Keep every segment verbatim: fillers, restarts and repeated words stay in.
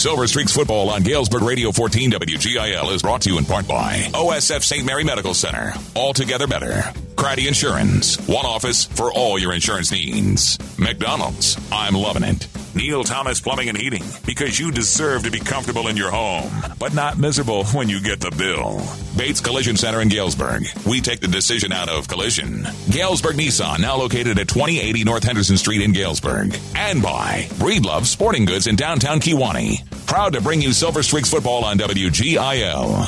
Silver Streaks football on Galesburg Radio fourteen W G I L is brought to you in part by O S F Saint Mary Medical Center. Altogether better. Craddy Insurance. One office for all your insurance needs. McDonald's. I'm loving it. Neil Thomas Plumbing and Heating. Because you deserve to be comfortable in your home, but not miserable when you get the bill. Bates Collision Center in Galesburg. We take the decision out of collision. Galesburg Nissan, now located at twenty eighty North Henderson Street in Galesburg. And by Breedlove Sporting Goods in downtown Kewanee. Proud to bring you Silver Streaks football on W G I L.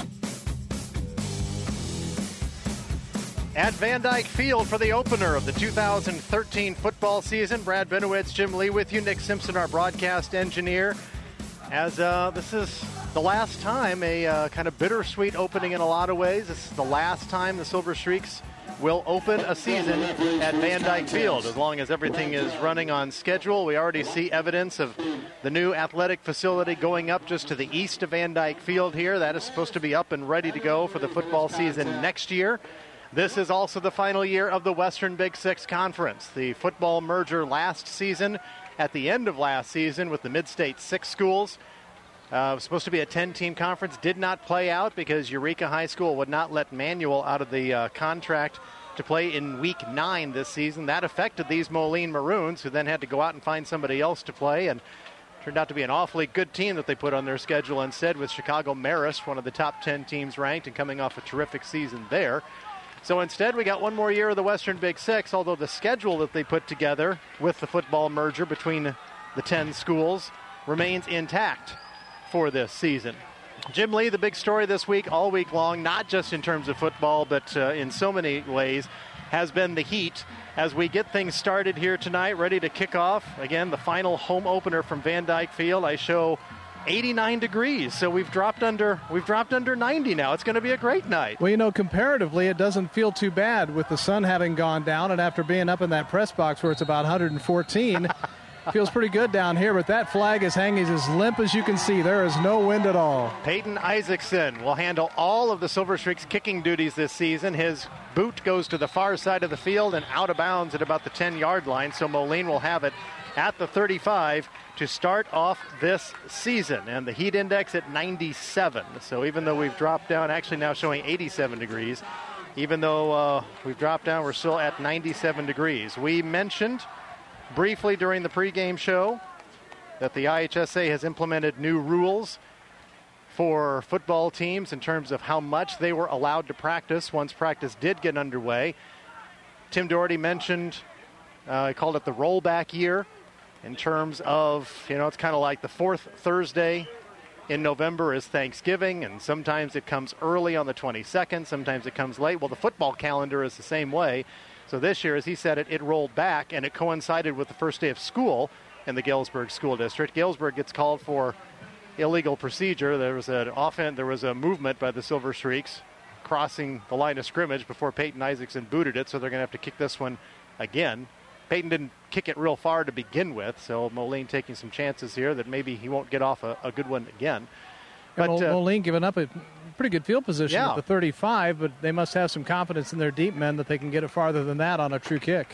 At Van Dyke Field for the opener of the two thousand thirteen football season. Brad Benowitz, Jim Lee with you. Nick Simpson, our broadcast engineer. As uh, this is the last time, a uh, kind of bittersweet opening in a lot of ways. This is the last time the Silver Streaks will open a season at Van Dyke Field, as long as everything is running on schedule. We already see evidence of the new athletic facility going up just to the east of Van Dyke Field here. That is supposed to be up and ready to go for the football season next year. This is also the final year of the Western Big Six Conference. The football merger last season, at the end of last season with the Mid-State Six schools. Uh, it was supposed to be a ten-team conference. Did not play out because Eureka High School would not let Manual out of the uh, contract to play in week nine this season. That affected these Moline Maroons, who then had to go out and find somebody else to play. And turned out to be an awfully good team that they put on their schedule instead, with Chicago Marist, one of the top ten teams ranked and coming off a terrific season there. So instead, we got one more year of the Western Big Six, although the schedule that they put together with the football merger between the ten schools remains intact for this season. Jim Lee, the big story this week, all week long, not just in terms of football, but uh, in so many ways, has been the heat. As we get things started here tonight, ready to kick off, again, the final home opener from Van Dyke Field, I show eighty-nine degrees, so we've dropped under we've dropped under ninety now. It's going to be a great night. Well, you know, comparatively, it doesn't feel too bad with the sun having gone down, and after being up in that press box where it's about one hundred fourteen, feels pretty good down here, but that flag is hanging as limp as you can see. There is no wind at all. Peyton Isaacson will handle all of the Silver Streaks kicking duties this season. His boot goes to the far side of the field and out of bounds at about the ten-yard line, so Moline will have it at the thirty-five to start off this season. And the heat index at ninety-seven. So even though we've dropped down, actually now showing eighty-seven degrees, even though uh, we've dropped down, we're still at ninety-seven degrees. We mentioned briefly during the pregame show that the I H S A has implemented new rules for football teams in terms of how much they were allowed to practice once practice did get underway. Tim Doherty mentioned, uh, he called it the rollback year, in terms of, you know, it's kind of like the fourth Thursday in November is Thanksgiving, and sometimes it comes early on the twenty-second, sometimes it comes late. Well, the football calendar is the same way. So this year, as he said it, it rolled back, and it coincided with the first day of school in the Galesburg School District. Galesburg gets called for illegal procedure. There was an offense, there was a movement by the Silver Streaks crossing the line of scrimmage before Peyton Isaacson booted it, so they're going to have to kick this one again. Peyton didn't kick it real far to begin with, so Moline taking some chances here that maybe he won't get off a, a good one again. But uh, Moline giving up a pretty good field position yeah. at the thirty-five, but they must have some confidence in their deep men that they can get it farther than that on a true kick.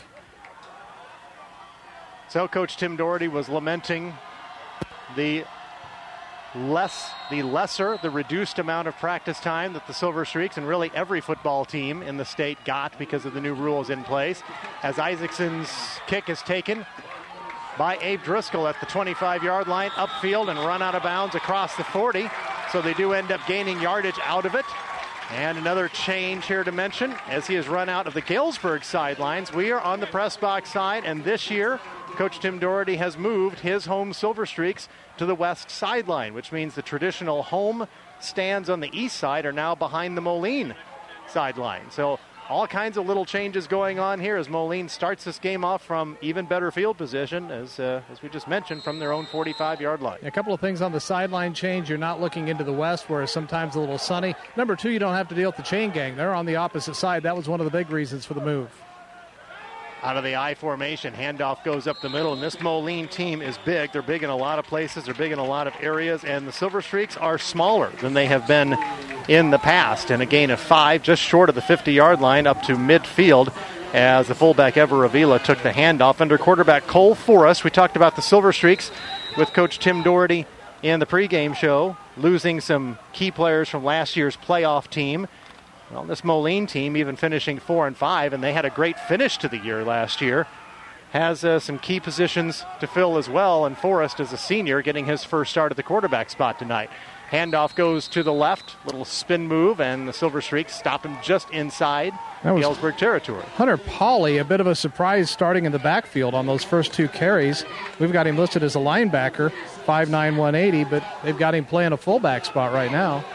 So Coach Tim Doherty was lamenting the less, the lesser, the reduced amount of practice time that the Silver Streaks and really every football team in the state got because of the new rules in place. As Isaacson's kick is taken by Abe Driscoll at the twenty-five-yard line, upfield and run out of bounds across the forty. So they do end up gaining yardage out of it. And another change here to mention, as he has run out of the Galesburg sidelines, we are on the press box side, and this year, Coach Tim Doherty has moved his home Silver Streaks to the west sideline, which means the traditional home stands on the east side are now behind the Moline sideline. So all kinds of little changes going on here as Moline starts this game off from even better field position, as uh, as we just mentioned, from their own forty-five-yard line. A couple of things on the sideline change. You're not looking into the west, where it's sometimes a little sunny. Number two, you don't have to deal with the chain gang. They're on the opposite side. That was one of the big reasons for the move. Out of the I formation, handoff goes up the middle, and this Moline team is big. They're big in a lot of places. They're big in a lot of areas, and the Silver Streaks are smaller than they have been in the past. And a gain of five, just short of the fifty-yard line, up to midfield, as the fullback Ever Avila took the handoff. Under quarterback Cole Forrest, we talked about the Silver Streaks with Coach Tim Doherty in the pregame show, losing some key players from last year's playoff team. Well, this Moline team, even finishing four and five, and they had a great finish to the year last year, has uh, some key positions to fill as well. And Forrest is a senior, getting his first start at the quarterback spot tonight. Handoff goes to the left, little spin move, and the Silver Streaks stop him just inside Galesburg territory. Hunter Pauley, a bit of a surprise starting in the backfield on those first two carries. We've got him listed as a linebacker, five nine, one eighty, but they've got him playing a fullback spot right now.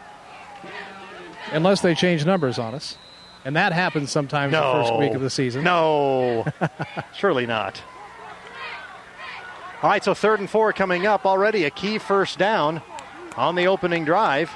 Unless they change numbers on us. And that happens sometimes no. the first week of the season. No, surely not. All right, so third and four coming up. Already a key first down on the opening drive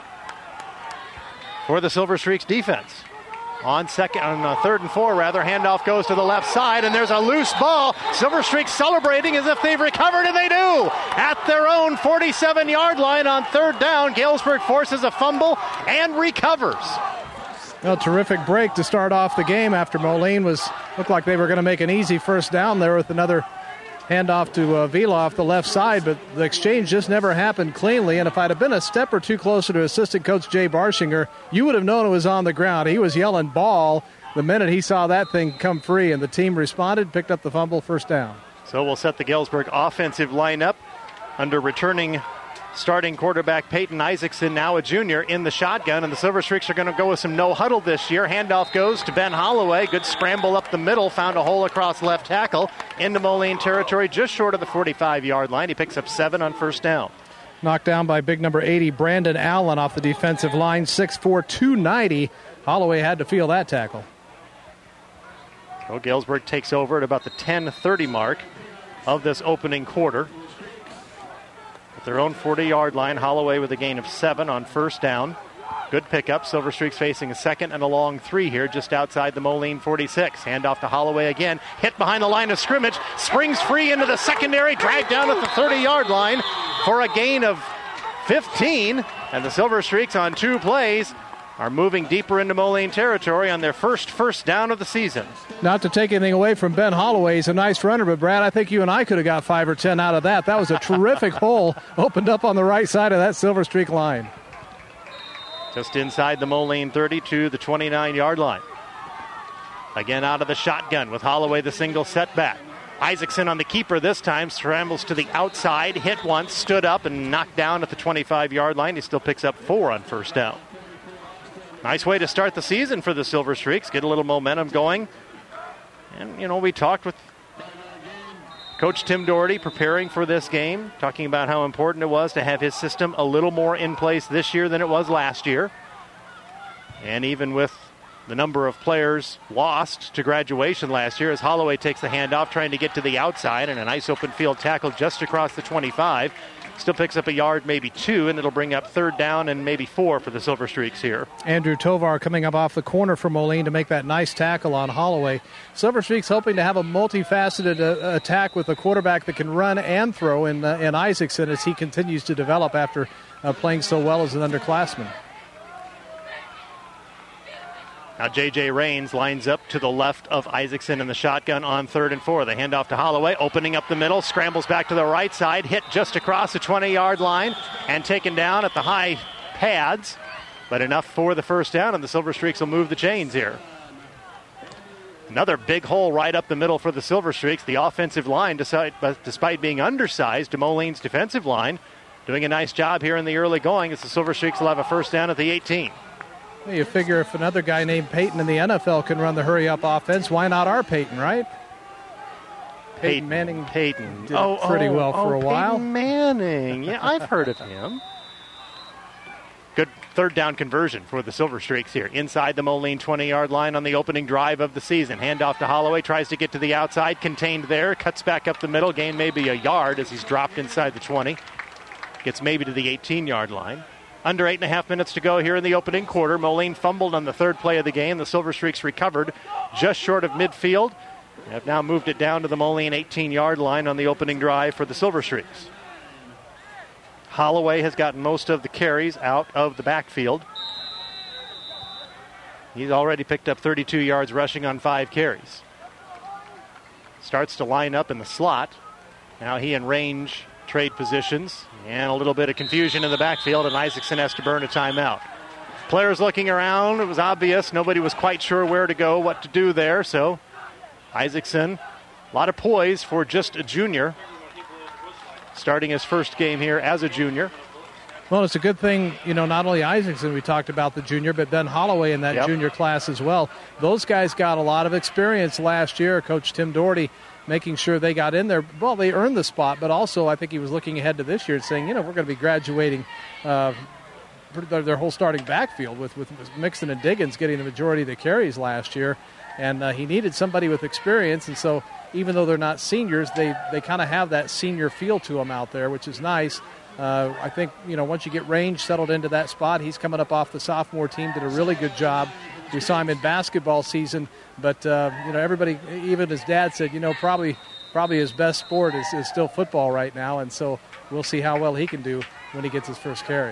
for the Silver Streaks defense. On second, on uh, third and four, rather, handoff goes to the left side, and there's a loose ball. Silver Streaks celebrating as if they've recovered, and they do. At their own forty-seven-yard line on third down, Galesburg forces a fumble and recovers. Well, terrific break to start off the game after Moline was looked like they were going to make an easy first down there with another handoff to uh, Vila off the left side, but the exchange just never happened cleanly. And if I'd have been a step or two closer to assistant coach Jay Barshinger, you would have known it was on the ground. He was yelling ball the minute he saw that thing come free, and the team responded, picked up the fumble, first down. So we'll set the Galesburg offensive lineup under returning starting quarterback Peyton Isaacson, now a junior, in the shotgun, and the Silver Streaks are going to go with some no huddle this year. Handoff goes to Ben Holloway. Good scramble up the middle, found a hole across left tackle into Moline territory, just short of the forty-five-yard line. He picks up seven on first down. Knocked down by big number eighty, Brandon Allen, off the defensive line, six four, two ninety. Holloway had to feel that tackle. So Galesburg takes over at about the ten thirty mark of this opening quarter. Their own forty-yard line. Holloway with a gain of seven on first down. Good pickup. Silver Streaks facing a second and a long three here just outside the Moline forty-six. Handoff to Holloway again. Hit behind the line of scrimmage. Springs free into the secondary. Dragged down at the thirty-yard line for a gain of fifteen. And the Silver Streaks on two plays are moving deeper into Moline territory on their first first down of the season. Not to take anything away from Ben Holloway, he's a nice runner, but Brad, I think you and I could have got five or ten out of that. That was a terrific hole opened up on the right side of that Silver Streak line. Just inside the Moline thirty to the twenty-nine-yard line. Again out of the shotgun with Holloway the single setback. Isaacson on the keeper this time, scrambles to the outside, hit once, stood up, and knocked down at the twenty-five-yard line. He still picks up four on first down. Nice way to start the season for the Silver Streaks. Get a little momentum going. And, you know, we talked with Coach Tim Doherty preparing for this game, talking about how important it was to have his system a little more in place this year than it was last year. And even with the number of players lost to graduation last year, as Holloway takes the handoff, trying to get to the outside, and a nice open field tackle just across the twenty-five. Still picks up a yard, maybe two, and it'll bring up third down and maybe four for the Silver Streaks here. Andrew Tovar coming up off the corner for Moline to make that nice tackle on Holloway. Silver Streaks hoping to have a multifaceted uh, attack with a quarterback that can run and throw in, uh, in Isaacson as he continues to develop after uh, playing so well as an underclassman. Now J J Rains lines up to the left of Isaacson in the shotgun on third and four. The handoff to Holloway, opening up the middle, scrambles back to the right side, hit just across the twenty-yard line, and taken down at the high pads. But enough for the first down, and the Silver Streaks will move the chains here. Another big hole right up the middle for the Silver Streaks. The offensive line, despite being undersized to Moline's defensive line, doing a nice job here in the early going as the Silver Streaks will have a first down at the eighteen. You figure if another guy named Peyton in the N F L can run the hurry-up offense, why not our Peyton, right? Peyton, Peyton Manning Peyton. did oh, pretty oh, well for oh, a while. Peyton Manning. Yeah, I've heard of him. Good third down conversion for the Silver Streaks here. Inside the Moline twenty-yard line on the opening drive of the season. Handoff to Holloway, tries to get to the outside, contained there, cuts back up the middle, gain maybe a yard as he's dropped inside the twenty. Gets maybe to the eighteen-yard line. Under eight and a half minutes to go here in the opening quarter. Moline fumbled on the third play of the game. The Silver Streaks recovered just short of midfield. They have now moved it down to the Moline eighteen-yard line on the opening drive for the Silver Streaks. Holloway has gotten most of the carries out of the backfield. He's already picked up thirty-two yards rushing on five carries. Starts to line up in the slot. Now he and Range trade positions, and a little bit of confusion in the backfield, and Isaacson has to burn a timeout. Players looking around, it was obvious. Nobody was quite sure where to go, what to do there, so Isaacson, a lot of poise for just a junior, starting his first game here as a junior. Well, it's a good thing, you know, not only Isaacson, we talked about the junior, but Ben Holloway in that yep. junior class as well. Those guys got a lot of experience last year. Coach Tim Doherty making sure they got in there. Well, they earned the spot, but also I think he was looking ahead to this year and saying, you know, we're going to be graduating uh, their, their whole starting backfield with, with Mixon and Diggins getting the majority of the carries last year. And uh, he needed somebody with experience, and so even though they're not seniors, they, they kind of have that senior feel to them out there, which is nice. Uh, I think, you know, once you get Range settled into that spot, he's coming up off the sophomore team, did a really good job. We saw him in basketball season, but, uh, you know, everybody, even his dad said, you know, probably probably his best sport is, is still football right now, and so we'll see how well he can do when he gets his first carry.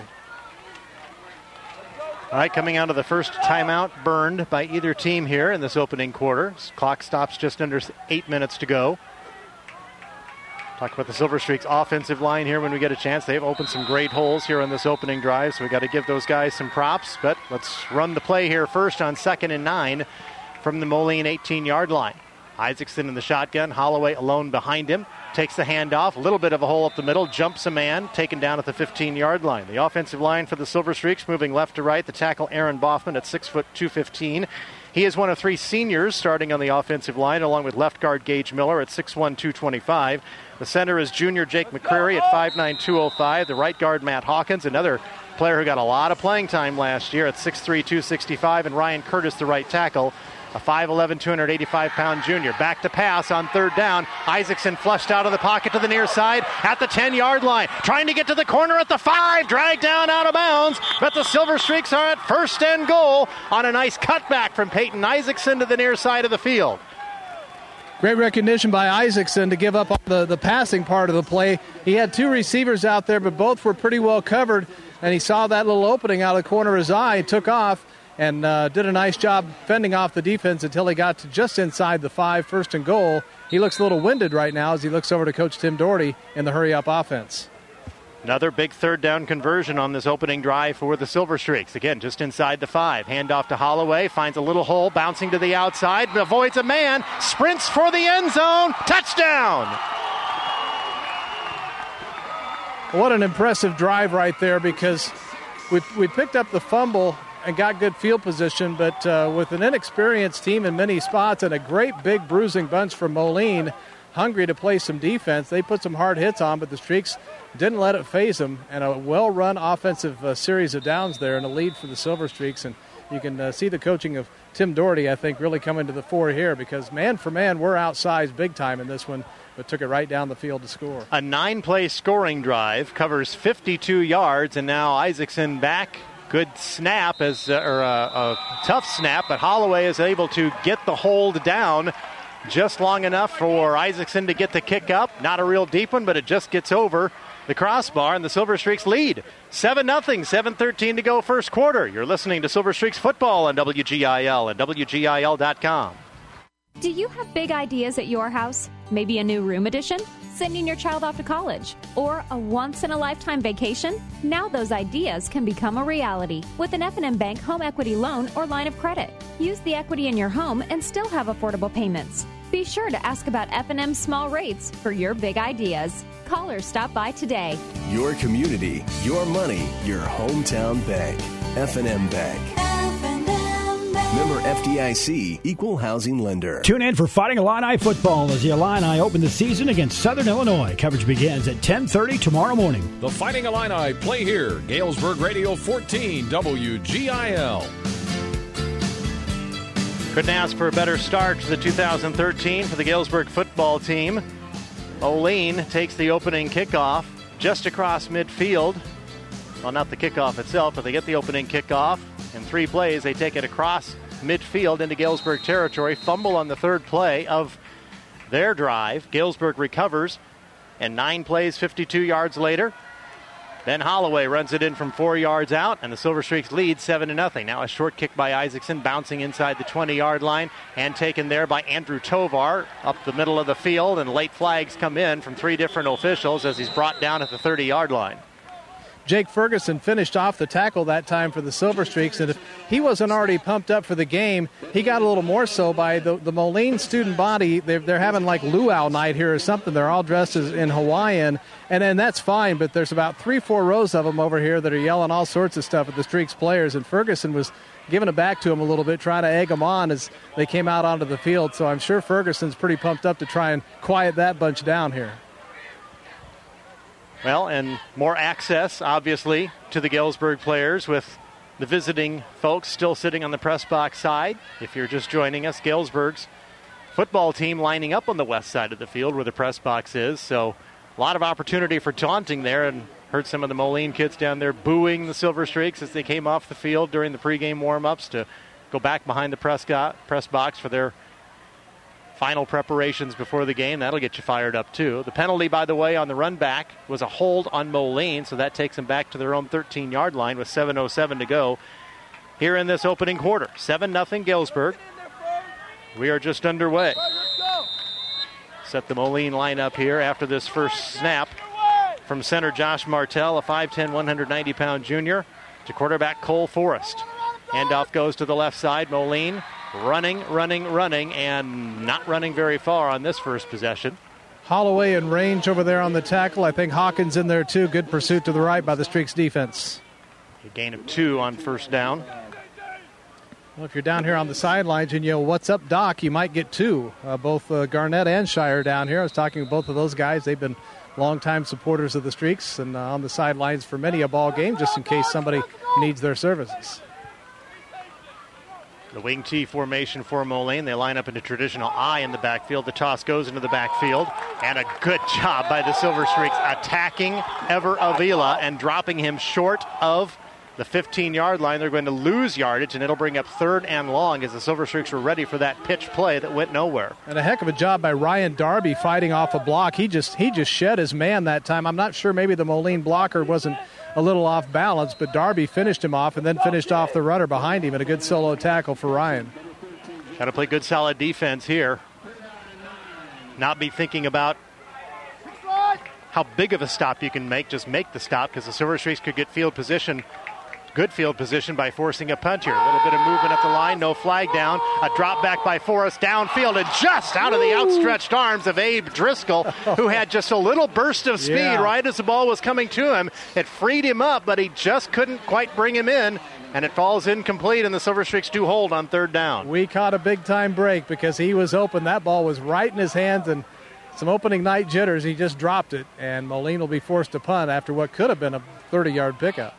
All right, coming out of the first timeout burned by either team here in this opening quarter. Clock stops just under eight minutes to go. Talk about the Silver Streaks offensive line here when we get a chance. They've opened some great holes here on this opening drive, so we got to give those guys some props. But let's run the play here first on second and nine from the Moline eighteen-yard line. Isaacson in the shotgun, Holloway alone behind him. Takes the handoff, a little bit of a hole up the middle, jumps a man, taken down at the fifteen-yard line. The offensive line for the Silver Streaks moving left to right. The tackle, Aaron Boffman, at six foot two fifteen. He is one of three seniors starting on the offensive line, along with left guard Gage Miller at six one, two twenty-five. The center is junior Jake McCreary at five nine, two oh five. The right guard, Matt Hawkins, another player who got a lot of playing time last year at six three, two sixty-five. And Ryan Curtis, the right tackle, a five eleven, two eighty-five pound junior. Back to pass on third down. Isaacson flushed out of the pocket to the near side at the ten-yard line. Trying to get to the corner at the five. Dragged down out of bounds. But the Silver Streaks are at first and goal on a nice cutback from Peyton Isaacson to the near side of the field. Great recognition by Isaacson to give up on the, the passing part of the play. He had two receivers out there, but both were pretty well covered. And he saw that little opening out of the corner of his eye, took off, and uh, did a nice job fending off the defense until he got to just inside the five, first and goal. He looks a little winded right now as he looks over to Coach Tim Doherty in the hurry-up offense. Another big third down conversion on this opening drive for the Silver Streaks. Again, just inside the five. Handoff to Holloway, finds a little hole, bouncing to the outside, avoids a man, sprints for the end zone, touchdown! What an impressive drive right there, because we, we picked up the fumble and got good field position, but uh, with an inexperienced team in many spots and a great big bruising bunch from Moline, hungry to play some defense, they put some hard hits on, but the Streaks didn't let it phase them, and a well-run offensive uh, series of downs there and a lead for the Silver Streaks. And you can uh, see the coaching of Tim Doherty, I think, really coming to the fore here, because man for man, we're outsized big time in this one, but took it right down the field to score. A nine-play scoring drive, covers fifty-two yards, and now Isaacson back. Good snap, as uh, or uh, a tough snap, but Holloway is able to get the hold down just long enough for Isaacson to get the kick up. Not a real deep one, but it just gets over the crossbar, and the Silver Streaks lead seven nothing, seven thirteen to go first quarter. You're listening to Silver Streaks football on W G I L and W G I L dot com. Do you have big ideas at your house? Maybe a new room addition? Sending your child off to college? Or a once-in-a-lifetime vacation? Now those ideas can become a reality with an F and M Bank home equity loan or line of credit. Use the equity in your home and still have affordable payments. Be sure to ask about F and M's small rates for your big ideas. Call or stop by today. Your community, your money, your hometown bank. F and M Bank. F and M Bank. Member F D I C, Equal Housing Lender. Tune in for Fighting Illini football as the Illini open the season against Southern Illinois. Coverage begins at ten thirty tomorrow morning. The Fighting Illini play here. Galesburg Radio fourteen, W G I L. Couldn't ask for a better start to the two thousand thirteen for the Galesburg football team. Moline takes the opening kickoff just across midfield. Well, not the kickoff itself, but they get the opening kickoff. In three plays, they take it across midfield into Galesburg territory. Fumble on the third play of their drive. Galesburg recovers, and nine plays, fifty-two yards later, Ben Holloway runs it in from four yards out, and the Silver Streaks lead seven to nothing. Now a short kick by Isaacson, bouncing inside the twenty-yard line and taken there by Andrew Tovar up the middle of the field, and late flags come in from three different officials as he's brought down at the thirty-yard line. Jake Ferguson finished off the tackle that time for the Silver Streaks, and if he wasn't already pumped up for the game, he got a little more so by the, the Moline student body. They're, they're having like luau night here or something. They're all dressed as in Hawaiian, and then that's fine, but there's about three, four rows of them over here that are yelling all sorts of stuff at the Streaks players, and Ferguson was giving it back to him a little bit, trying to egg them on as they came out onto the field. So I'm sure Ferguson's pretty pumped up to try and quiet that bunch down here. Well, and more access, obviously, to the Galesburg players with the visiting folks still sitting on the press box side. If you're just joining us, Galesburg's football team lining up on the west side of the field where the press box is. So a lot of opportunity for taunting there, and heard some of the Moline kids down there booing the Silver Streaks as they came off the field during the pregame warm-ups to go back behind the press, go- press box for their final preparations before the game. That'll get you fired up, too. The penalty, by the way, on the run back was a hold on Moline, so that takes them back to their own thirteen-yard line with seven oh seven to go here in this opening quarter. seven nothing Galesburg. We are just underway. Set the Moline lineup here after this first snap from center Josh Martell, a five ten, one hundred ninety pound junior, to quarterback Cole Forrest. Handoff goes to the left side. Moline running, running, running, and not running very far on this first possession. Holloway in range over there on the tackle. I think Hawkins in there too. Good pursuit to the right by the Streaks defense. A gain of two on first down. Well, if you're down here on the sidelines and you know, what's up, Doc, you might get two. Uh, both uh, Garnett and Shire down here. I was talking with both of those guys. They've been longtime supporters of the Streaks and uh, on the sidelines for many a ball game just in case somebody needs their services. The wing T formation for Moline. They line up in a traditional I in the backfield. The toss goes into the backfield. And a good job by the Silver Streaks attacking Ever Avila and dropping him short of the fifteen-yard line. They're going to lose yardage, and it'll bring up third and long as the Silver Streaks were ready for that pitch play that went nowhere. And a heck of a job by Ryan Darby fighting off a block. He just he just shed his man that time. I'm not sure, maybe the Moline blocker wasn't a little off balance, but Darby finished him off and then finished off the runner behind him, and a good solo tackle for Ryan. Got to play good, solid defense here. Not be thinking about how big of a stop you can make. Just make the stop, because the Silver Streaks could get field position, good field position, by forcing a punt here. A little bit of movement up the line, no flag down. A drop back by Forrest downfield, and just out of the outstretched arms of Abe Driscoll, who had just a little burst of speed yeah. right as the ball was coming to him. It freed him up, but he just couldn't quite bring him in, and it falls incomplete, and the Silver Streaks do hold on third down. We caught a big-time break because he was open. That ball was right in his hands, and some opening night jitters. He just dropped it, and Moline will be forced to punt after what could have been a thirty-yard pickup.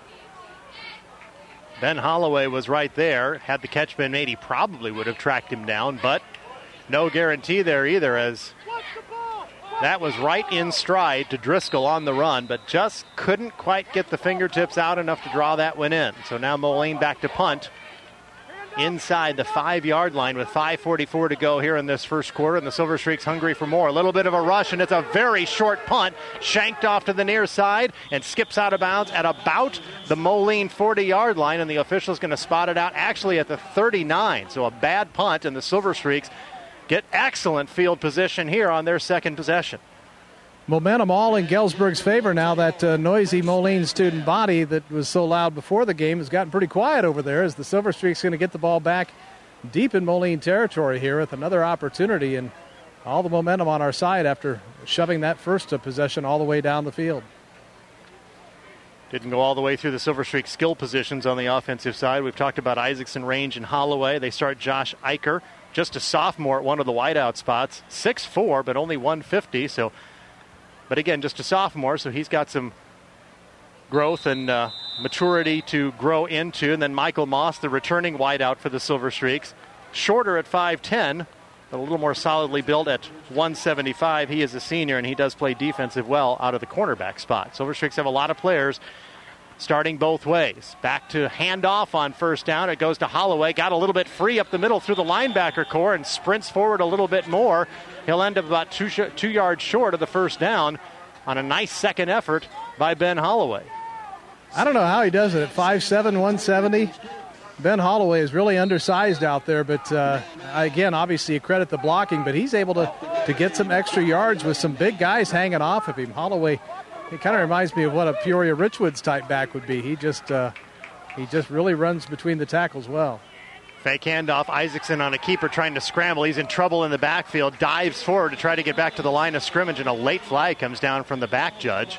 Ben Holloway was right there. Had the catch been made, he probably would have tracked him down, but no guarantee there either, as that was right in stride to Driscoll on the run, but just couldn't quite get the fingertips out enough to draw that one in. So now Moline back to punt inside the five-yard line with five forty-four to go here in this first quarter, and the Silver Streaks hungry for more. A little bit of a rush, and it's a very short punt, shanked off to the near side and skips out of bounds at about the Moline forty-yard line, and the official's going to spot it out actually at the thirty-nine. So a bad punt, and the Silver Streaks get excellent field position here on their second possession. Momentum all in Galesburg's favor now. That uh, noisy Moline student body that was so loud before the game has gotten pretty quiet over there, as the Silver Streaks going to get the ball back deep in Moline territory here with another opportunity, and all the momentum on our side after shoving that first uh, possession all the way down the field. Didn't go all the way through the Silver Streak skill positions on the offensive side. We've talked about Isaacson, Range, and Holloway. They start Josh Eicher, just a sophomore at one of the wideout spots, six foot four, but only one fifty, so... But again, just a sophomore, so he's got some growth and uh, maturity to grow into. And then Michael Moss, the returning wideout for the Silver Streaks, shorter at five ten, but a little more solidly built at one seventy-five. He is a senior, and he does play defensive well out of the cornerback spot. Silver Streaks have a lot of players starting both ways. Back to handoff on first down. It goes to Holloway. Got a little bit free up the middle through the linebacker core and sprints forward a little bit more. He'll end up about two, sh- two yards short of the first down on a nice second effort by Ben Holloway. I don't know how he does it at five seven, one seventy. Ben Holloway is really undersized out there, but uh, again, obviously you credit the blocking, but he's able to, to get some extra yards with some big guys hanging off of him. Holloway, he kind of reminds me of what a Peoria Richwoods type back would be. He just uh, he just really runs between the tackles well. Fake handoff, Isaacson on a keeper trying to scramble. He's in trouble in the backfield, dives forward to try to get back to the line of scrimmage, and a late flag comes down from the back judge.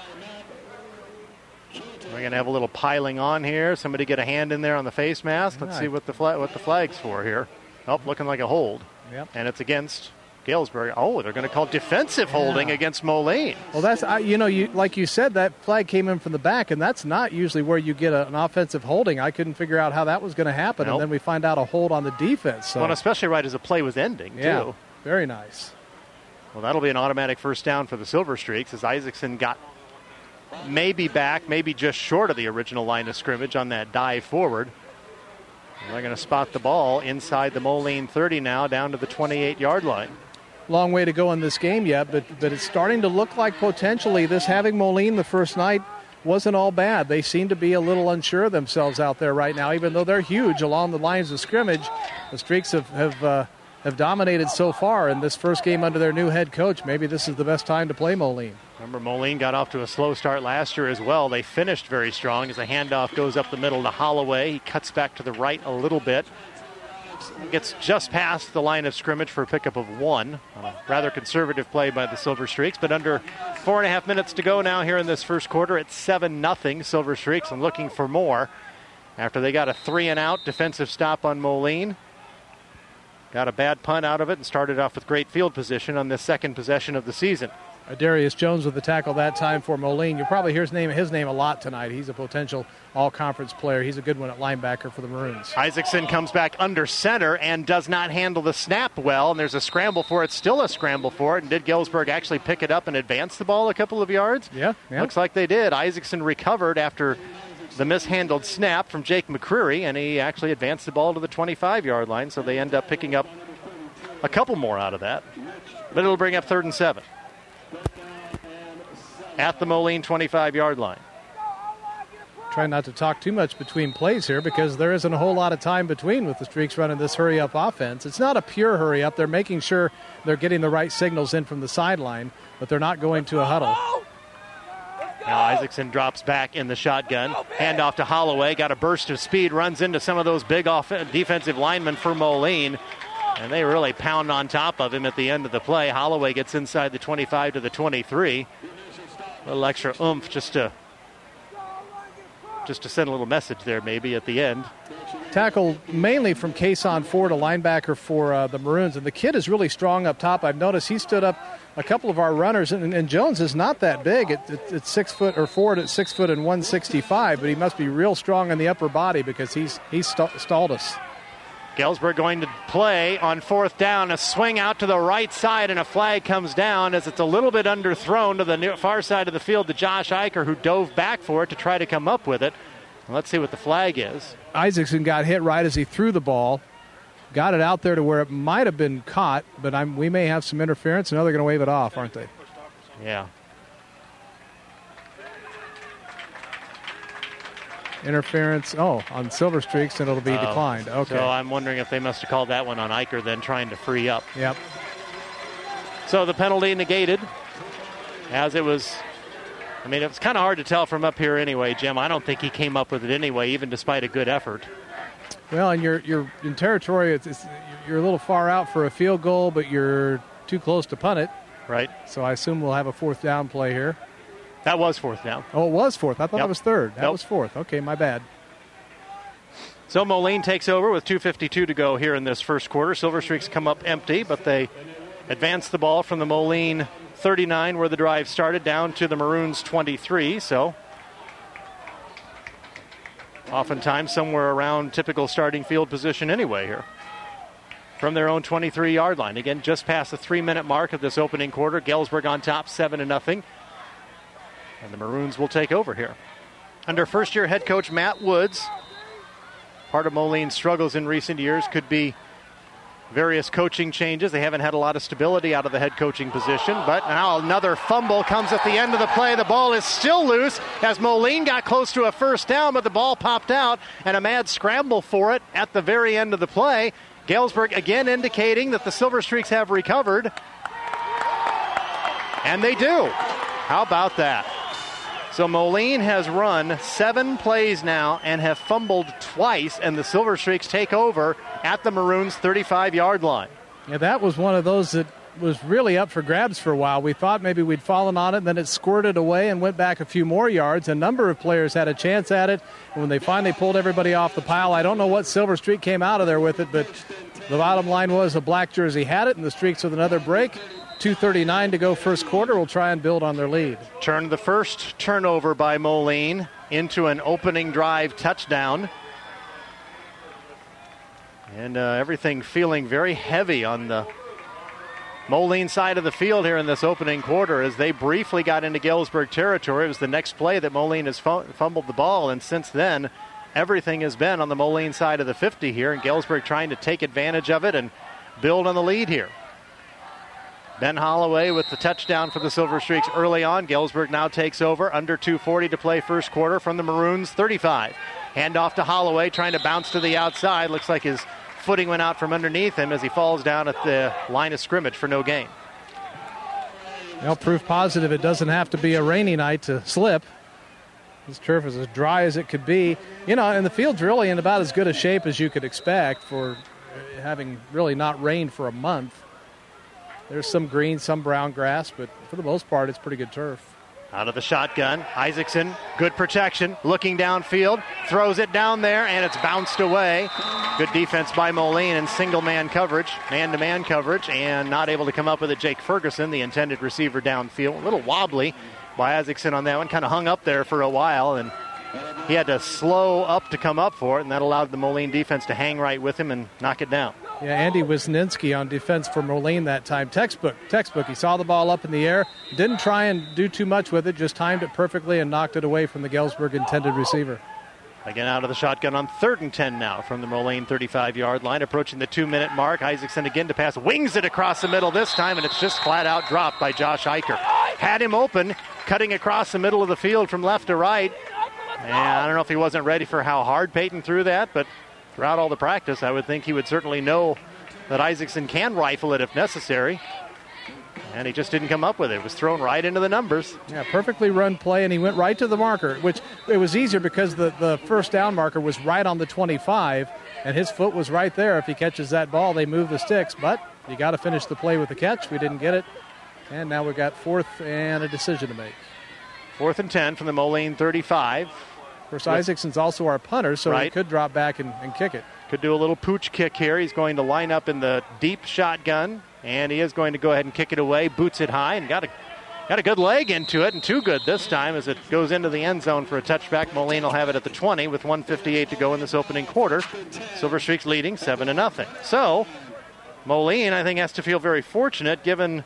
We're going to have a little piling on here. Somebody get a hand in there on the face mask. Let's see what the flag, what the flag's for here. Oh, looking like a hold. Yep. And it's against Galesburg. Oh, they're going to call defensive holding yeah. against Moline. Well, that's, I, you know, you like you said, that flag came in from the back, and that's not usually where you get a, an offensive holding. I couldn't figure out how that was going to happen, nope. and then we find out a hold on the defense. So. Well, especially right as the play was ending, yeah, too. Very nice. Well, that'll be an automatic first down for the Silver Streaks as Isaacson got maybe back, maybe just short of the original line of scrimmage on that dive forward. And they're going to spot the ball inside the Moline thirty now, down to the twenty-eight-yard line. Long way to go in this game yet, but but it's starting to look like potentially this having Moline the first night wasn't all bad. They seem to be a little unsure of themselves out there right now, even though they're huge along the lines of scrimmage. The Streaks have have, uh, have dominated so far in this first game under their new head coach. Maybe this is the best time to play Moline. Remember, Moline got off to a slow start last year as well. They finished very strong as the handoff goes up the middle to Holloway. He cuts back to the right a little bit. Gets just past the line of scrimmage for a pickup of one. A rather conservative play by the Silver Streaks, but under four and a half minutes to go now here in this first quarter. It's seven nothing Silver Streaks and looking for more after they got a three and out defensive stop on Moline. Got a bad punt out of it and started off with great field position on this second possession of the season. Darius Jones with the tackle that time for Moline. You'll probably hear his name, his name a lot tonight. He's a potential all-conference player. He's a good one at linebacker for the Maroons. Isaacson comes back under center and does not handle the snap well, and there's a scramble for it, still a scramble for it, and did Galesburg actually pick it up and advance the ball a couple of yards? Yeah. yeah. Looks like they did. Isaacson recovered after the mishandled snap from Jake McCreary, and he actually advanced the ball to the twenty-five-yard line, so they end up picking up a couple more out of that. But it'll bring up third and seven. At the Moline twenty-five-yard line. Try not to talk too much between plays here because there isn't a whole lot of time between with the Streaks running this hurry-up offense. It's not a pure hurry-up. They're making sure they're getting the right signals in from the sideline, but they're not going to a huddle. Now Isaacson drops back in the shotgun. Handoff to Holloway. Got a burst of speed. Runs into some of those big off- defensive linemen for Moline. And they really pound on top of him at the end of the play. Holloway gets inside the twenty-five to the twenty-three. A little extra oomph just to just to send a little message there maybe at the end. Tackle mainly from Kason Ford, a linebacker for uh, the Maroons. And the kid is really strong up top. I've noticed he stood up a couple of our runners. And, and Jones is not that big. It, it, it's six foot, or Ford at six foot and one sixty-five. But he must be real strong in the upper body because he's, he's st- stalled us. Galesburg going to play on fourth down, a swing out to the right side, and a flag comes down as it's a little bit underthrown to the near far side of the field to Josh Eicher, who dove back for it to try to come up with it. Let's see what the flag is. Isaacson got hit right as he threw the ball, got it out there to where it might have been caught, but I'm, we may have some interference, and now they're going to wave it off, aren't they? Yeah. Interference, oh, on Silver Streaks, and it'll be uh, declined. Okay. So I'm wondering if they must have called that one on Eicher then trying to free up. Yep. So the penalty negated as it was, I mean, it was kind of hard to tell from up here anyway, Jim. I don't think he came up with it anyway, even despite a good effort. Well, and you're, you're in territory, it's, it's, you're a little far out for a field goal, but you're too close to punt it. Right. So I assume we'll have a fourth down play here. That was fourth down. Oh, it was fourth. I thought yep. that was third. That nope. was fourth. Okay, my bad. So Moline takes over with two fifty-two to go here in this first quarter. Silver Streaks come up empty, but they advance the ball from the Moline thirty-nine, where the drive started, down to the Maroons twenty-three. So oftentimes somewhere around typical starting field position anyway here. From their own twenty-three-yard line. Again, just past the three-minute mark of this opening quarter. Galesburg on top, seven to nothing. And the Maroons will take over here. Under first-year head coach Matt Woods, part of Moline's struggles in recent years could be various coaching changes. They haven't had a lot of stability out of the head coaching position, but now another fumble comes at the end of the play. The ball is still loose as Moline got close to a first down, but the ball popped out, and a mad scramble for it at the very end of the play. Galesburg again indicating that the Silver Streaks have recovered, and they do. How about that? So Moline has run seven plays now and have fumbled twice, and the Silver Streaks take over at the Maroons' thirty-five-yard line. Yeah, that was one of those that was really up for grabs for a while. We thought maybe we'd fallen on it, and then it squirted away and went back a few more yards. A number of players had a chance at it, and when they finally pulled everybody off the pile, I don't know what Silver Streak came out of there with it, but the bottom line was a black jersey had it, and the Streaks with another break. two thirty-nine to go first quarter. Will try and build on their lead. Turn the first turnover by Moline into an opening drive touchdown. And uh, everything feeling very heavy on the Moline side of the field here in this opening quarter as they briefly got into Galesburg territory. It was the next play that Moline has fumbled the ball, and since then everything has been on the Moline side of the fifty here, and Galesburg trying to take advantage of it and build on the lead here. Ben Holloway with the touchdown for the Silver Streaks early on. Galesburg now takes over. Under two forty to play first quarter from the Maroons' thirty-five. Handoff to Holloway, trying to bounce to the outside. Looks like his footing went out from underneath him as he falls down at the line of scrimmage for no gain. Well, proof positive it doesn't have to be a rainy night to slip. This turf is as dry as it could be. You know, and the field's really in about as good a shape as you could expect for having really not rained for a month. There's some green, some brown grass, but for the most part, it's pretty good turf. Out of the shotgun, Isaacson, good protection, looking downfield, throws it down there, and it's bounced away. Good defense by Moline and single-man coverage, man-to-man coverage, and not able to come up with it. Jake Ferguson, the intended receiver downfield. A little wobbly by Isaacson on that one, kind of hung up there for a while, and he had to slow up to come up for it, and that allowed the Moline defense to hang right with him and knock it down. Yeah, Andy Wisniewski on defense for Moline that time. Textbook, textbook. He saw the ball up in the air, didn't try and do too much with it, just timed it perfectly and knocked it away from the Galesburg intended receiver. Again out of the shotgun on third and ten now from the Moline thirty-five-yard line, approaching the two-minute mark. Isaacson again to pass, wings it across the middle this time, and it's just flat-out dropped by Josh Eicher. Had him open, cutting across the middle of the field from left to right. And I don't know if he wasn't ready for how hard Peyton threw that, but throughout all the practice, I would think he would certainly know that Isaacson can rifle it if necessary. And he just didn't come up with it. It was thrown right into the numbers. Yeah, perfectly run play, and he went right to the marker, which it was easier because the, the first down marker was right on the twenty-five, and his foot was right there. If he catches that ball, they move the sticks. But you got to finish the play with the catch. We didn't get it. And now we've got fourth and a decision to make. Fourth and ten from the Moline thirty-five. Of course, Isaacson's also our punter, so right. He could drop back and, and kick it. Could do a little pooch kick here. He's going to line up in the deep shotgun, and he is going to go ahead and kick it away. Boots it high, and got a got a good leg into it, and too good this time as it goes into the end zone for a touchback. Moline will have it at the twenty with one fifty-eight to go in this opening quarter. Silver Streaks leading seven to nothing. So Moline, I think, has to feel very fortunate given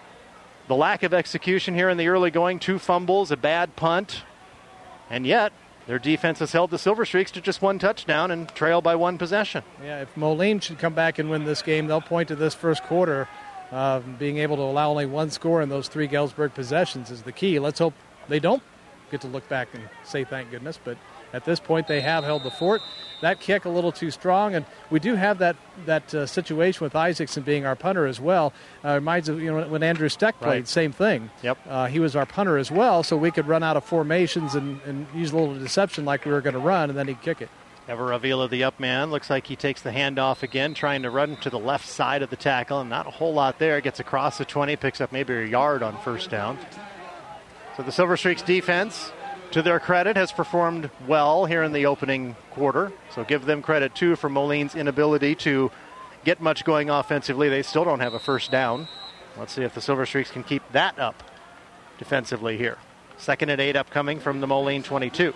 the lack of execution here in the early going. Two fumbles, a bad punt, and yet their defense has held the Silver Streaks to just one touchdown and trail by one possession. Yeah, if Moline should come back and win this game, they'll point to this first quarter. Uh, being able to allow only one score in those three Galesburg possessions is the key. Let's hope they don't get to look back and say thank goodness, but at this point they have held the fort. That kick a little too strong, and we do have that that uh, situation with Isaacson being our punter as well. Uh, reminds of you know when Andrew Steck played, right. Same thing. Yep. Uh, he was our punter as well, so we could run out of formations and, and use a little deception like we were going to run, and then he'd kick it. Ever Avila, the up man, looks like he takes the handoff again, trying to run to the left side of the tackle, and not a whole lot there. Gets across the twenty, picks up maybe a yard on first down. So the Silver Streaks defense, to their credit, has performed well here in the opening quarter. So give them credit, too, for Moline's inability to get much going offensively. They still don't have a first down. Let's see if the Silver Streaks can keep that up defensively here. Second and eight upcoming from the Moline twenty-two.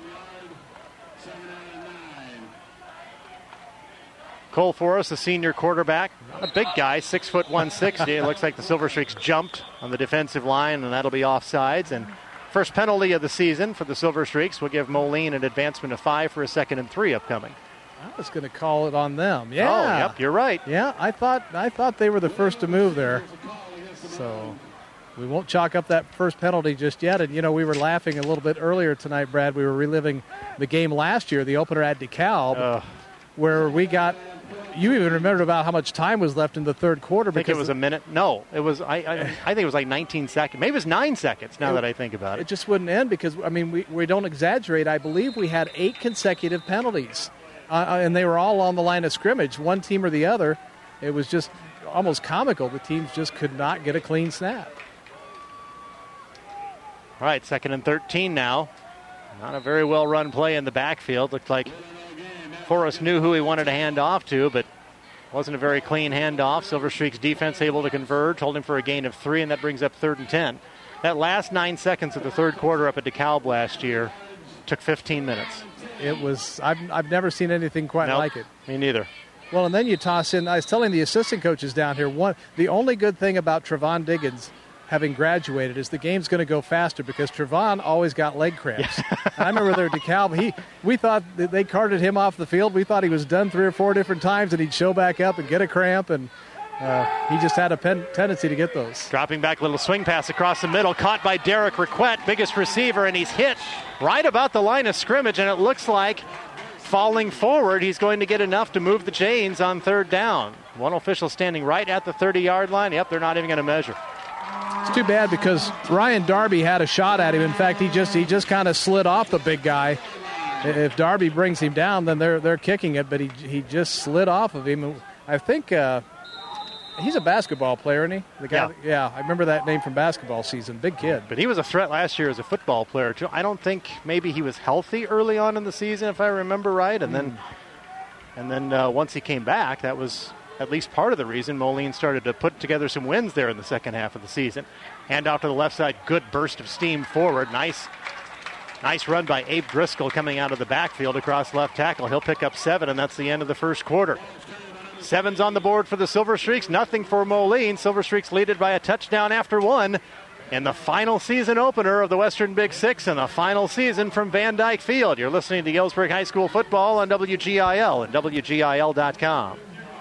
Cole Forrest, the senior quarterback, not a big guy, six foot one sixty. It looks like the Silver Streaks jumped on the defensive line, and that'll be offsides. And first penalty of the season for the Silver Streaks will give Moline an advancement of five for a second and three upcoming. I was going to call it on them. Yeah. Oh, yep, you're right. Yeah, I thought I thought they were the first to move there. So we won't chalk up that first penalty just yet. And, you know, we were laughing a little bit earlier tonight, Brad. We were reliving the game last year, the opener at DeKalb, uh, where we got – you even remembered about how much time was left in the third quarter. I think it was a minute. No, it was. I, I I think it was like nineteen seconds. Maybe it was nine seconds now it, that I think about it. It just wouldn't end because, I mean, we, we don't exaggerate. I believe we had eight consecutive penalties, uh, and they were all on the line of scrimmage, one team or the other. It was just almost comical. The teams just could not get a clean snap. All right, second and thirteen now. Not a very well-run play in the backfield. Looked like Forrest knew who he wanted to hand off to, but wasn't a very clean handoff. Silver Streak's defense able to converge, holding for a gain of three, and that brings up third and ten. That last nine seconds of the third quarter up at DeKalb last year took fifteen minutes. It was, I've, I've never seen anything quite nope, like it. Me neither. Well, and then you toss in, I was telling the assistant coaches down here, one the only good thing about Trevon Diggins having graduated is the game's going to go faster because Trevon always got leg cramps. I remember there at DeKalb, he, we thought that they carted him off the field. We thought he was done three or four different times, and he'd show back up and get a cramp, and uh, he just had a pen, tendency to get those. Dropping back, little swing pass across the middle, caught by Derek Raquette, biggest receiver, and he's hit right about the line of scrimmage, and it looks like falling forward, he's going to get enough to move the chains on third down. One official standing right at the thirty-yard line. Yep, they're not even going to measure. It's too bad because Ryan Darby had a shot at him. In fact, he just he just kind of slid off the big guy. If Darby brings him down, then they're they're kicking it, but he he just slid off of him. I think uh, he's a basketball player, isn't he? The guy, yeah. yeah, I remember that name from basketball season. Big kid. But he was a threat last year as a football player, too. I don't think maybe he was healthy early on in the season, if I remember right. And mm. then, and then uh, once he came back, that was at least part of the reason Moline started to put together some wins there in the second half of the season. Hand off to the left side, good burst of steam forward. Nice nice run by Abe Driscoll coming out of the backfield across left tackle. He'll pick up seven, and that's the end of the first quarter. Seven's on the board for the Silver Streaks, nothing for Moline. Silver Streaks lead it by a touchdown after one in the final season opener of the Western Big Six and the final season from Van Dyke Field. You're listening to Galesburg High School football on W G I L and W G I L dot com.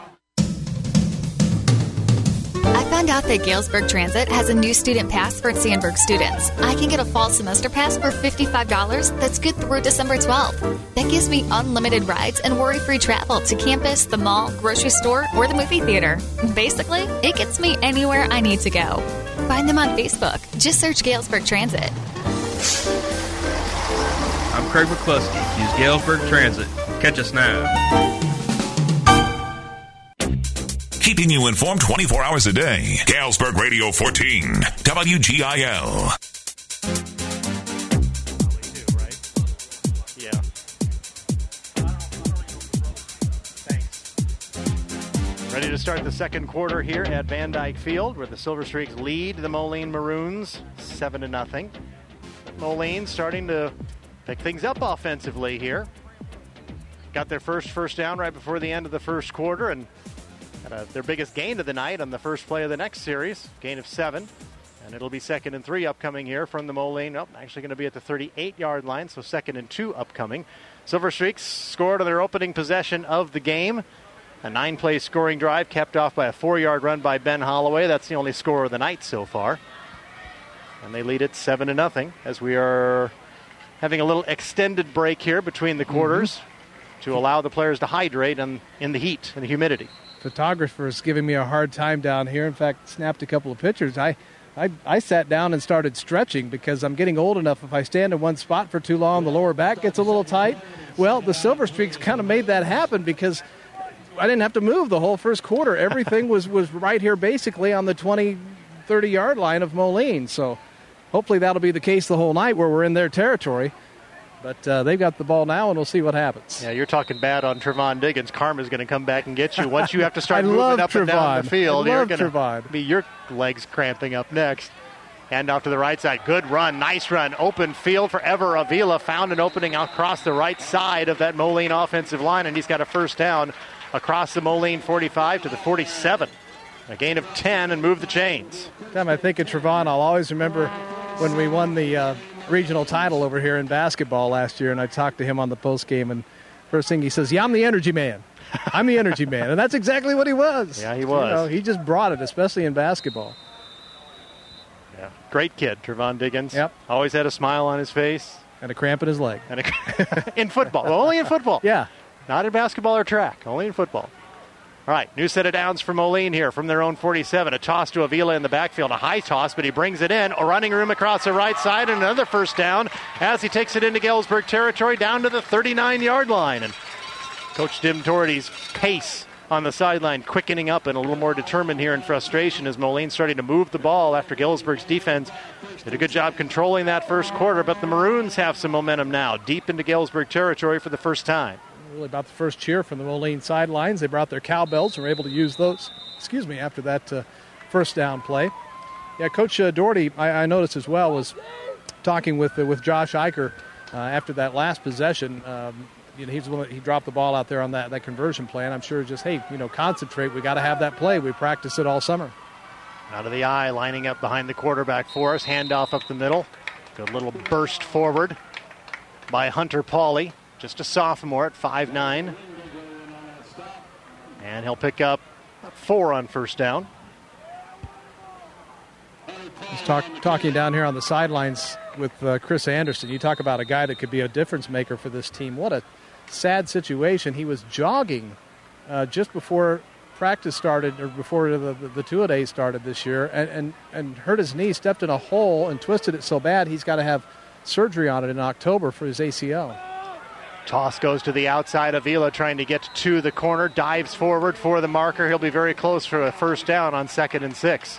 I found out that Galesburg Transit has a new student pass for Sandburg students. I can get a fall semester pass for fifty-five dollars that's good through December twelfth. That gives me unlimited rides and worry-free travel to campus, the mall, grocery store, or the movie theater. Basically, it gets me anywhere I need to go. Find them on Facebook. Just search Galesburg Transit. I'm Craig McCluskey. Use Galesburg Transit. Catch us now. Keeping you informed twenty-four hours a day. Galesburg Radio fourteen, W G I L. Yeah. Thanks. Ready to start the second quarter here at Van Dyke Field, where the Silver Streaks lead the Moline Maroons seven to nothing. Moline starting to pick things up offensively here. Got their first first down right before the end of the first quarter, and Uh, their biggest gain of the night on the first play of the next series, gain of seven. And it'll be second and three upcoming here from the Moline. Oh, actually going to be at the thirty-eight-yard line, so second and two upcoming. Silver Streaks scored on their opening possession of the game. A nine-play scoring drive capped off by a four-yard run by Ben Holloway. That's the only score of the night so far. And they lead it seven to nothing as we are having a little extended break here between the quarters mm-hmm. to allow the players to hydrate in, in the heat and the humidity. Photographer is giving me a hard time down here. In fact, snapped a couple of pictures. I, I, I sat down and started stretching because I'm getting old enough. If I stand in one spot for too long, the lower back gets a little tight. Well, the Silver Streaks kind of made that happen because I didn't have to move the whole first quarter. Everything was, was right here basically on the twenty, thirty-yard line of Moline. So hopefully that'll be the case the whole night where we're in their territory. But uh, they've got the ball now, and we'll see what happens. Yeah, you're talking bad on Trevon Diggins. Karma's going to come back and get you. Once you have to start moving up Trevon. and down the field, I you're love going to be your legs cramping up next. Hand off to the right side. Good run. Nice run. Open field for Ever Avila. Found an opening across the right side of that Moline offensive line, and he's got a first down across the Moline forty-five to the forty-seven. A gain of ten and move the chains. Every time I think of Trevon, I'll always remember when we won the uh, regional title over here in basketball last year, and I talked to him on the post game, and First thing he says, yeah, I'm the energy man. I'm the energy man. And that's exactly what he was. Yeah, he was. You know, he just brought it, especially in basketball. Yeah, great kid, Trevon Diggins. Yep. Always had a smile on his face. And a cramp in his leg. And a, in football. Well, only in football. Yeah. Not in basketball or track. Only in football. All right, new set of downs for Moline here from their own forty-seven. A toss to Avila in the backfield. A high toss, but he brings it in. A running room across the right side and another first down as he takes it into Galesburg territory down to the thirty-nine-yard line. And Coach Dim Doherty's pace on the sideline quickening up and a little more determined here in frustration as Moline starting to move the ball after Galesburg's defense did a good job controlling that first quarter. But the Maroons have some momentum now, deep into Galesburg territory for the first time. Really about the first cheer from the Moline sidelines. They brought their cowbells and were able to use those, excuse me, after that uh, first down play. Yeah, Coach uh, Doherty, I, I noticed as well, was talking with uh, with Josh Eicher uh, after that last possession. Um, you know, he's the one that, he dropped the ball out there on that, that conversion play, and I'm sure just, hey, you know, concentrate. We got to have that play. We practiced it all summer. Out of the eye, lining up behind the quarterback for us. Handoff up the middle. Good little burst forward by Hunter Pauley. Just a sophomore at five nine. And he'll pick up four on first down. He's talk, talking down here on the sidelines with uh, Chris Anderson. You talk about a guy that could be a difference maker for this team. What a sad situation. He was jogging uh, just before practice started, or before the, the, the two-a-days started this year, and, and, and hurt his knee, stepped in a hole, and twisted it so bad he's got to have surgery on it in October for his A C L. Toss goes to the outside. Avila trying to get to the corner, dives forward for the marker. He'll be very close for a first down on second and six.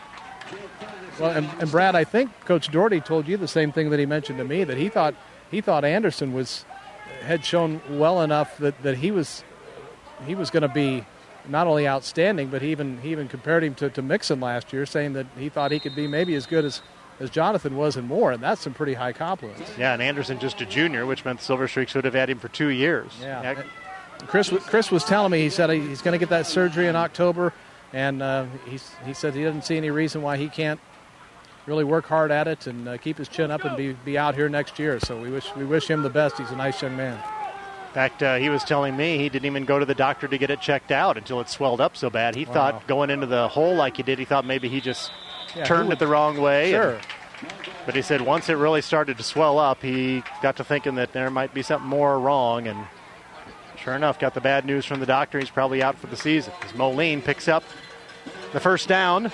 Well, and, and Brad, I think Coach Doherty told you the same thing that he mentioned to me, that he thought he thought Anderson was had shown well enough that, that he was he was going to be not only outstanding, but he even he even compared him to, to Mixon last year, saying that he thought he could be maybe as good as as Jonathan was and more, and that's some pretty high compliments. Yeah, and Anderson just a junior, which meant the Silver Streaks would have had him for two years. Yeah. yeah. Chris Chris was telling me, he said he's going to get that surgery in October, and uh, he's, he said he doesn't see any reason why he can't really work hard at it and uh, keep his chin up and be, be out here next year. So we wish we wish him the best. He's a nice young man. In fact, uh, he was telling me he didn't even go to the doctor to get it checked out until it swelled up so bad. He wow. thought going into the hole like he did, he thought maybe he just yeah, turned it the wrong way. Sure. And, but he said once it really started to swell up, he got to thinking that there might be something more wrong. And sure enough, got the bad news from the doctor. He's probably out for the season. As Moline picks up the first down.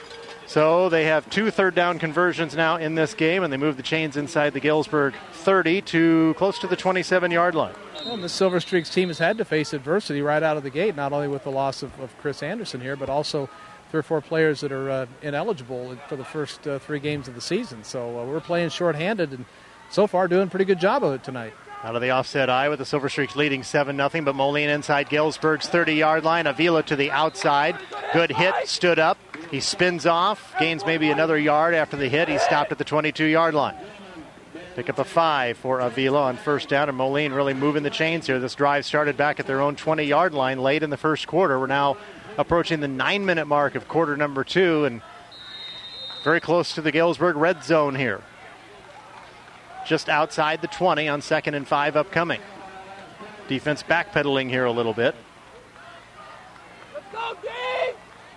So they have two third down conversions now in this game, and they move the chains inside the Galesburg thirty to close to the twenty-seven-yard line. Well, the Silver Streaks team has had to face adversity right out of the gate, not only with the loss of, of Chris Anderson here, but also three or four players that are uh, ineligible for the first uh, three games of the season. So uh, we're playing shorthanded, and so far doing a pretty good job of it tonight. Out of the offset eye with the Silver Streaks leading seven nothing, but Moline inside Galesburg's thirty-yard line. Avila to the outside. Good hit, stood up. He spins off, gains maybe another yard after the hit. He stopped at the twenty-two-yard line. Pick up a five for Avila on first down, and Moline really moving the chains here. This drive started back at their own twenty-yard line late in the first quarter. We're now approaching the nine-minute mark of quarter number two, and very close to the Galesburg red zone here. Just outside the twenty on second and five upcoming. Defense backpedaling here a little bit. Let's go, team!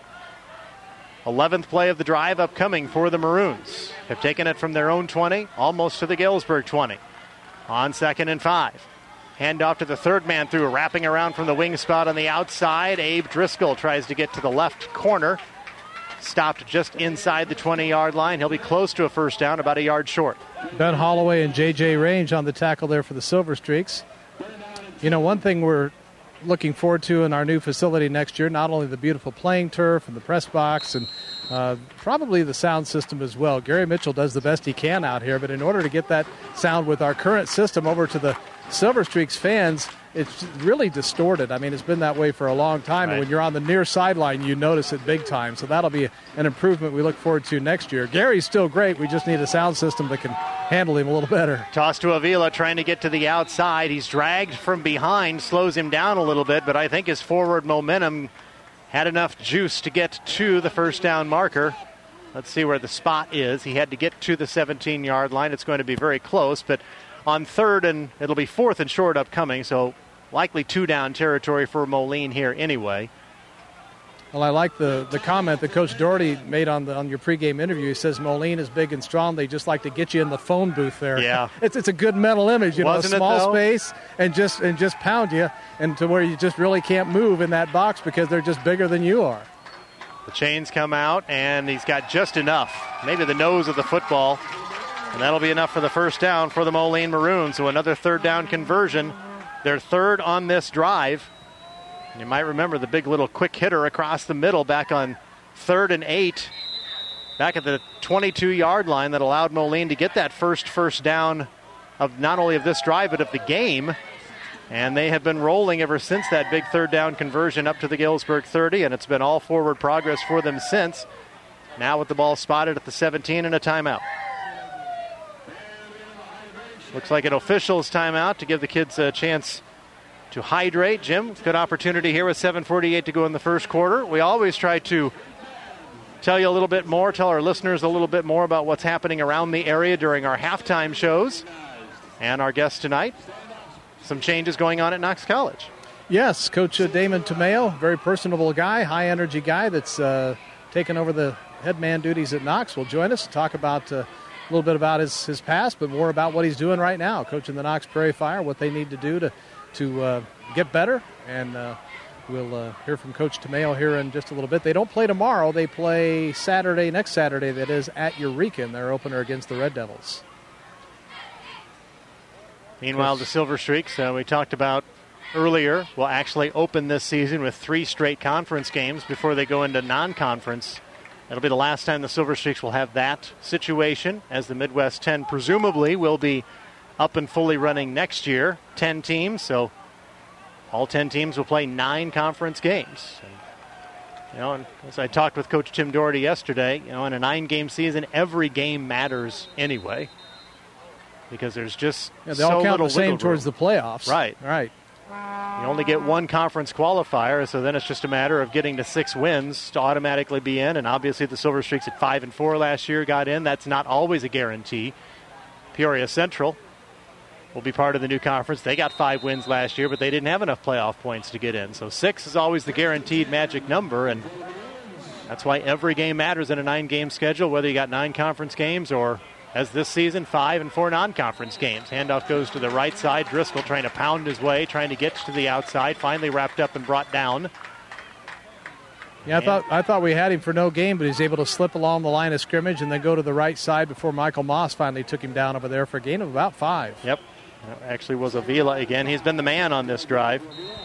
eleventh play of the drive upcoming for the Maroons. Have taken it from their own twenty, almost to the Galesburg twenty. On second and five. Handoff to the third man through, wrapping around from the wing spot on the outside. Abe Driscoll tries to get to the left corner. Stopped just inside the twenty-yard line. He'll be close to a first down, about a yard short. Ben Holloway and J J Range on the tackle there for the Silver Streaks. You know, one thing we're looking forward to in our new facility next year, not only the beautiful playing turf and the press box and uh, probably the sound system as well. Gary Mitchell does the best he can out here, but in order to get that sound with our current system over to the Silver Streaks fans, it's really distorted. I mean, it's been that way for a long time, right. And when you're on the near sideline, you notice it big time. So that'll be an improvement we look forward to next year. Gary's still great. We just need a sound system that can handle him a little better. Toss to Avila, trying to get to the outside. He's dragged from behind, slows him down a little bit, but I think his forward momentum had enough juice to get to the first down marker. Let's see where the spot is. He had to get to the seventeen-yard line. It's going to be very close, but on third, and it'll be fourth and short upcoming, so likely two-down territory for Moline here anyway. Well, I like the, the comment that Coach Doherty made on the on your pregame interview. He says Moline is big and strong. They just like to get you in the phone booth there. Yeah, it's it's a good mental image. You Wasn't know, a small it, space and just and just pound you, and to where you just really can't move in that box because they're just bigger than you are. The chains come out, and he's got just enough, maybe the nose of the football, and that'll be enough for the first down for the Moline Maroons. So another third down conversion. They're third on this drive. You might remember the big little quick hitter across the middle back on third and eight, back at the twenty-two-yard line that allowed Moline to get that first first down of not only of this drive but of the game. And they have been rolling ever since that big third down conversion up to the Galesburg thirty, and it's been all forward progress for them since. Now with the ball spotted at the seventeen and a timeout. Looks like an official's timeout to give the kids a chance to hydrate. Jim, good opportunity here with seven forty-eight to go in the first quarter. We always try to tell you a little bit more, tell our listeners a little bit more about what's happening around the area during our halftime shows. And our guest tonight, some changes going on at Knox College. Yes, Coach uh, Damon Tomeo, very personable guy, high-energy guy that's uh, taken over the head man duties at Knox, will join us to talk about uh, a little bit about his, his past, but more about what he's doing right now, coaching the Knox Prairie Fire, what they need to do to to uh, get better, and uh, we'll uh, hear from Coach Tomeo here in just a little bit. They don't play tomorrow. They play Saturday, next Saturday, that is, at Eureka in their opener against the Red Devils. Meanwhile, the Silver Streaks, uh, we talked about earlier, will actually open this season with three straight conference games before they go into non-conference. It'll be the last time the Silver Streaks will have that situation, as the Midwest ten presumably will be up and fully running next year. ten teams, so all ten teams will play nine conference games. And, you know, and as I talked with Coach Tim Doherty yesterday, you know, in a nine-game season, every game matters anyway, because there's just yeah, they so all count little the same wiggle towards room. the playoffs. Right, right. You only get one conference qualifier, so then it's just a matter of getting to six wins to automatically be in. And obviously, the Silver Streaks at five and four last year got in. That's not always a guarantee. Peoria Central will be part of the new conference. They got five wins last year, but they didn't have enough playoff points to get in. So six is always the guaranteed magic number, and that's why every game matters in a nine-game schedule, whether you got nine conference games or, as this season, five and four non-conference games. Handoff goes to the right side. Driscoll trying to pound his way, trying to get to the outside, finally wrapped up and brought down. Yeah, I thought I thought we had him for no game, but he's able to slip along the line of scrimmage and then go to the right side before Michael Moss finally took him down over there for a gain of about five. Yep. That actually was Avila again. He's been the man on this drive.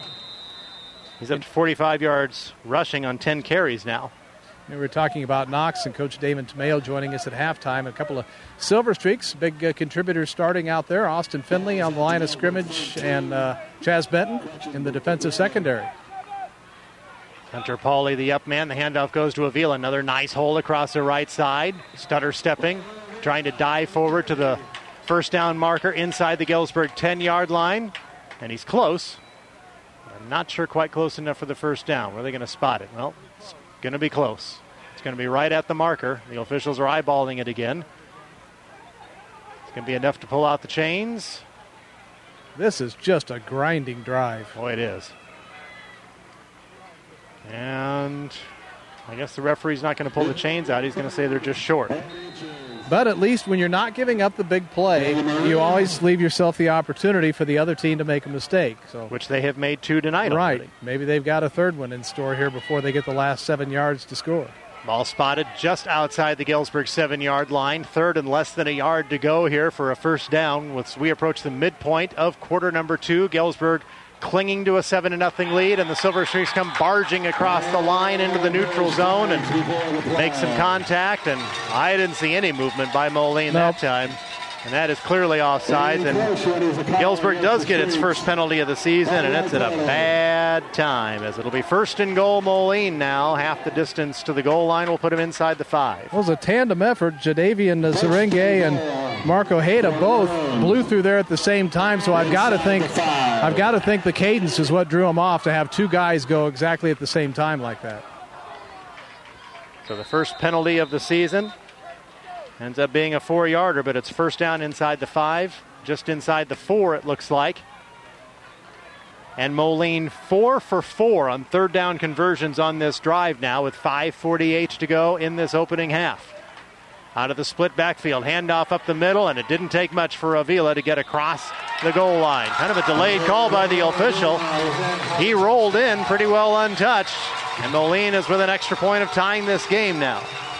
He's up to forty-five yards rushing on ten carries now. We were talking about Knox and Coach Damon Tomeo joining us at halftime. A couple of Silver Streaks, big uh, contributors starting out there. Austin Finley on the line of scrimmage and uh, Chaz Benton in the defensive secondary. Hunter Pauley, the up man. The handoff goes to Avila. Another nice hole across the right side. Stutter stepping, trying to dive forward to the first down marker inside the Galesburg ten-yard line. And he's close. I'm not sure quite close enough for the first down. Where are they going to spot it? Well, it's going to be close. It's going to be right at the marker. The officials are eyeballing it again. It's going to be enough to pull out the chains. This is just a grinding drive. Boy, it is. And I guess the referee's not going to pull the chains out. He's going to say they're just short. But at least when you're not giving up the big play, you always leave yourself the opportunity for the other team to make a mistake. So, which they have made two tonight right. already. Maybe they've got a third one in store here before they get the last seven yards to score. Ball spotted just outside the Galesburg seven-yard line. Third and less than a yard to go here for a first down. As we approach the midpoint of quarter number two, Galesburg clinging to a seven to nothing lead, and the Silver Streaks come barging across the line into the neutral zone and make some contact, and I didn't see any movement by Moline nope. that time. And that is clearly offside. And Galesburg does get its first penalty of the season, and it's at a bad time, as it'll be first and goal Moline now. Half the distance to the goal line will put him inside the five. It was a tandem effort. Jadavian Zerenge and Marco Hayda both blew through there at the same time, so I've got to think I've got to think the cadence is what drew them off, to have two guys go exactly at the same time like that. So the first penalty of the season ends up being a four-yarder, but it's first down inside the five, just inside the four it looks like. And Moline four for four on third down conversions on this drive now with five forty-eight to go in this opening half. Out of the split backfield, handoff up the middle, and it didn't take much for Avila to get across the goal line. Kind of a delayed call by the official. He rolled in pretty well untouched, and Moline is with an extra point of tying this game now.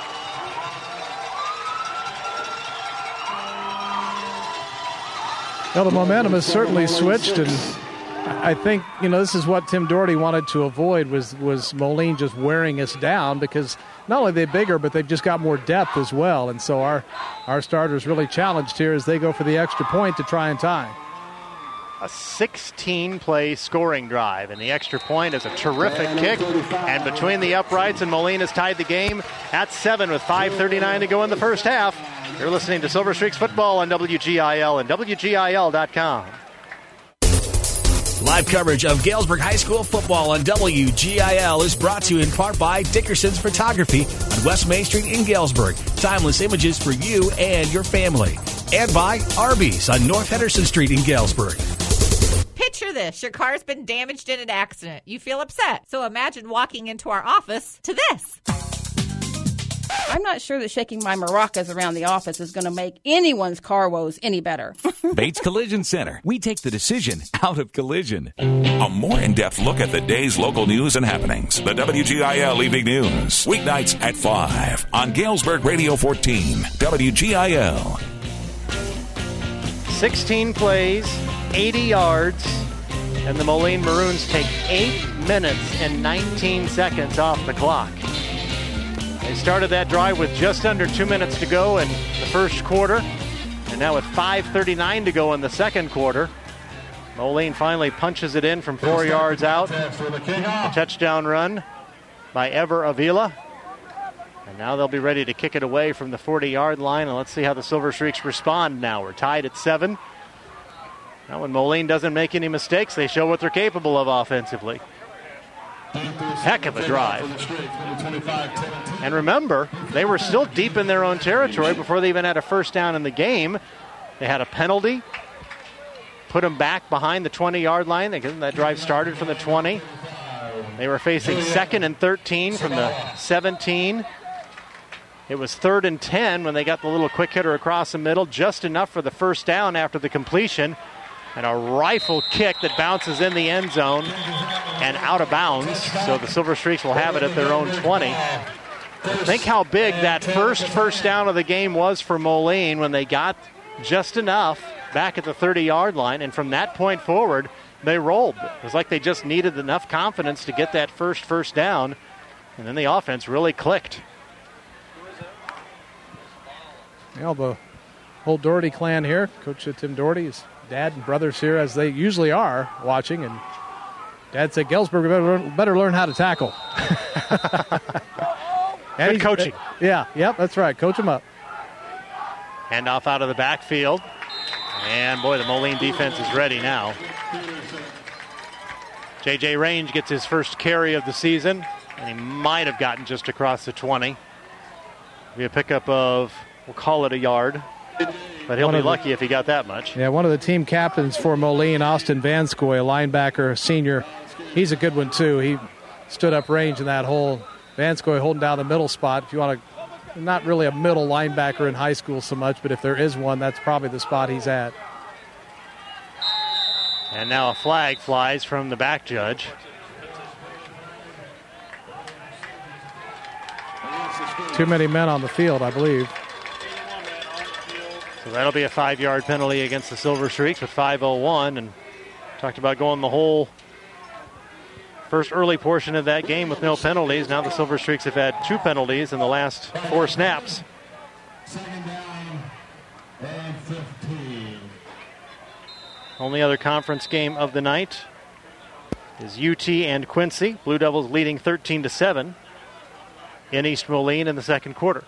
Well, the momentum has certainly switched, and I think, you know, this is what Tim Doherty wanted to avoid was, was Moline just wearing us down, because not only are they bigger, but they've just got more depth as well. And so our, our starters really challenged here as they go for the extra point to try and tie. A sixteen-play scoring drive, and the extra point is a terrific kick. And between the uprights, and Moline has tied the game at seven with five thirty-nine to go in the first half. You're listening to Silver Streaks Football on W G I L and W G I L dot com. Live coverage of Galesburg High School football on W G I L is brought to you in part by Dickerson's Photography on West Main Street in Galesburg. Timeless images for you and your family. And by Arby's on North Henderson Street in Galesburg. Picture this. Your car's been damaged in an accident. You feel upset. So imagine walking into our office to this. I'm not sure that shaking my maracas around the office is going to make anyone's car woes any better. Bates Collision Center. We take the decision out of collision. A more in-depth look at the day's local news and happenings. The W G I L Evening News. Weeknights at five on Galesburg Radio fourteen. W G I L. sixteen plays, eighty yards, and the Moline Maroons take eight minutes and nineteen seconds off the clock. They started that drive with just under two minutes to go in the first quarter, and now with five thirty-nine to go in the second quarter, Moline finally punches it in from four yards out. A touchdown run by Ever Avila. And now they'll be ready to kick it away from the forty-yard line, and let's see how the Silver Streaks respond now. We're tied at seven. Now when Moline doesn't make any mistakes, they show what they're capable of offensively. Heck of a drive. And remember, they were still deep in their own territory before they even had a first down in the game. They had a penalty, put them back behind the twenty-yard line. That drive started from the twenty. They were facing second and thirteen from the seventeen. It was third and ten when they got the little quick hitter across the middle, just enough for the first down after the completion. And a rifle kick that bounces in the end zone and out of bounds. So the Silver Streaks will have it at their own twenty. Think how big that first first down of the game was for Moline when they got just enough back at the thirty-yard line. And from that point forward, they rolled. It was like they just needed enough confidence to get that first first down. And then the offense really clicked. Well, the whole Doherty clan here, Coach Tim Doherty's dad and brothers here, as they usually are, watching. And Dad said, Galesburg better, better learn how to tackle. Good coaching. Yeah, yep, that's right. Coach them up. Handoff out of the backfield. And, boy, the Moline defense is ready now. J J Range gets his first carry of the season, and he might have gotten just across the twenty. Be a pickup of, we'll call it a yard. But he'll one be lucky the, if he got that much. Yeah, one of the team captains for Moline, Austin Vanskoy, a linebacker, senior. He's a good one, too. He stood up range in that hole. Vanskoy holding down the middle spot. If you want to, not really a middle linebacker in high school so much, but if there is one, that's probably the spot he's at. And now a flag flies from the back judge. Too many men on the field, I believe. So that'll be a five-yard penalty against the Silver Streaks with five oh one. And talked about going the whole first early portion of that game with no penalties. Now the Silver Streaks have had two penalties in the last four snaps. Second down and fifteen. Only other conference game of the night is U T and Quincy. Blue Devils leading thirteen to seven in East Moline in the second quarter.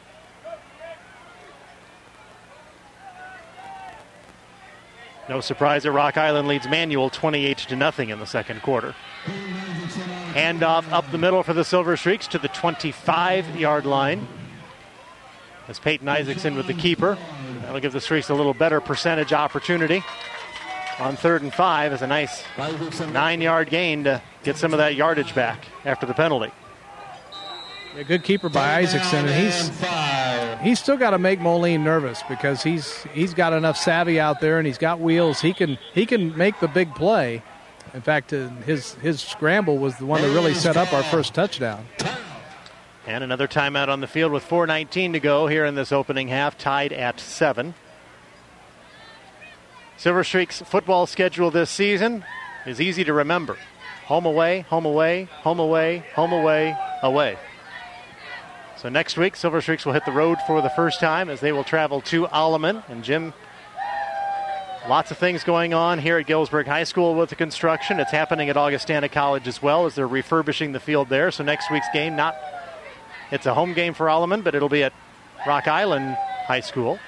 No surprise that Rock Island leads Manual twenty-eight to nothing in the second quarter. Handoff up the middle for the Silver Streaks to the twenty-five-yard line. As Peyton Isaacson with the keeper. That'll give the Streaks a little better percentage opportunity. on third and five is a nice nine-yard gain to get some of that yardage back after the penalty. A good keeper by Isaacson, and he's he's still got to make Moline nervous because he's he's got enough savvy out there and he's got wheels. He can he can make the big play. In fact, uh, his his scramble was the one that really set up our first touchdown. And another timeout on the field with four nineteen to go here in this opening half, tied at seven. Silver Streak's football schedule this season is easy to remember. Home away, home away, home away, home away, away. So next week, Silver Streaks will hit the road for the first time as they will travel to Alleman. And Jim, lots of things going on here at Galesburg High School with the construction. It's happening at Augustana College as well as they're refurbishing the field there. So next week's game, not it's a home game for Alleman, but it'll be at Rock Island High School.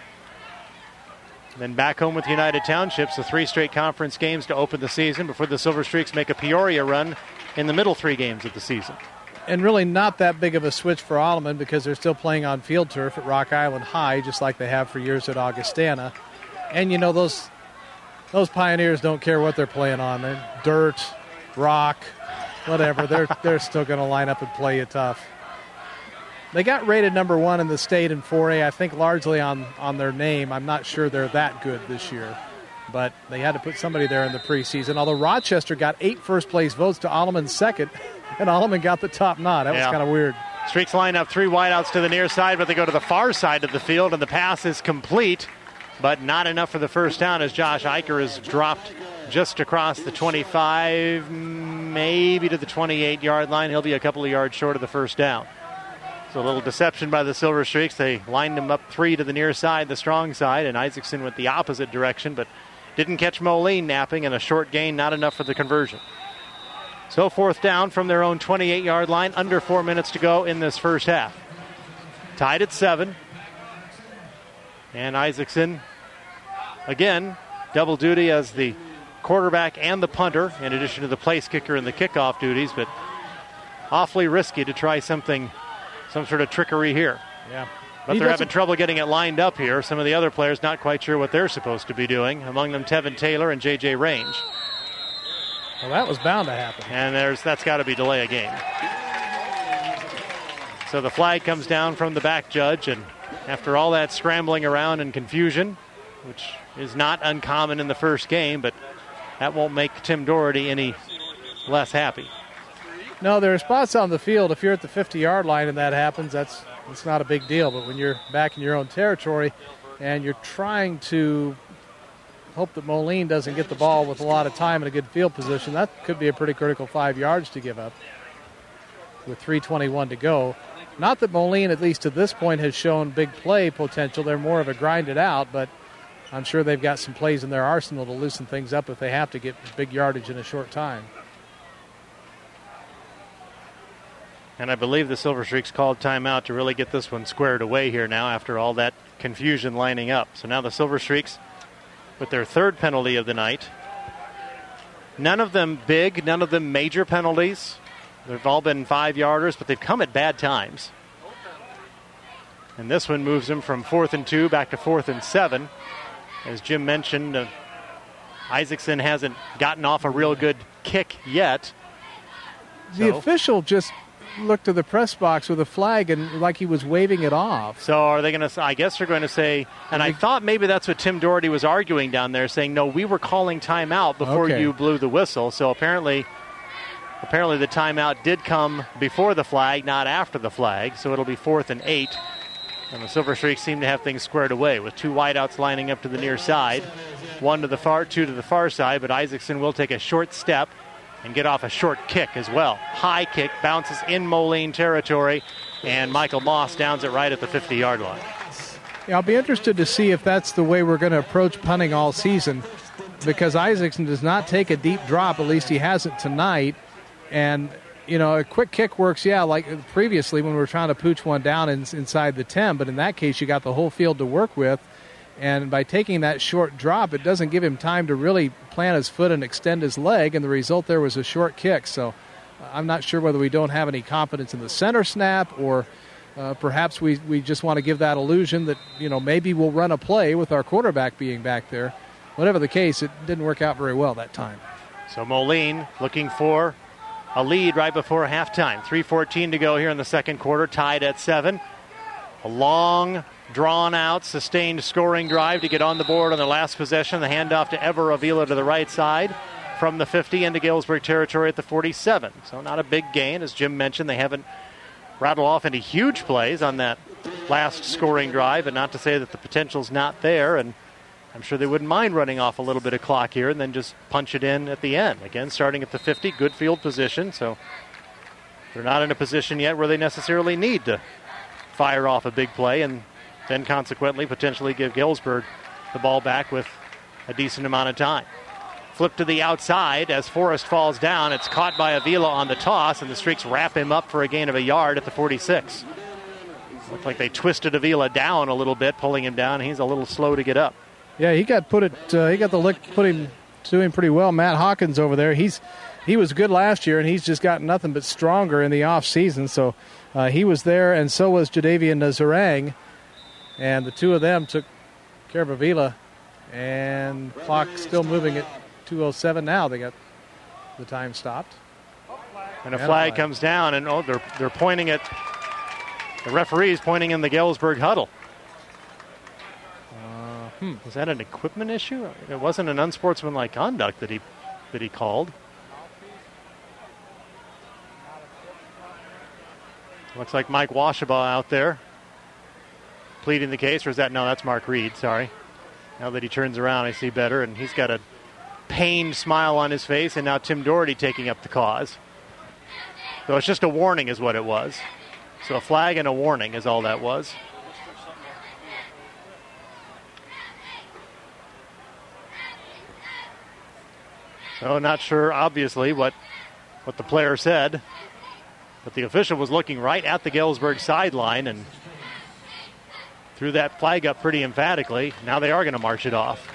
And then back home with United Townships, the three straight conference games to open the season before the Silver Streaks make a Peoria run in the middle three games of the season. And really not that big of a switch for Alleman because they're still playing on field turf at Rock Island High, just like they have for years at Augustana. And, you know, those those Pioneers don't care what they're playing on. They're dirt, rock, whatever. they're they're still going to line up and play you tough. They got rated number one in the state in four A, I think largely on, on their name. I'm not sure they're that good this year. But they had to put somebody there in the preseason. Although Rochester got eight first-place votes to Alleman's second, and Alleman got the top nod. That was yeah. kind of weird. Streaks line up three wideouts to the near side, but they go to the far side of the field, and the pass is complete, but not enough for the first down as Josh Eicher is dropped just across the twenty-five, maybe to the twenty-eight-yard line. He'll be a couple of yards short of the first down. So a little deception by the Silver Streaks. They lined him up three to the near side, the strong side, and Isaacson went the opposite direction, but didn't catch Moline napping, and a short gain, not enough for the conversion. So fourth down from their own twenty-eight-yard line, under four minutes to go in this first half. Tied at seven. And Isaacson, again, double duty as the quarterback and the punter, in addition to the place kicker and the kickoff duties, but awfully risky to try something, some sort of trickery here. Yeah. But He they're doesn't- having trouble getting it lined up here. Some of the other players not quite sure what they're supposed to be doing, among them Tevin Taylor and J J Range. Well, that was bound to happen. And there's that's got to be delay a game. So the flag comes down from the back judge, and after all that scrambling around and confusion, which is not uncommon in the first game, but that won't make Tim Doherty any less happy. No, there are spots on the field. If you're at the fifty-yard line and that happens, that's it's not a big deal. But when you're back in your own territory and you're trying to hope that Moline doesn't get the ball with a lot of time and a good field position, that could be a pretty critical five yards to give up with three twenty-one to go. Not that Moline, at least to this point, has shown big play potential. They're more of a grind it out, but I'm sure they've got some plays in their arsenal to loosen things up if they have to get big yardage in a short time. And I believe the Silver Streaks called timeout to really get this one squared away here now after all that confusion lining up. So now the Silver Streaks with their third penalty of the night. None of them big, none of them major penalties. They've all been five-yarders, but they've come at bad times. And this one moves them from fourth and two back to fourth and seven. As Jim mentioned, uh, Isaacson hasn't gotten off a real good kick yet. The So- official just looked to the press box with a flag and like he was waving it off. So are they going to, I guess they're going to say, and I thought maybe that's what Tim Doherty was arguing down there, saying, no, we were calling timeout before Okay. you blew the whistle. So apparently, apparently the timeout did come before the flag, not after the flag. So it'll be fourth and eight. And the Silver Streaks seem to have things squared away with two wideouts lining up to the near side. One to the far, two to the far side, but Isaacson will take a short step and get off a short kick as well. High kick, bounces in Moline territory, and Michael Moss downs it right at the fifty-yard line. Yeah, I'll be interested to see if that's the way we're going to approach punting all season, because Isaacson does not take a deep drop, at least he hasn't tonight. And, you know, a quick kick works, yeah, like previously when we were trying to pooch one down in, inside the ten, but in that case you got the whole field to work with. And by taking that short drop, it doesn't give him time to really plant his foot and extend his leg, and the result there was a short kick. So uh, I'm not sure whether we don't have any confidence in the center snap, or uh, perhaps we, we just want to give that illusion that, you know, maybe we'll run a play with our quarterback being back there. whatever the case, it didn't work out very well that time. So Moline looking for a lead right before halftime. three fourteen to go here in the second quarter, tied at seven. A long, drawn-out, sustained scoring drive to get on the board on the last possession. The handoff to Ever Avila to the right side from the fifty into Galesburg territory at the forty-seven. So not a big gain. As Jim mentioned, they haven't rattled off any huge plays on that last scoring drive, and not to say that the potential's not there, and I'm sure they wouldn't mind running off a little bit of clock here and then just punch it in at the end. Again, starting at the fifty, good field position, so they're not in a position yet where they necessarily need to fire off a big play and then consequently potentially give Galesburg the ball back with a decent amount of time. Flip to the outside as Forrest falls down. It's caught by Avila on the toss, and the Streaks wrap him up for a gain of a yard at the forty-six. Looked like they twisted Avila down a little bit, pulling him down. He's a little slow to get up. Yeah, he got put it. Uh, he got the lick put him doing pretty well. Matt Hawkins over there. He's he was good last year, and he's just gotten nothing but stronger in the off season. So uh, he was there, and so was Jadavian Nazarang, and the two of them took care of Avila. And clock still moving at two oh seven now. They got the time stopped, and a flag comes down, and oh, they're they're pointing at the referee's pointing in the Galesburg huddle. Hmm. Was that an equipment issue? It wasn't an unsportsmanlike conduct that he that he called. Looks like Mike Washabaugh out there pleading the case, or is that, no, that's Mark Reed, sorry. Now that he turns around, I see better, and he's got a pained smile on his face, and now Tim Doherty taking up the cause. So it's just a warning is what it was. So a flag and a warning is all that was. So not sure, obviously, what what the player said. But the official was looking right at the Galesburg sideline and threw that flag up pretty emphatically. Now they are going to march it off.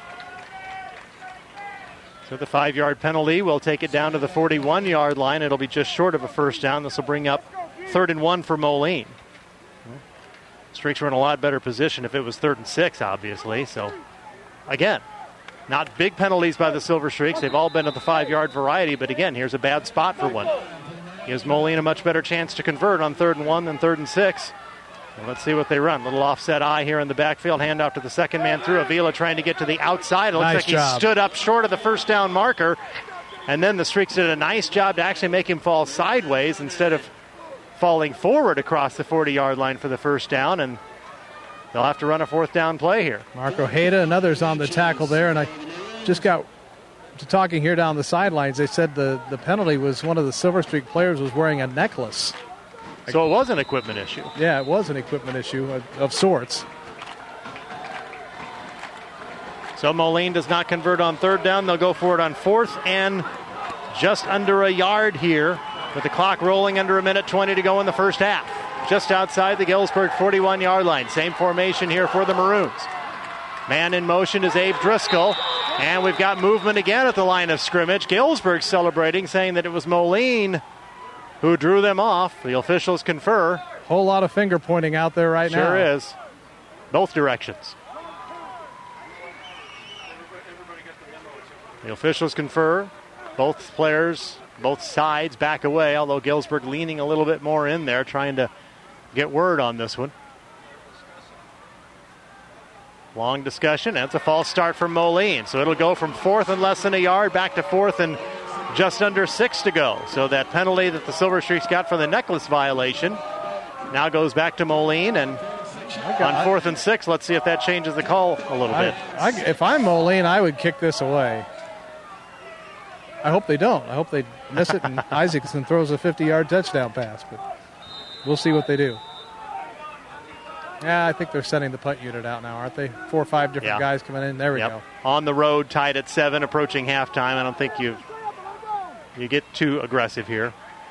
So the five-yard penalty will take it down to the forty-one-yard line. It'll be just short of a first down. This will bring up third and one for Moline. Streaks were in a lot better position if it was third and six, obviously. So, again, not big penalties by the Silver Streaks. They've all been at the five-yard variety, but again, here's a bad spot for one. Gives Moline a much better chance to convert on third and one than third and six. And let's see what they run. Little offset eye here in the backfield. Handoff to the second man through. Avila trying to get to the outside. It looks nice like he job. stood up short of the first down marker. And then the Streaks did a nice job to actually make him fall sideways instead of falling forward across the forty-yard line for the first down. And they'll have to run a fourth down play here. Mark Ojeda and others on the tackle there. And I just got to talking here down the sidelines. They said the, the penalty was one of the Silver Streak players was wearing a necklace. So it was an equipment issue. Yeah, it was an equipment issue of, of sorts. So Moline does not convert on third down. They'll go for it on fourth and just under a yard here with the clock rolling under a minute twenty to go in the first half. Just outside the Galesburg forty-one-yard line. Same formation here for the Maroons. Man in motion is Abe Driscoll. And we've got movement again at the line of scrimmage. Galesburg celebrating, saying that it was Moline who drew them off. The officials confer. Whole lot of finger pointing out there right sure now. Sure is. Both directions. The officials confer. Both players, both sides back away, although Galesburg leaning a little bit more in there, trying to get word on this one. Long discussion. That's a false start from Moline. So it'll go from fourth and less than a yard back to fourth and just under six to go. So that penalty that the Silver Streaks got for the necklace violation now goes back to Moline. And on fourth and six, let's see if that changes the call a little I, bit. I, if I'm Moline, I would kick this away. I hope they don't. I hope they miss it and Isaacson throws a fifty-yard touchdown pass. But we'll see what they do. Yeah, I think they're sending the punt unit out now, aren't they? Four or five different yeah. guys coming in. There we yep. go. On the road, tied at seven, approaching halftime. I don't think you you get too aggressive here.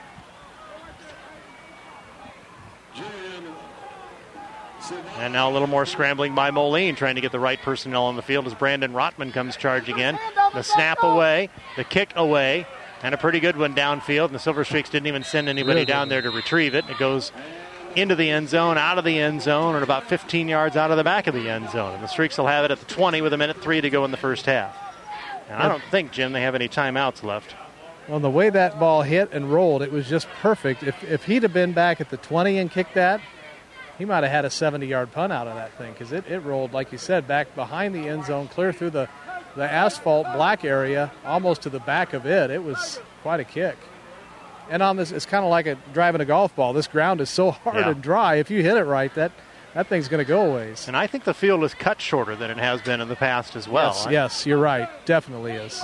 And now a little more scrambling by Moline, trying to get the right personnel on the field as Brandon Rotman comes charging in. The snap away, the kick away, and a pretty good one downfield. And the Silver Streaks didn't even send anybody really down there to retrieve it. It goes into the end zone, out of the end zone, and about fifteen yards out of the back of the end zone. And the Streaks will have it at the twenty with a minute three to go in the first half. And I don't think, Jim, they have any timeouts left. Well, the way that ball hit and rolled, it was just perfect. If if he'd have been back at the twenty and kicked that, he might have had a seventy-yard punt out of that thing because it, it rolled, like you said, back behind the end zone, clear through the, the asphalt black area, almost to the back of it. It was quite a kick. And on this, it's kind of like a, driving a golf ball. This ground is so hard yeah. and dry. If you hit it right, that, that thing's going to go a ways. And I think the field is cut shorter than it has been in the past as well. Yes, yes, you're right. Definitely is.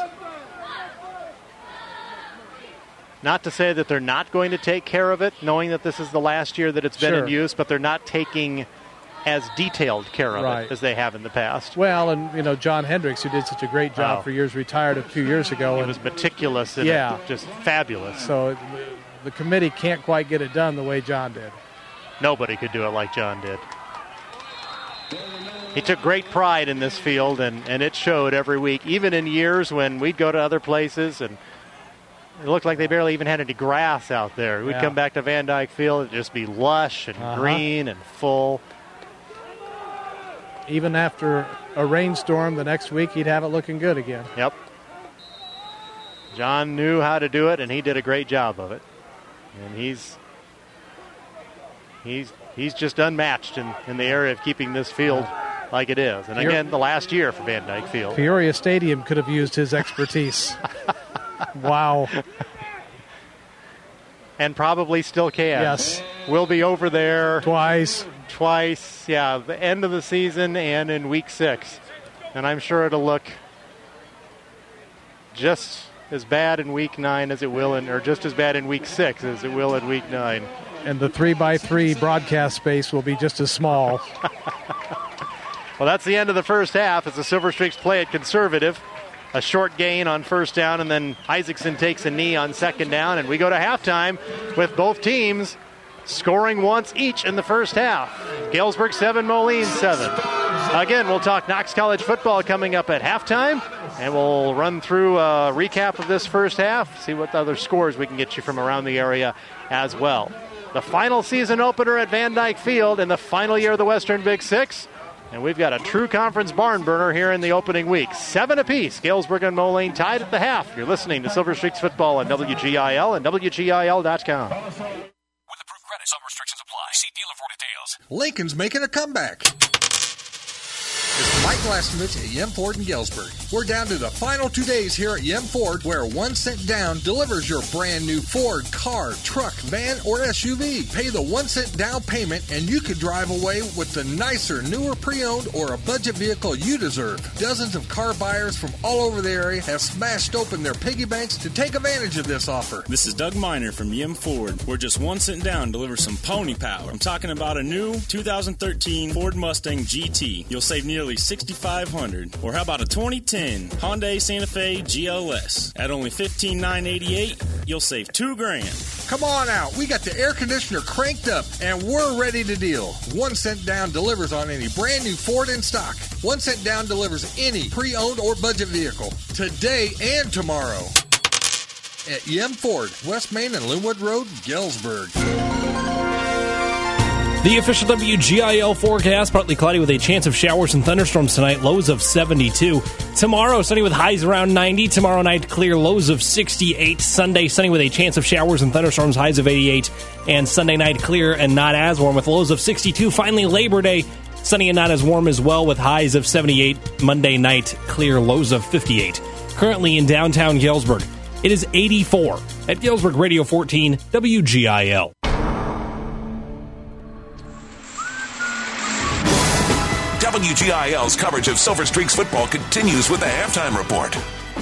Not to say that they're not going to take care of it, knowing that this is the last year that it's been sure. in use, but they're not taking as detailed care of right. it as they have in the past. Well, and, you know, John Hendricks, who did such a great job oh. for years, retired a few years ago. He and, was meticulous and yeah. just fabulous. So the committee can't quite get it done the way John did. Nobody could do it like John did. He took great pride in this field, and, and it showed every week, even in years when we'd go to other places and it looked like they barely even had any grass out there. We'd yeah. come back to Van Dyke Field, it'd just be lush and uh-huh. green and full. Even after a rainstorm the next week, he'd have it looking good again. Yep. John knew how to do it, and he did a great job of it. And he's he's he's just unmatched in, in the area of keeping this field like it is. And again, the last year for Van Dyke Field. Peoria Stadium could have used his expertise. Wow. And probably still can. Yes. We'll be over there. Twice. Twice, yeah, the end of the season and in week six. And I'm sure it'll look just as bad in week nine as it will in, or just as bad in week six as it will in week nine. And the three by three broadcast space will be just as small. Well, that's the end of the first half as the Silver Streaks play it conservative. A short gain on first down, and then Isaacson takes a knee on second down, and we go to halftime with both teams scoring once each in the first half. Galesburg seven, Moline seven. Again, we'll talk Knox College football coming up at halftime, and we'll run through a recap of this first half, see what other scores we can get you from around the area as well. The final season opener at Van Dyke Field in the final year of the Western Big Six. And we've got a true conference barn burner here in the opening week. Seven apiece. Galesburg and Moline tied at the half. You're listening to Silver Streaks Football on W G I L and W G I L dot com. With approved credit, some restrictions apply. See dealer for details. Lincoln's making a comeback. It's Mike Lastovich at Yem Ford in Galesburg. We're down to the final two days here at Yem Ford, where one cent down delivers your brand new Ford car, truck, van, or S U V. Pay the one cent down payment, and you could drive away with the nicer, newer pre-owned or a budget vehicle you deserve. Dozens of car buyers from all over the area have smashed open their piggy banks to take advantage of this offer. This is Doug Miner from Yem Ford, where just one cent down delivers some pony power. I'm talking about a new two thousand thirteen Ford Mustang G T. You'll save nearly sixty-five hundred dollars. Or how about a twenty ten Hyundai Santa Fe G L S? At only fifteen thousand nine hundred eighty-eight dollars, you'll save two grand. Come on out. We got the air conditioner cranked up, and we're ready to deal. One cent down delivers on any brand new Ford in stock. One cent down delivers any pre-owned or budget vehicle today and tomorrow. At Yem Ford, West Main and Linwood Road, Galesburg. The official W G I L forecast, partly cloudy with a chance of showers and thunderstorms tonight, lows of seventy-two. Tomorrow, sunny with highs around ninety. Tomorrow night, clear, lows of sixty-eight. Sunday, sunny with a chance of showers and thunderstorms, highs of eighty-eight. And Sunday night, clear and not as warm with lows of sixty-two. Finally, Labor Day, sunny and not as warm as well with highs of seventy-eight. Monday night, clear, lows of fifty-eight. Currently in downtown Galesburg, it is eighty-four. At Galesburg Radio fourteen, W G I L. W G I L's coverage of Silver Streaks football continues with the halftime report.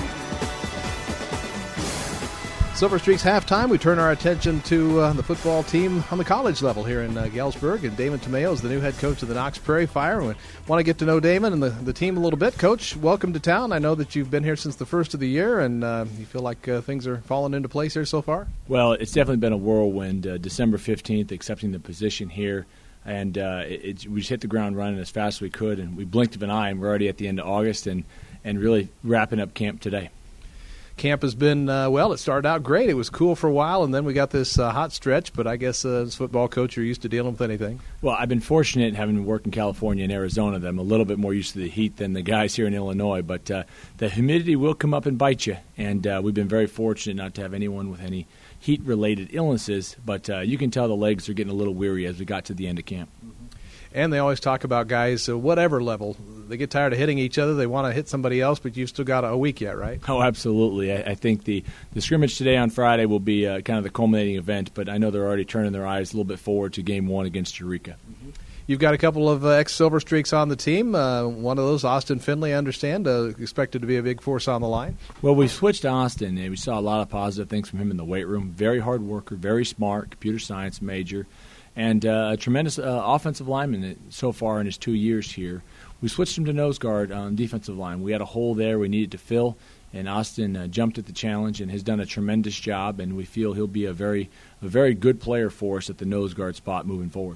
Silver Streaks halftime, we turn our attention to uh, the football team on the college level here in uh, Galesburg, and Damon Tomeo is the new head coach of the Knox Prairie Fire. We want to get to know Damon and the, the team a little bit. Coach, welcome to town. I know that you've been here since the first of the year, and uh, you feel like uh, things are falling into place here so far? Well, it's definitely been a whirlwind. Uh, December fifteenth, accepting the position here. And uh, it, it, we just hit the ground running as fast as we could, and we blinked of an eye, and we're already at the end of August and, and really wrapping up camp today. camp has been, uh, well, it started out great. It was cool for a while, and then we got this uh, hot stretch, but I guess uh, as football coach, you're used to dealing with anything. Well, I've been fortunate having worked in California and Arizona that I'm a little bit more used to the heat than the guys here in Illinois, but uh, the humidity will come up and bite you, and uh, we've been very fortunate not to have anyone with any heat-related illnesses, but uh, you can tell the legs are getting a little weary as we got to the end of camp. And they always talk about guys, uh, whatever level, they get tired of hitting each other. They want to hit somebody else, but you've still got a week yet, right? Oh, absolutely. I, I think the, the scrimmage today on Friday will be uh, kind of the culminating event, but I know they're already turning their eyes a little bit forward to game one against Eureka. Mm-hmm. You've got a couple of uh, ex-Silver Streaks on the team. Uh, one of those, Austin Finley, I understand, uh, expected to be a big force on the line. Well, we switched to Austin, and we saw a lot of positive things from him in the weight room. Very hard worker, very smart, computer science major. And uh, a tremendous uh, offensive lineman so far in his two years here. We switched him to nose guard on defensive line. We had a hole there we needed to fill, and Austin uh, jumped at the challenge and has done a tremendous job, and we feel he'll be a very a very good player for us at the nose guard spot moving forward.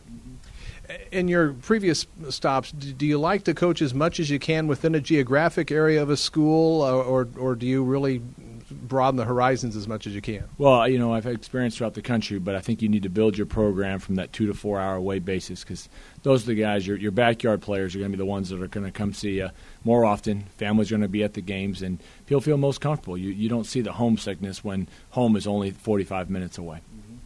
In your previous stops, do you like to coach as much as you can within a geographic area of a school, or, or, or do you really broaden the horizons as much as you can? Well, you know, I've had experience throughout the country, but I think you need to build your program from that two to four hour away basis, because those are the guys, your, your backyard players are going to be the ones that are going to come see you more often. Families are going to be at the games, and people feel most comfortable. You, you don't see the homesickness when home is only forty-five minutes away.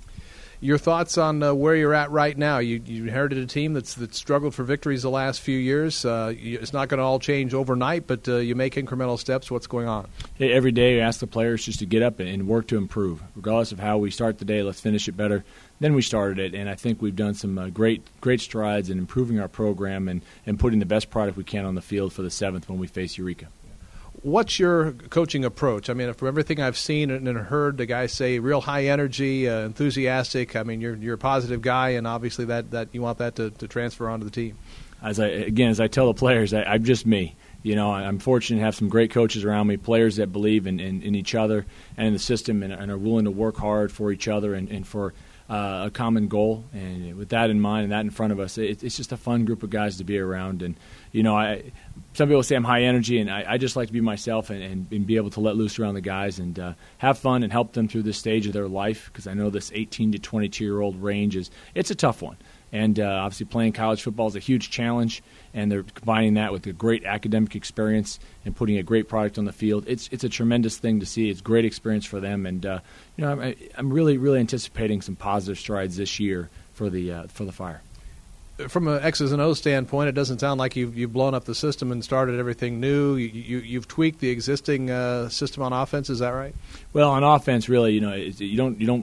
Your thoughts on uh, where you're at right now? You, you inherited a team that's that struggled for victories the last few years. Uh, you, it's not going to all change overnight, but uh, you make incremental steps. What's going on? Hey, every day we ask the players just to get up and, and work to improve. Regardless of how we start the day, let's finish it better than we started it. And I think we've done some uh, great great strides in improving our program and, and putting the best product we can on the field for the seventh when we face Eureka. What's your coaching approach? I mean, from everything I've seen and heard, the guys say real high energy, uh, enthusiastic. I mean, you're you're a positive guy, and obviously that, that you want that to, to transfer onto the team. As I again, as I tell the players, I, I'm just me. You know, I'm fortunate to have some great coaches around me, players that believe in, in, in each other and in the system, and, and are willing to work hard for each other and, and for uh, a common goal. And with that in mind and that in front of us, it, it's just a fun group of guys to be around. And you know, I. Some people say I'm high energy, and I, I just like to be myself and, and, and be able to let loose around the guys and uh, have fun and help them through this stage of their life, because I know this eighteen to twenty-two-year-old range is it's a tough one. And uh, obviously playing college football is a huge challenge, and they're combining that with a great academic experience and putting a great product on the field. It's it's a tremendous thing to see. It's a great experience for them, and uh, you know I'm, I'm really, really anticipating some positive strides this year for the uh, for the Fire. From an X's and O's standpoint, it doesn't sound like you've, you've blown up the system and started everything new. You, you, you've tweaked the existing uh, system on offense. Is that right? Well, on offense, really, you know, you don't you don't.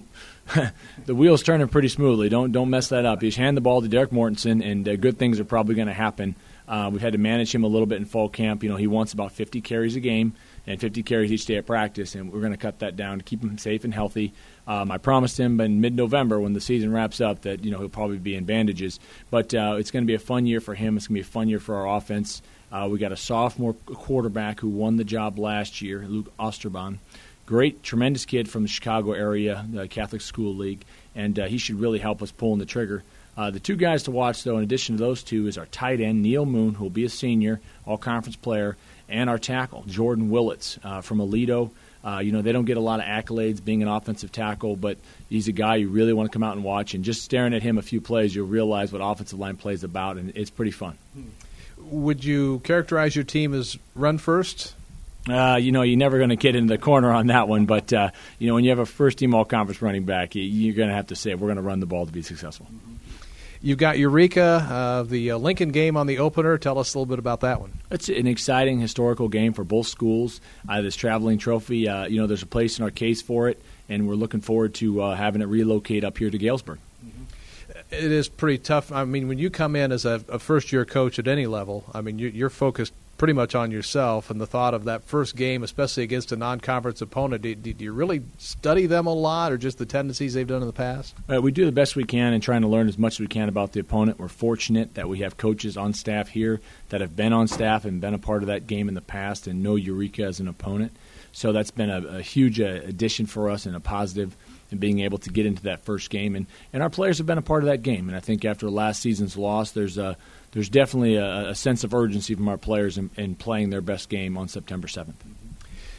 The wheels turning pretty smoothly. Don't don't mess that up. You just hand the ball to Derek Mortensen, and uh, good things are probably going to happen. Uh, we've had to manage him a little bit in fall camp. You know, he wants about fifty carries a game and fifty carries each day at practice, and we're going to cut that down to keep him safe and healthy. Um, I promised him in mid-November when the season wraps up that, you know, he'll probably be in bandages. But uh, it's going to be a fun year for him. It's going to be a fun year for our offense. Uh, we got a sophomore quarterback who won the job last year, Luke Osterbahn. Great, tremendous kid from the Chicago area, the Catholic School League, and uh, he should really help us pulling the trigger. Uh, the two guys to watch, though, in addition to those two, is our tight end, Neil Moon, who will be a senior, all-conference player, and our tackle, Jordan Willits uh, from Aledo. Uh, you know, they don't get a lot of accolades being an offensive tackle, but he's a guy you really want to come out and watch. And just staring at him a few plays, you'll realize what offensive line play is about, and it's pretty fun. Would you characterize your team as run first? Uh, you know, you're never going to get into the corner on that one, but, uh, you know, when you have a first-team all-conference running back, you're going to have to say we're going to run the ball to be successful. You've got Eureka, uh, the uh, Lincoln game on the opener. Tell us a little bit about that one. It's an exciting historical game for both schools. Uh, this traveling trophy, uh, you know, there's a place in our case for it, and we're looking forward to uh, having it relocate up here to Galesburg. It is pretty tough. I mean, when you come in as a, a first-year coach at any level, I mean, you, you're focused pretty much on yourself, and the thought of that first game, especially against a non-conference opponent, do, do you really study them a lot, or just the tendencies they've done in the past? Uh, we do the best we can in trying to learn as much as we can about the opponent. We're fortunate that we have coaches on staff here that have been on staff and been a part of that game in the past and know Eureka as an opponent. So that's been a, a huge uh, addition for us and a positive in being able to get into that first game. And, and our players have been a part of that game. And I think after last season's loss, there's a There's definitely a, a sense of urgency from our players in, in playing their best game on September seventh.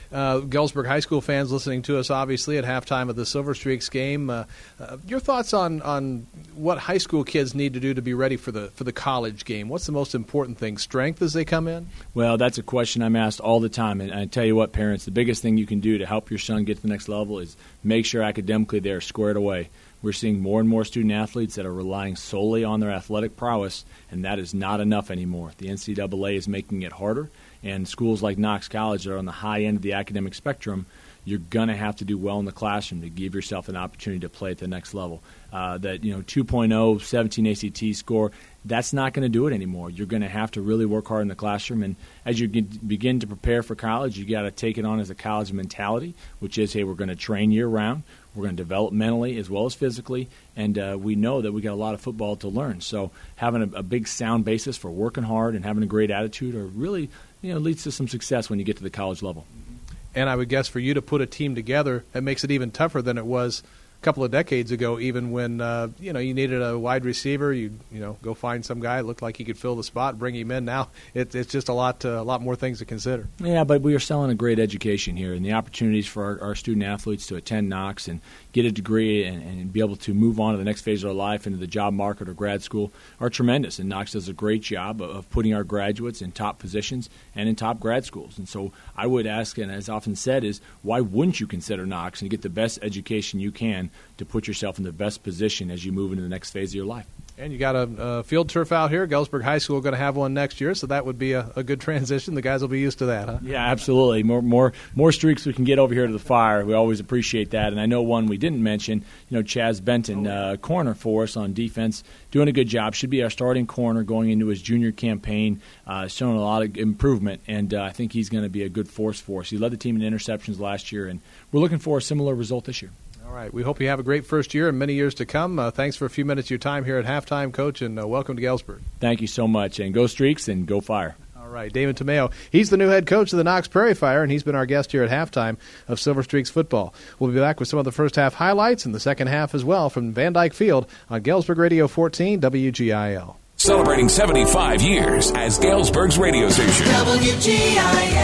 Uh, Galesburg High School fans listening to us, obviously, at halftime of the Silver Streaks game. Uh, uh, your thoughts on, on what high school kids need to do to be ready for the for the college game? What's the most important thing? Strength as they come in? Well, that's a question I'm asked all the time. And I tell you what, parents, the biggest thing you can do to help your son get to the next level is make sure academically they're squared away. We're seeing more and more student athletes that are relying solely on their athletic prowess, and that is not enough anymore. The N C double A is making it harder, and schools like Knox College that are on the high end of the academic spectrum, you're going to have to do well in the classroom to give yourself an opportunity to play at the next level. Uh, that, you know, two point oh, seventeen A C T score, that's not going to do it anymore. You're going to have to really work hard in the classroom, and as you get, begin to prepare for college, you got to take it on as a college mentality, which is, hey, we're going to train year-round. We're going to develop mentally as well as physically, and uh, we know that we got a lot of football to learn. So having a, a big sound basis for working hard and having a great attitude are really, you know, leads to some success when you get to the college level. And I would guess for you to put a team together, it makes it even tougher than it was a couple of decades ago, even when, uh, you know, you needed a wide receiver. You you know, go find some guy that looked like he could fill the spot, bring him in. Now it, it's just a lot uh, a lot more things to consider. Yeah, but we are selling a great education here, and the opportunities for our, our student athletes to attend Knox and get a degree and, and be able to move on to the next phase of their life into the job market or grad school are tremendous. And Knox does a great job of, of putting our graduates in top positions and in top grad schools. And so I would ask, and as often said, is why wouldn't you consider Knox and get the best education you can to put yourself in the best position as you move into the next phase of your life? And you got a, a field turf out here. Galesburg High School going to have one next year, so that would be a, a good transition. The guys will be used to that, huh? Yeah, absolutely. More, more, more streaks we can get over here to the fire. We always appreciate that. And I know one we didn't mention. You know, Chaz Benton, uh, corner for us on defense, doing a good job. Should be our starting corner going into his junior campaign. Uh, showing a lot of improvement, and uh, I think he's going to be a good force for us. He led the team in interceptions last year, and we're looking for a similar result this year. All right. We hope you have a great first year and many years to come. Uh, thanks for a few minutes of your time here at halftime, Coach, and uh, welcome to Galesburg. Thank you so much, and go Streaks and go Fire. All right. David Tomeo, he's the new head coach of the Knox Prairie Fire, and he's been our guest here at halftime of Silver Streaks football. We'll be back with some of the first half highlights and the second half as well from Van Dyke Field on Galesburg Radio fourteen W G I L. Celebrating seventy-five years as Galesburg's radio station. W G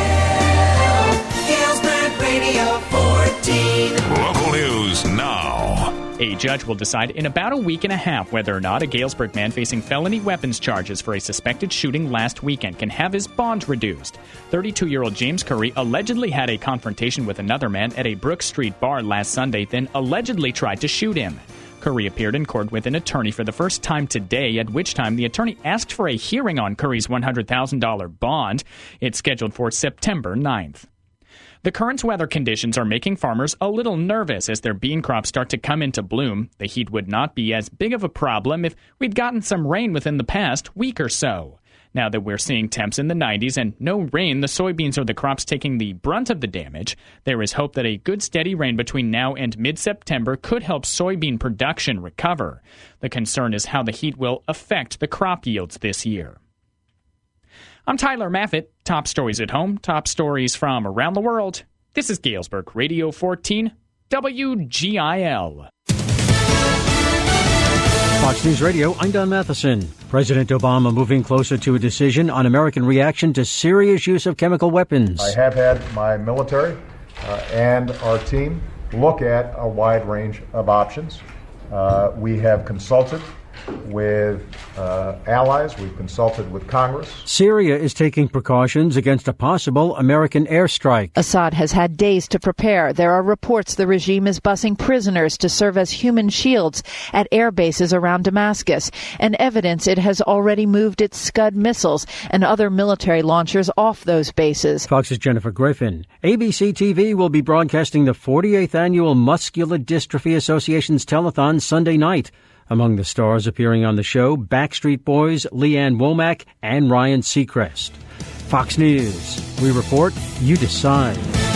I L, Galesburg Radio fourteen. Local news now. A judge will decide in about a week and a half whether or not a Galesburg man facing felony weapons charges for a suspected shooting last weekend can have his bond reduced. thirty-two-year-old James Curry allegedly had a confrontation with another man at a Brook Street bar last Sunday, then allegedly tried to shoot him. Curry appeared in court with an attorney for the first time today, at which time the attorney asked for a hearing on Curry's one hundred thousand dollars bond. It's scheduled for September ninth. The current weather conditions are making farmers a little nervous as their bean crops start to come into bloom. The heat would not be as big of a problem if we'd gotten some rain within the past week or so. Now that we're seeing temps in the nineties and no rain, the soybeans are the crops taking the brunt of the damage. There is hope that a good steady rain between now and mid-September could help soybean production recover. The concern is how the heat will affect the crop yields this year. I'm Tyler Maffett. Top stories at home, top stories from around the world. This is Galesburg Radio fourteen, W G I L. Fox News Radio, I'm Don Matheson. President Obama moving closer to a decision on American reaction to Syria's use of chemical weapons. I have had my military uh, and our team look at a wide range of options. Uh, we have consulted with uh, allies. We've consulted with Congress. Syria is taking precautions against a possible American airstrike. Assad has had days to prepare. There are reports the regime is busing prisoners to serve as human shields at air bases around Damascus, and evidence it has already moved its Scud missiles and other military launchers off those bases. Fox's Jennifer Griffin. A B C T V will be broadcasting the forty-eighth Annual Muscular Dystrophy Association's telethon Sunday night. Among the stars appearing on the show, Backstreet Boys, Leanne Womack, and Ryan Seacrest. Fox News. We report, you decide.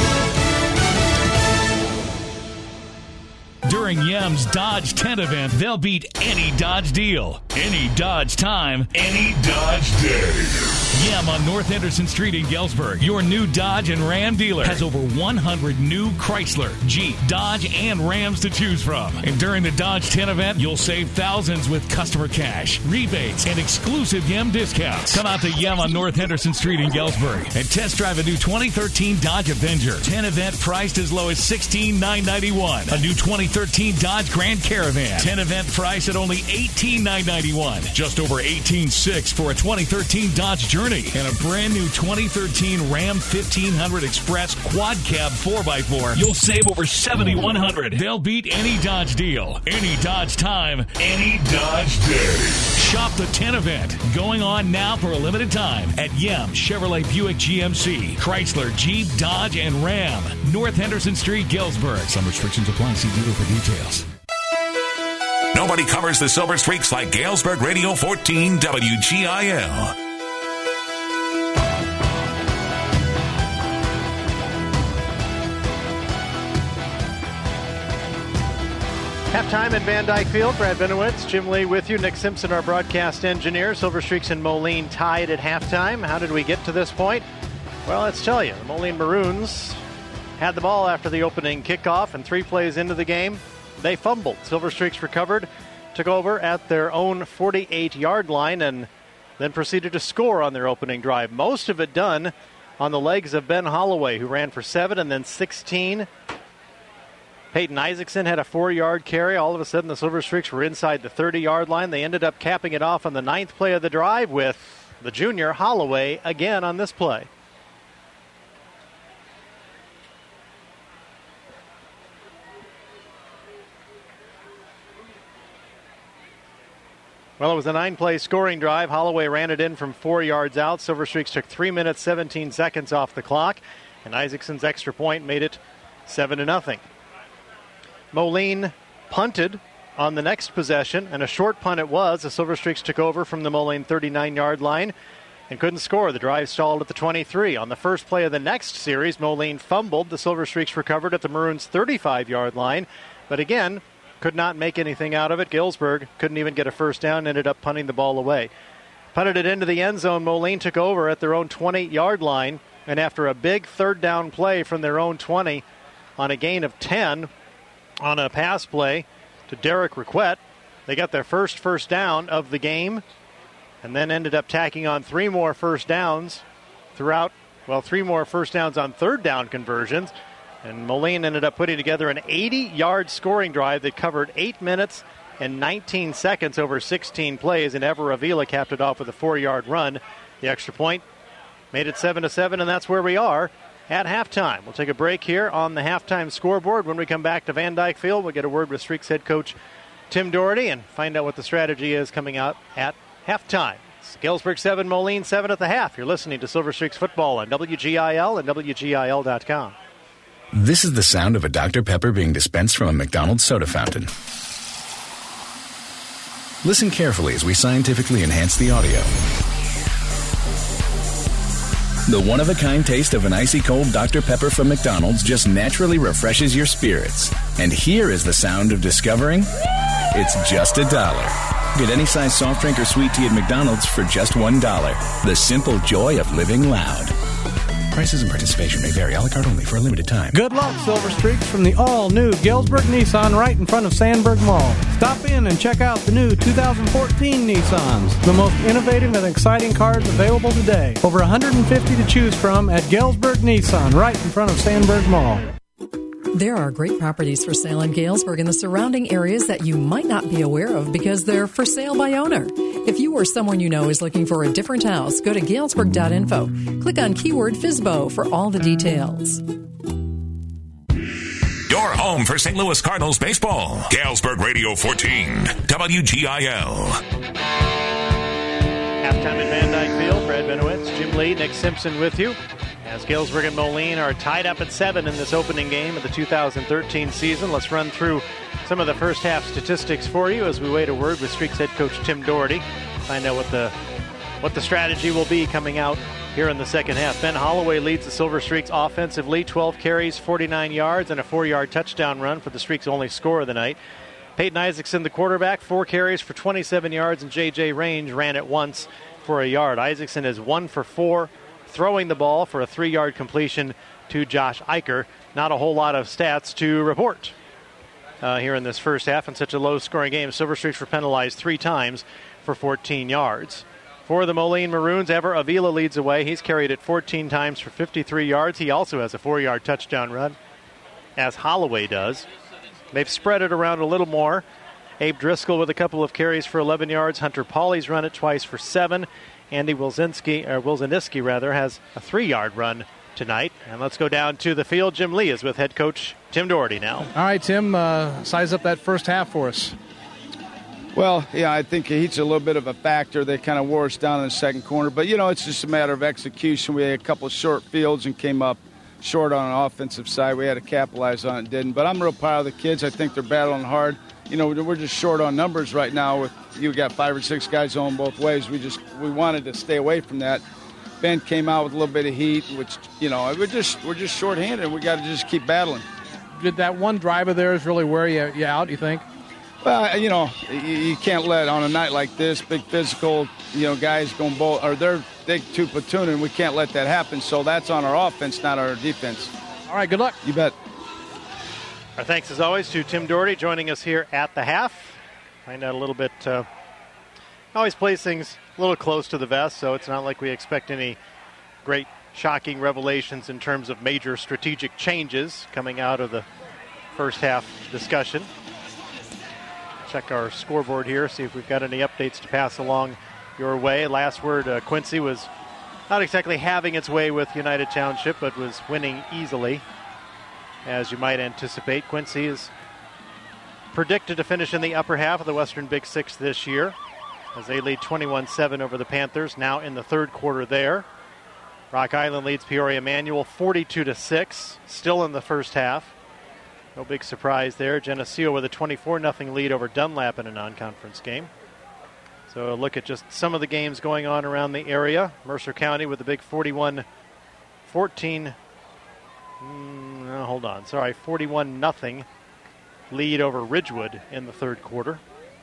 During Yem's Dodge tent event, they'll beat any Dodge deal, any Dodge time, any Dodge day. Yem on North Henderson Street in Galesburg. Your new Dodge and Ram dealer has over one hundred new Chrysler, Jeep, Dodge, and Rams to choose from. And during the Dodge ten event, you'll save thousands with customer cash, rebates, and exclusive Yem discounts. Come out to Yem on North Henderson Street in Galesburg and test drive a new twenty thirteen Dodge Avenger. ten event priced as low as sixteen thousand nine hundred ninety-one dollars. A new twenty thirteen Dodge Grand Caravan. ten event price at only eighteen thousand nine hundred ninety-one dollars. Just over eighteen thousand six hundred dollars for a twenty thirteen Dodge Journey. And a brand new twenty thirteen Ram fifteen hundred Express Quad Cab four by four. You'll save over seven thousand one hundred dollars. They'll beat any Dodge deal, any Dodge time, any Dodge day. Shop the ten event going on now for a limited time at Yem, Chevrolet Buick G M C, Chrysler, Jeep, Dodge, and Ram. North Henderson Street, Galesburg. Some restrictions apply. See dealer for details. Nobody covers the Silver Streaks like Galesburg Radio fourteen W G I L. Halftime at Van Dyke Field. Brad Benowitz, Jim Lee with you. Nick Simpson, our broadcast engineer. Silver Streaks and Moline tied at halftime. How did we get to this point? Well, let's tell you. The Moline Maroons had the ball after the opening kickoff, and three plays into the game, they fumbled. Silver Streaks recovered, took over at their own forty-eight-yard line, and then proceeded to score on their opening drive. Most of it done on the legs of Ben Holloway, who ran for seven and then sixteen. Peyton Isaacson had a four-yard carry. All of a sudden, the Silver Streaks were inside the thirty-yard line. They ended up capping it off on the ninth play of the drive with the junior Holloway again on this play. Well, it was a nine-play scoring drive. Holloway ran it in from four yards out. Silver Streaks took three minutes, seventeen seconds off the clock, and Isaacson's extra point made it seven to nothing. Moline punted on the next possession, and a short punt it was. The Silver Streaks took over from the Moline thirty-nine-yard line and couldn't score. The drive stalled at the twenty-three. On the first play of the next series, Moline fumbled. The Silver Streaks recovered at the Maroons' thirty-five-yard line, but again, could not make anything out of it. Galesburg couldn't even get a first down, ended up punting the ball away. Punted it into the end zone. Moline took over at their own twenty-yard line, and after a big third down play from their own twenty on a gain of ten, on a pass play to Derek Riquette, they got their first first down of the game, and then ended up tacking on three more first downs throughout, well, three more first downs on third down conversions, and Moline ended up putting together an eighty-yard scoring drive that covered eight minutes and nineteen seconds over sixteen plays, and Ever Avila capped it off with a four-yard run. The extra point made it seven to seven, and that's where we are at halftime. We'll take a break here on the halftime scoreboard. When we come back to Van Dyke Field, we'll get a word with Streaks head coach Tim Doherty and find out what the strategy is coming out at halftime. It's Galesburg seven, Moline seven at the half. You're listening to Silver Streaks football on W G I L and W G I L dot com. This is the sound of a Doctor Pepper being dispensed from a McDonald's soda fountain. Listen carefully as we scientifically enhance the audio. The one-of-a-kind taste of an icy cold Doctor Pepper from McDonald's just naturally refreshes your spirits. And here is the sound of discovering it's just a dollar. Get any size soft drink or sweet tea at McDonald's for just one dollar. The simple joy of living loud. Prices and participation may vary. A la carte only for a limited time. Good luck, Silver Streaks, from the all-new Galesburg Nissan right in front of Sandburg Mall. Stop in and check out the new two thousand fourteen Nissans, the most innovative and exciting cars available today. Over one hundred fifty to choose from at Galesburg Nissan right in front of Sandburg Mall. There are great properties for sale in Galesburg and the surrounding areas that you might not be aware of because they're for sale by owner. If you or someone you know is looking for a different house, go to galesburg dot info. Click on keyword F S B O for all the details. Your home for Saint Louis Cardinals baseball. Galesburg Radio fourteen, W G I L. Halftime at Van Dyke Field. Brad Benowitz, Jim Lee, Nick Simpson with you. As Galesburg and Moline are tied up at seven in this opening game of the two thousand thirteen season. Let's run through some of the first half statistics for you as we wait a word with Streaks head coach Tim Doherty. Find out what the what the strategy will be coming out here in the second half. Ben Holloway leads the Silver Streaks offensively, twelve carries, forty-nine yards, and a four-yard touchdown run for the Streaks' only score of the night. Peyton Isaacson, the quarterback, four carries for twenty-seven yards, and J J Range ran it once for a yard. Isaacson is one for four, throwing the ball for a three-yard completion to Josh Eicher. Not a whole lot of stats to report uh, here in this first half in such a low-scoring game. Silver Streaks were penalized three times for fourteen yards. For the Moline Maroons, Ever Avila leads away. He's carried it fourteen times for fifty-three yards. He also has a four-yard touchdown run, as Holloway does. They've spread it around a little more. Abe Driscoll with a couple of carries for eleven yards. Hunter Pauly's run it twice for seven. Andy Wilzinski, or Wilziniski rather, has a three-yard run tonight. And let's go down to the field. Jim Lee is with head coach Tim Doherty now. All right, Tim, uh, size up that first half for us. Well, yeah, I think heat's a little bit of a factor. They kind of wore us down in the second corner. But, you know, it's just a matter of execution. We had a couple of short fields and came up short on an offensive side. We had to capitalize on it, didn't. But I'm real proud of the kids. I think they're battling hard. You know, we're just short on numbers right now. With you got five or six guys on both ways. We just we wanted to stay away from that. Ben came out with a little bit of heat, which, you know, we're just we're just shorthanded. We got to just keep battling. Did that one drive of theirs really wear you, you out, you think? Well, you know, you, you can't let on a night like this, big physical, you know, guys going both, or they're big two platoon, and we can't let that happen. So that's on our offense, not our defense. All right, good luck. You bet. Our thanks, as always, to Tim Doherty joining us here at the half. Find out a little bit. Uh, always plays things a little close to the vest, so it's not like we expect any great, shocking revelations in terms of major strategic changes coming out of the first half discussion. Check our scoreboard here, see if we've got any updates to pass along your way. Last word, uh, Quincy was not exactly having its way with United Township, but was winning easily, as you might anticipate. Quincy is predicted to finish in the upper half of the Western Big Six this year, as they lead twenty-one seven over the Panthers, now in the third quarter there. Rock Island leads Peoria Manual forty-two to six, still in the first half. No big surprise there. Geneseo with a twenty-four nothing lead over Dunlap in a non-conference game. So a look at just some of the games going on around the area. Mercer County with a big forty-one fourteen. Mm, no, hold on. Sorry, forty-one nothing lead over Ridgewood in the third quarter.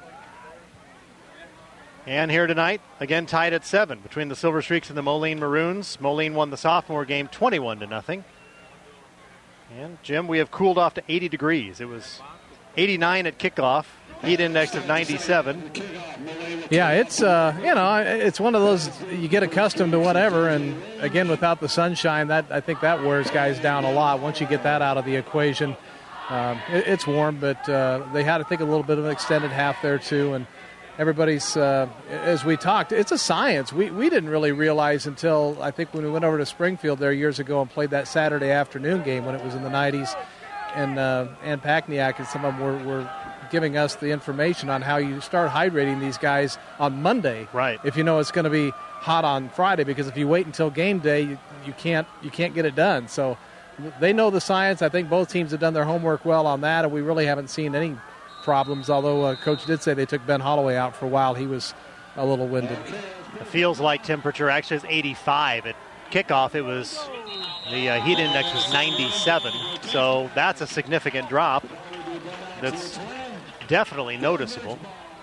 And here tonight, again tied at seven between the Silver Streaks and the Moline Maroons. Moline won the sophomore game twenty-one to nothing. And, Jim, we have cooled off to eighty degrees. It was eighty-nine at kickoff, heat index of ninety-seven. Yeah, it's, uh, you know, it's one of those, you get accustomed to whatever, and, again, without the sunshine, that I think that wears guys down a lot. Once you get that out of the equation, um, it, it's warm, but uh, they had, I think, a little bit of an extended half there, too, and everybody's, uh, as we talked, it's a science. We we didn't really realize until, I think, when we went over to Springfield there years ago and played that Saturday afternoon game when it was in the nineties, and uh, Ann Pachniak and some of them were, were giving us the information on how you start hydrating these guys on Monday. Right. If you know it's going to be hot on Friday, because if you wait until game day, you, you can't you can't get it done. So they know the science. I think both teams have done their homework well on that, and we really haven't seen any problems, although uh, Coach did say they took Ben Holloway out for a while. He was a little winded. It feels like temperature actually is eighty-five. At kickoff, it was, the uh, heat index was ninety-seven. So that's a significant drop. That's definitely noticeable.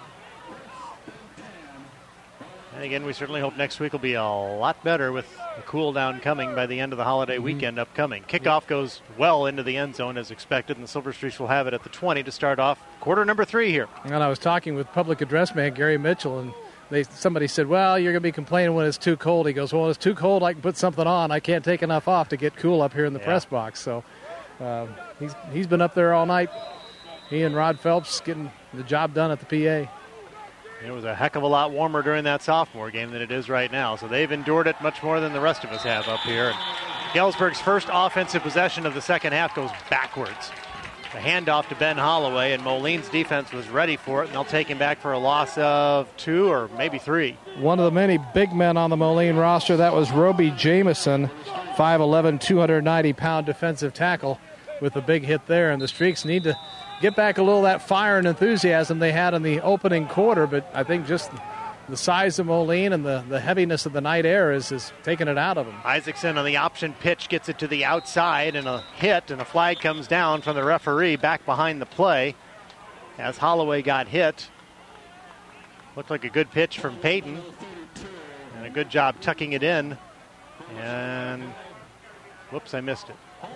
And again, we certainly hope next week will be a lot better with a cool down coming by the end of the holiday mm-hmm. weekend upcoming. Kickoff goes well into the end zone as expected, and the Silver Streaks will have it at the twenty to start off quarter number three here. And I was talking with public address man Gary Mitchell, and they somebody said, well, you're going to be complaining when it's too cold. He goes, well, when it's too cold, I can put something on. I can't take enough off to get cool up here in the yeah. press box. So uh, he's he's been up there all night. He and Rod Phelps getting the job done at the P A. It was a heck of a lot warmer during that sophomore game than it is right now. So they've endured it much more than the rest of us have up here. And Galesburg's first offensive possession of the second half goes backwards. The handoff to Ben Holloway, and Moline's defense was ready for it, and they'll take him back for a loss of two or maybe three. One of the many big men on the Moline roster, that was Roby Jamison, five eleven, two hundred ninety pound defensive tackle with a big hit there. And the Streaks need to get back a little of that fire and enthusiasm they had in the opening quarter, but I think just the size of Moline and the, the heaviness of the night air is, is taking it out of them. Isaacson on the option pitch gets it to the outside, and a hit, and a flag comes down from the referee back behind the play as Holloway got hit. Looked like a good pitch from Peyton. And a good job tucking it in. And, whoops, I missed it.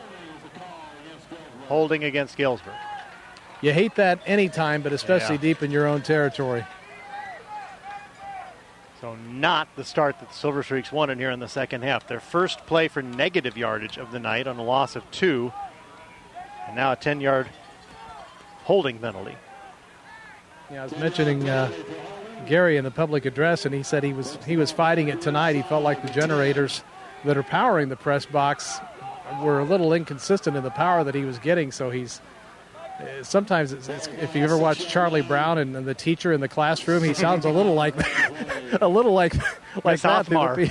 Holding against Galesburg. You hate that anytime, but especially Yeah. deep in your own territory. So not the start that the Silver Streaks wanted here in the second half. Their first play for negative yardage of the night on a loss of two. And now a ten-yard holding penalty. Yeah, I was mentioning uh, Gary in the public address, and he said he was he was fighting it tonight. He felt like the generators that are powering the press box were a little inconsistent in the power that he was getting. So he's uh, sometimes it's, it's, if you ever watch Charlie Brown and, and the teacher in the classroom, he sounds a little like a little like like that.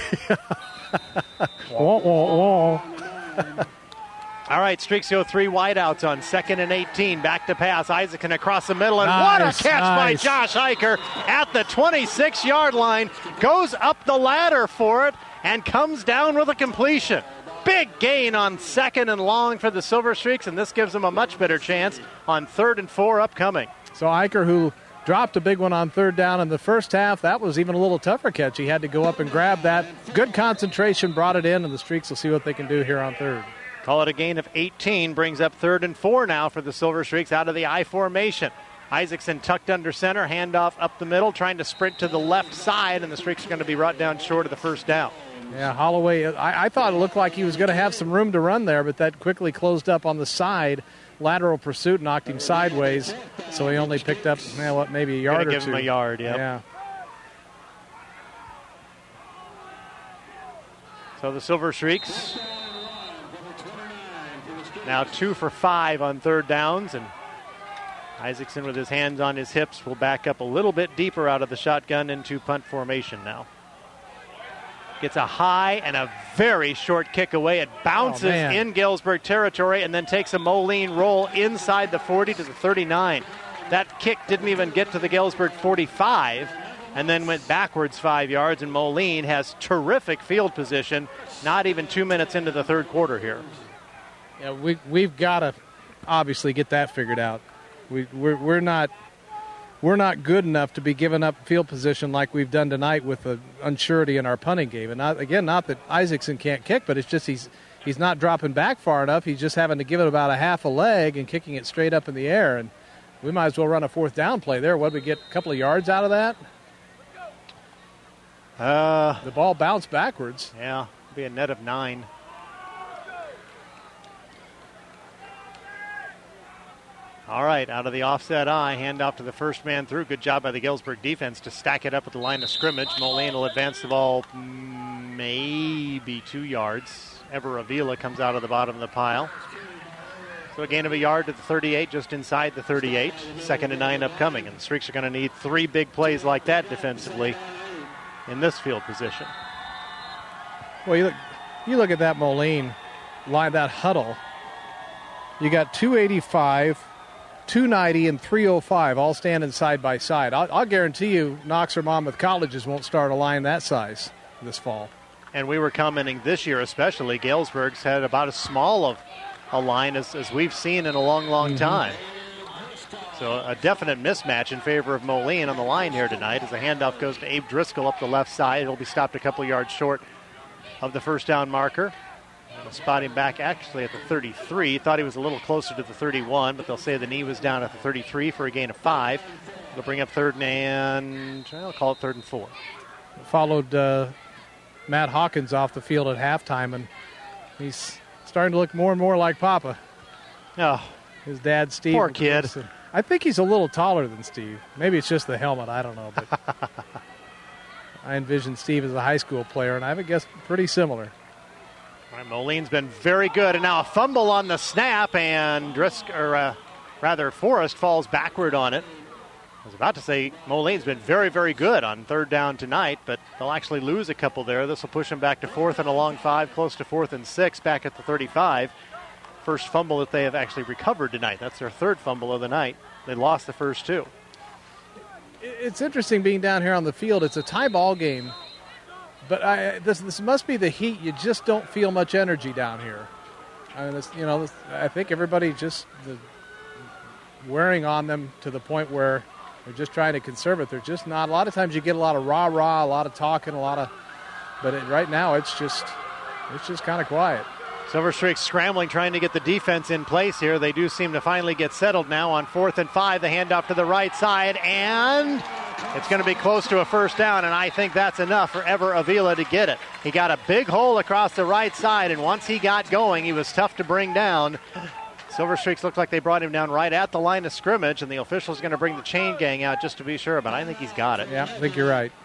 Wah, wah, wah. All right, Streaks go three wideouts on second and eighteen. Back to pass. Isaacson across the middle, and Nice, what a catch nice. by Josh Eicher at the twenty-six-yard line. Goes up the ladder for it and comes down with a completion. Big gain on second and long for the Silver Streaks, and this gives them a much better chance on third and four upcoming. So Eicher, who dropped a big one on third down in the first half, that was even a little tougher catch. He had to go up and grab that. Good concentration, brought it in, and the Streaks will see what they can do here on third. Call it a gain of eighteen, brings up third and four now for the Silver Streaks out of the I formation. Isaacson tucked under center, handoff up the middle, trying to sprint to the left side, and the Streaks are going to be brought down short of the first down. Yeah, Holloway, I, I thought it looked like he was going to have some room to run there, but that quickly closed up on the side. Lateral pursuit knocked him sideways, so he only picked up, eh, what, maybe a yard Gonna or give two. him a yard, yep. Yeah. So the Silver Streaks now two for five on third downs, and Isaacson with his hands on his hips will back up a little bit deeper out of the shotgun into punt formation now. Gets a high and a very short kick away. It bounces Oh, man. in Galesburg territory and then takes a Moline roll inside the forty to the thirty-nine. That kick didn't even get to the Galesburg forty-five and then went backwards five yards, and Moline has terrific field position, not even two minutes into the third quarter here. Yeah, we, we've got to obviously get that figured out. We, we're, we're not we're not good enough to be giving up field position like we've done tonight with the unsurety in our punting game. And not, again, not that Isaacson can't kick, but it's just he's he's not dropping back far enough. He's just having to give it about a half a leg and kicking it straight up in the air. And we might as well run a fourth down play there. What, did we get a couple of yards out of that? Uh, the ball bounced backwards. Yeah, be a net of nine. All right, out of the offset eye, handoff to the first man through. Good job by the Galesburg defense to stack it up at the line of scrimmage. Moline will advance the ball maybe two yards. Ever Avila comes out of the bottom of the pile. So a gain of a yard to the thirty-eight, just inside the thirty-eight. Second and nine upcoming, and the Streaks are going to need three big plays like that defensively in this field position. Well, you look, you look at that Moline line, that huddle. You got two eighty-five, two ninety, and three oh five all standing side by side. I'll, I'll guarantee you Knox or Monmouth Colleges won't start a line that size this fall. And we were commenting this year especially, Galesburg's had about as small of a line as, as we've seen in a long, long Mm-hmm. time. So a definite mismatch in favor of Moline on the line here tonight as the handoff goes to Abe Driscoll up the left side. He'll be stopped a couple yards short of the first down marker. They'll spot him back actually at the thirty-three. Thought he was a little closer to the thirty-one, but they'll say the knee was down at the thirty-three for a gain of five. They'll bring up third and, I'll call it third and four. Followed uh, Matt Hawkins off the field at halftime, and he's starting to look more and more like Papa. Oh, his dad, Steve. poor kid. I think he's a little taller than Steve. Maybe it's just the helmet. I don't know. But I envision Steve as a high school player, and I would guess pretty similar. All right, Moline's been very good, and now a fumble on the snap, and Drisk, or uh, rather Forrest falls backward on it. I was about to say Moline's been very, very good on third down tonight, but they'll actually lose a couple there. This will push them back to fourth and a long five, close to fourth and six, back at the thirty-five. First fumble that they have actually recovered tonight. That's their third fumble of the night. They lost the first two. It's interesting being down here on the field. It's a tie ball game, but I, this this must be the heat. You just don't feel much energy down here. I mean, it's, you know, I think everybody just the wearing on them to the point where they're just trying to conserve it. They're just not. A lot of times you get a lot of rah-rah, a lot of talking, a lot of, but it, right now it's just, it's just kind of quiet. Silver Streaks scrambling, trying to get the defense in place here. They do seem to finally get settled now on fourth and five. The handoff to the right side, and it's going to be close to a first down, and I think that's enough for Ever Avila to get it. He got a big hole across the right side, and once he got going, he was tough to bring down. Silver Streaks looked like they brought him down right at the line of scrimmage, and the official's going to bring the chain gang out just to be sure, but I think he's got it. Yeah, I think you're right.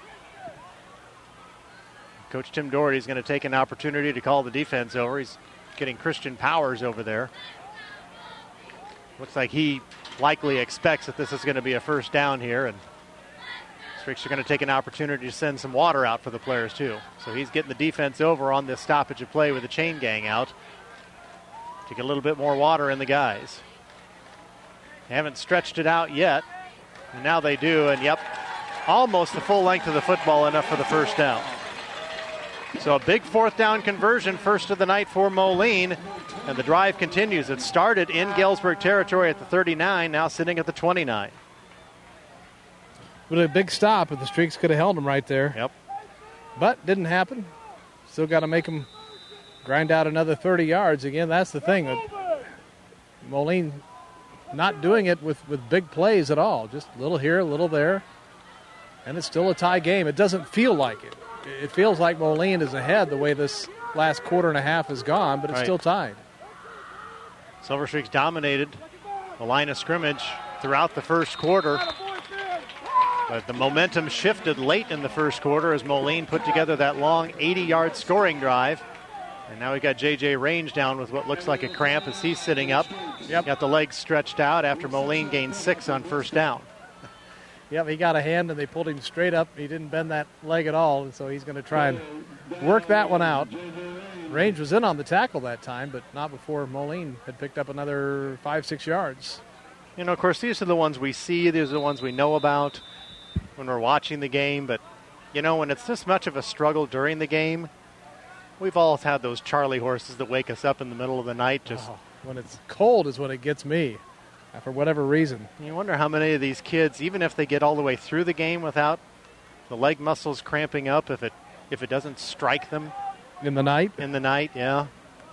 Coach Tim Doherty is going to take an opportunity to call the defense over. He's getting Christian Powers over there. Looks like he likely expects that this is going to be a first down here, and Streaks are going to take an opportunity to send some water out for the players too. So he's getting the defense over on this stoppage of play with the chain gang out to get a little bit more water in the guys. They haven't stretched it out yet, and now they do, and yep, almost the full length of the football, enough for the first down. So a big fourth down conversion, first of the night for Moline, and the drive continues. It started in Galesburg territory at the thirty-nine, now sitting at the twenty-nine. But a big stop, and the Streaks could have held them right there. Yep. But didn't happen. Still got to make them grind out another thirty yards. Again, that's the thing. Moline not doing it with, with big plays at all. Just a little here, a little there. And it's still a tie game. It doesn't feel like it. It feels like Moline is ahead the way this last quarter and a half has gone, but it's right. still tied. Silver Streaks dominated the line of scrimmage throughout the first quarter. But the momentum shifted late in the first quarter as Moline put together that long eighty-yard scoring drive. And now we got J J Range down with what looks like a cramp as he's sitting up. Yep. Got the legs stretched out after Moline gained six on first down. Yep, he got a hand and they pulled him straight up. He didn't bend that leg at all, and so he's going to try and work that one out. Range was in on the tackle that time, but not before Moline had picked up another five, six yards. You know, of course, these are the ones we see. These are the ones we know about when we're watching the game. But, you know, when it's this much of a struggle during the game, we've all had those Charlie horses that wake us up in the middle of the night. Just oh, when it's cold is when it gets me, for whatever reason. You wonder how many of these kids, even if they get all the way through the game without the leg muscles cramping up, if it if it doesn't strike them in the night. In the night, yeah.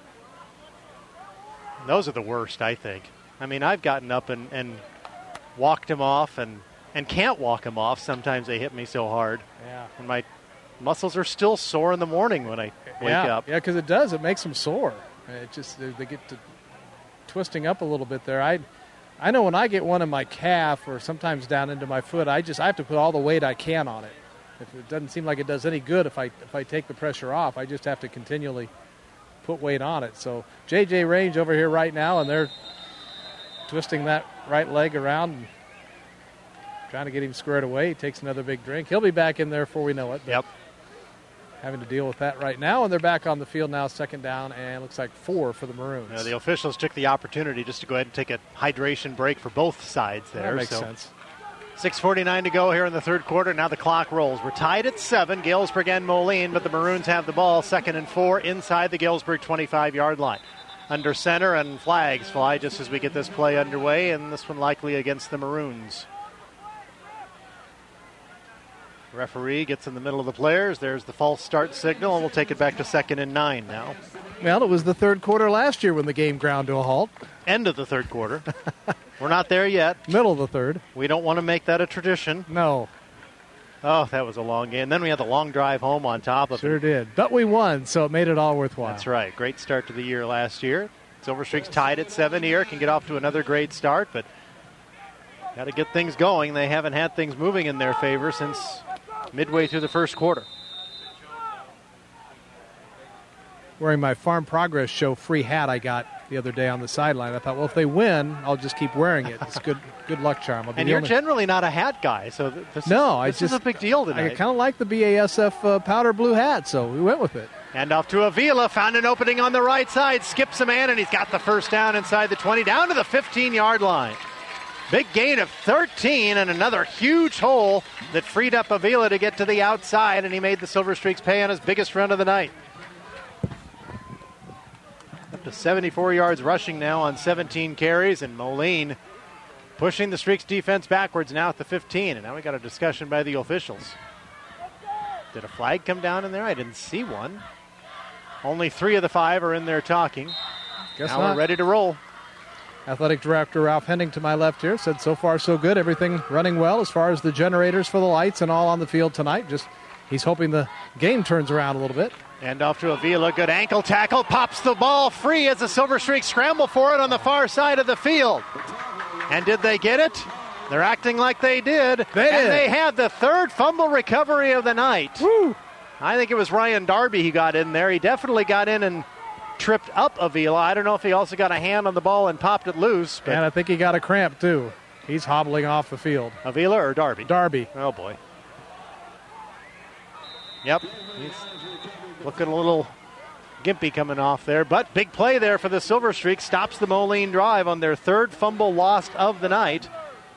Those are the worst, I think. I mean, I've gotten up and, and walked them off and, and can't walk them off. Sometimes they hit me so hard. Yeah. And my muscles are still sore in the morning when I wake yeah. up. Yeah, because it does. It makes them sore. It just they, they get to twisting up a little bit there. I I know when I get one in my calf or sometimes down into my foot, I just I have to put all the weight I can on it. If it doesn't seem like it does any good if I if I take the pressure off, I just have to continually put weight on it. So J J Range over here right now, and they're twisting that right leg around and trying to get him squared away. He takes another big drink. He'll be back in there before we know it. Yep. Having to deal with that right now, and they're back on the field now, second down, and looks like four for the Maroons. Yeah, the officials took the opportunity just to go ahead and take a hydration break for both sides there. That makes so sense. six forty-nine to go here in the third quarter. Now the clock rolls. We're tied at seven, Galesburg and Moline, but the Maroons have the ball, second and four inside the Galesburg twenty-five-yard line. Under center, and flags fly just as we get this play underway, and this one likely against the Maroons. Referee gets in the middle of the players. There's the false start signal, and we'll take it back to second and nine now. Well, it was the third quarter last year when the game ground to a halt. End of the third quarter. We're not there yet. Middle of the third. We don't want to make that a tradition. No. Oh, that was a long game. Then we had the long drive home on top of sure it. Sure did. But we won, so it made it all worthwhile. That's right. Great start to the year last year. Silver Streaks tied at seven here. Can get off to another great start, but got to get things going. They haven't had things moving in their favor since midway through the first quarter. Wearing my Farm Progress Show free hat I got the other day on the sideline. I thought, well, if they win, I'll just keep wearing it. It's good good luck charm. And you're only... generally not a hat guy, so this, no, is, I this just, is a big deal tonight. I kind of like the B A S F uh, powder blue hat, so we went with it. And off to Avila, found an opening on the right side, skips a man, and he's got the first down inside the twenty, down to the fifteen-yard line. Big gain of thirteen and another huge hole that freed up Avila to get to the outside, and he made the Silver Streaks pay on his biggest run of the night. Up to seventy-four yards rushing now on seventeen carries, and Moline pushing the Streaks defense backwards now at the fifteen. And now we got a discussion by the officials. Did a flag come down in there? I didn't see one. Only three of the five are in there talking. Guess now not. we're ready to roll. Athletic Director Ralph Henning to my left here said so far so good. Everything running well as far as the generators for the lights and all on the field tonight. Just he's hoping the game turns around a little bit. And off to Avila. Good ankle tackle. Pops the ball free as the Silver Streaks scramble for it on the far side of the field. And did they get it? They're acting like they did. They and did. they had the third fumble recovery of the night. Woo. I think it was Ryan Darby he got in there. He definitely got in and tripped up Avila. I don't know if he also got a hand on the ball and popped it loose. But And I think he got a cramp, too. He's hobbling off the field. Avila or Darby? Darby. Oh, boy. Yep. He's looking a little gimpy coming off there. But big play there for the Silver Streaks. Stops the Moline drive on their third fumble lost of the night.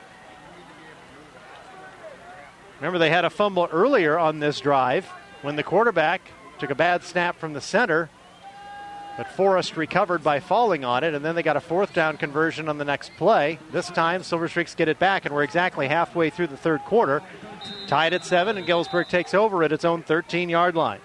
Remember, they had a fumble earlier on this drive when the quarterback took a bad snap from the center. But Forrest recovered by falling on it, and then they got a fourth down conversion on the next play. This time, Silver Streaks get it back, and we're exactly halfway through the third quarter. Tied at seven, and Galesburg takes over at its own thirteen-yard line.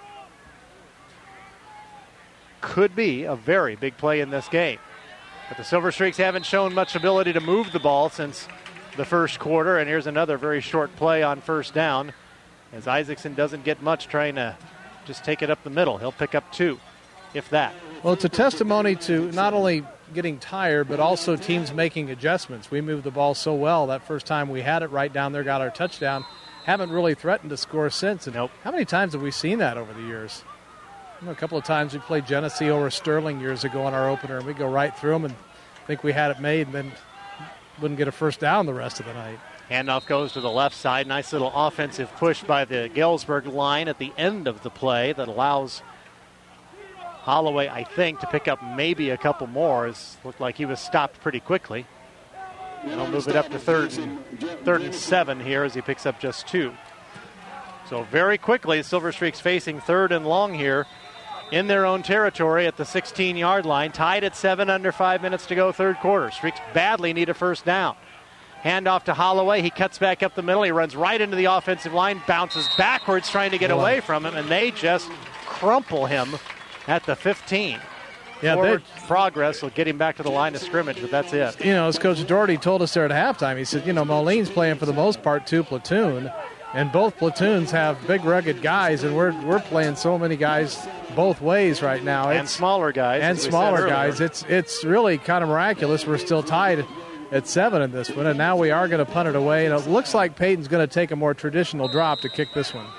Could be a very big play in this game. But the Silver Streaks haven't shown much ability to move the ball since the first quarter, and here's another very short play on first down as Isaacson doesn't get much trying to just take it up the middle. He'll pick up two, if that. Well, it's a testimony to not only getting tired, but also teams making adjustments. We moved the ball so well that first time we had it right down there, got our touchdown. Haven't really threatened to score since. And nope. How many times have we seen that over the years? You know, a couple of times we played Genesee over Sterling years ago in our opener, and we go right through them and think we had it made, and then wouldn't get a first down the rest of the night. Handoff goes to the left side. Nice little offensive push by the Galesburg line at the end of the play that allows Holloway, I think, to pick up maybe a couple more. It looked like he was stopped pretty quickly. And he'll move it up to third and, third and seven here as he picks up just two. So very quickly, Silver Streaks facing third and long here in their own territory at the sixteen-yard line. Tied at seven, under five minutes to go, third quarter. Streaks badly need a first down. Handoff to Holloway. He cuts back up the middle. He runs right into the offensive line, bounces backwards trying to get away from him, and they just crumple him at the fifteen. Yeah, Forward progress will get him back to the line of scrimmage, but that's it. You know, as Coach Doherty told us there at halftime, he said, you know, Moline's playing for the most part two platoon, and both platoons have big, rugged guys, and we're we're playing so many guys both ways right now. And it's, smaller guys. And smaller guys. It's it's really kind of miraculous. We're still tied at seven in this one, and now we are going to punt it away, and it looks like Peyton's going to take a more traditional drop to kick this one.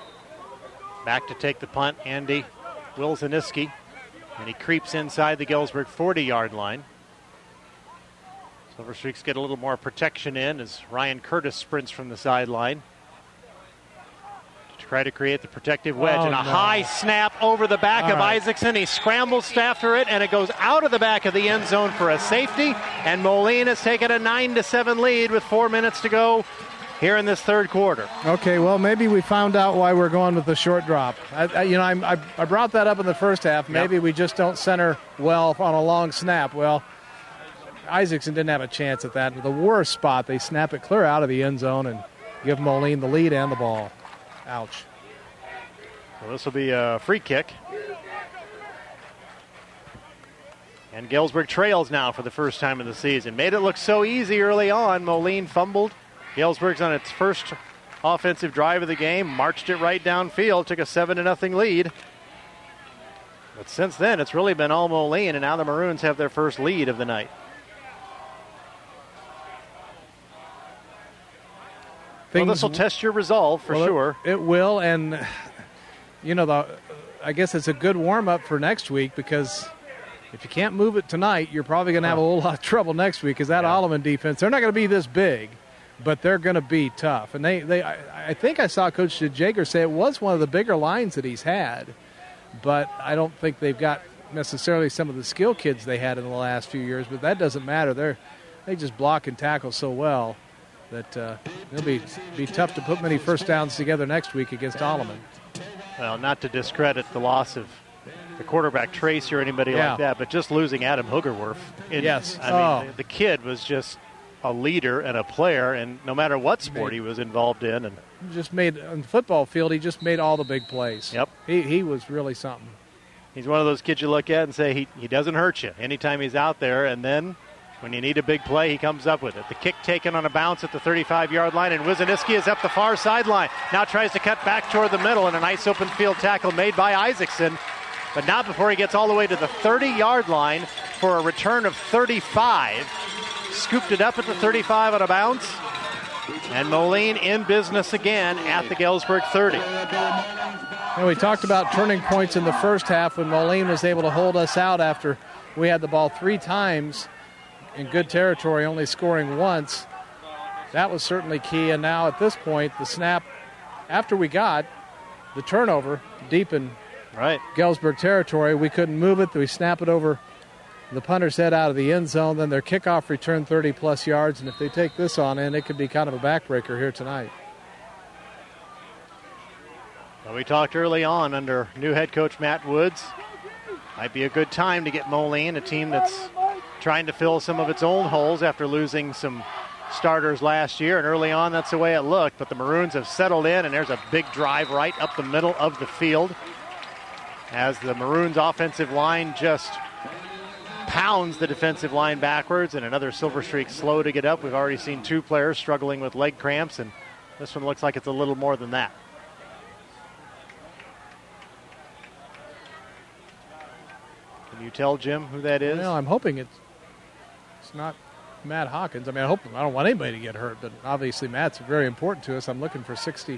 Back to take the punt, Andy Wilzaniski, and he creeps inside the Galesburg forty-yard line. Silver Streaks get a little more protection in as Ryan Curtis sprints from the sideline to try to create the protective wedge. Oh, and a no. high snap over the back All of right. Isaacson. He scrambles after it, and it goes out of the back of the end zone for a safety. And Moline has taken a nine to seven lead with four minutes to go here in this third quarter. Okay, well, maybe we found out why we're going with the short drop. I, I, you know, I'm, I, I brought that up in the first half. Maybe Yep. we just don't center well on a long snap. Well, Isaacson didn't have a chance at that. The worst spot, they snap it clear out of the end zone and give Moline the lead and the ball. Ouch. So this will be a free kick. And Galesburg trails now for the first time of the season. Made it look so easy early on. Moline fumbled. Galesburg's on its first offensive drive of the game, marched it right downfield, took a seven to nothing lead. But since then, it's really been all Moline, and now the Maroons have their first lead of the night. Well, this will test your resolve for Well, it- sure. It, will, and you know, the I guess it's a good warm up for next week because if you can't move it tonight, you're probably going to have a whole lot of trouble next week because that Alleman defense, they're not going to be this big, but they're going to be tough. And they, they I, I think I saw Coach Jager say it was one of the bigger lines that he's had, but I don't think they've got necessarily some of the skill kids they had in the last few years, but that doesn't matter. They're they just block and tackle so well that uh, it'll be be tough to put many first downs together next week against Alleman. Well, not to discredit the loss of the quarterback Tracy or anybody Yeah. like that, but just losing Adam Hoogerwerf. in- Yes. I Oh. mean, the, the kid was just a leader and a player, and no matter what sport he was involved in. And just made on the football field, he just made all the big plays. Yep. He he was really something. He's one of those kids you look at and say he, he doesn't hurt you anytime he's out there, and then when you need a big play, he comes up with it. The kick taken on a bounce at the thirty-five-yard line, and Wisniewski is up the far sideline. Now tries to cut back toward the middle, and a nice open field tackle made by Isaacson, but not before he gets all the way to the thirty-yard line for a return of thirty-five. Scooped it up at the thirty-five on a bounce, and Moline in business again at the Galesburg thirty. And we talked about turning points in the first half when Moline was able to hold us out after we had the ball three times in good territory, only scoring once. That was certainly key. And now at this point, the snap, after we got the turnover deep in right. Galesburg territory, we couldn't move it. We snap it over the punter's head out of the end zone. Then their kickoff return thirty-plus yards. And if they take this on in, it could be kind of a backbreaker here tonight. Well, we talked early on under new head coach Matt Woods. Might be a good time to get Moline, a team that's trying to fill some of its own holes after losing some starters last year. And early on, that's the way it looked. But the Maroons have settled in, and there's a big drive right up the middle of the field as the Maroons' offensive line just pounds the defensive line backwards, and another Silver Streak slow to get up. We've already seen two players struggling with leg cramps, and this one looks like it's a little more than that. Can you tell, Jim, who that is? Well, I'm hoping it's it's not Matt Hawkins. I mean, I hope I don't want anybody to get hurt, but obviously Matt's very important to us. I'm looking for sixty.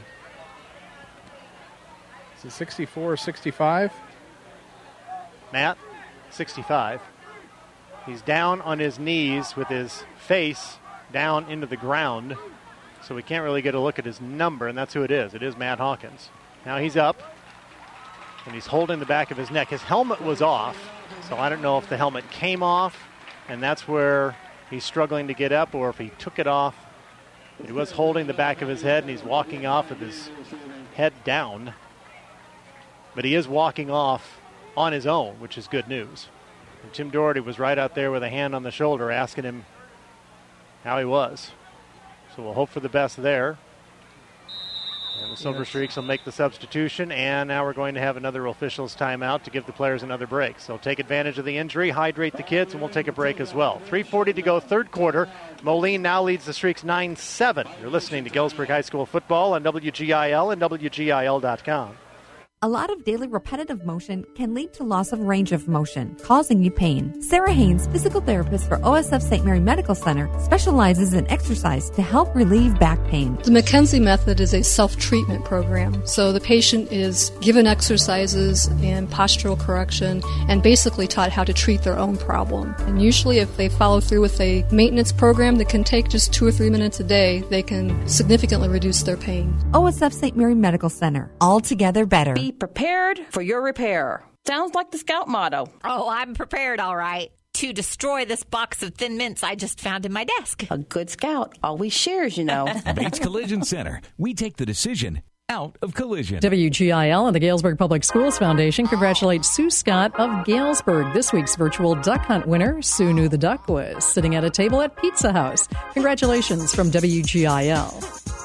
Is it sixty-four or sixty-five? Matt, sixty-five. He's down on his knees with his face down into the ground, so we can't really get a look at his number, and that's who it is. It is Matt Hawkins. Now he's up, and he's holding the back of his neck. His helmet was off, so I don't know if the helmet came off, and that's where he's struggling to get up, or if he took it off. He was holding the back of his head, and he's walking off with his head down. But he is walking off on his own, which is good news. And Tim Doherty was right out there with a hand on the shoulder asking him how he was. So we'll hope for the best there. And the Silver yes. Streaks will make the substitution, and now we're going to have another officials timeout to give the players another break. So take advantage of the injury, hydrate the kids, and we'll take a break as well. three forty to go, third quarter. Moline now leads the Streaks nine seven. You're listening to Galesburg High School football on W G I L and W G I L dot com. A lot of daily repetitive motion can lead to loss of range of motion, causing you pain. Sarah Haynes, physical therapist for O S F Saint Mary Medical Center, specializes in exercise to help relieve back pain. The McKenzie method is a self-treatment program. So the patient is given exercises and postural correction and basically taught how to treat their own problem. And usually if they follow through with a maintenance program that can take just two or three minutes a day, they can significantly reduce their pain. O S F Saint Mary Medical Center. Altogether better. Be prepared for your repair. Sounds like the Scout motto. Oh, I'm prepared, all right, to destroy this box of Thin Mints I just found in my desk. A good Scout always shares, you know. Bates Collision Center. We take the decision out of collision. W G I L and the Galesburg Public Schools Foundation congratulate Sue Scott of Galesburg. This week's virtual duck hunt winner, Sue knew the duck was sitting at a table at Pizza House. Congratulations from W G I L.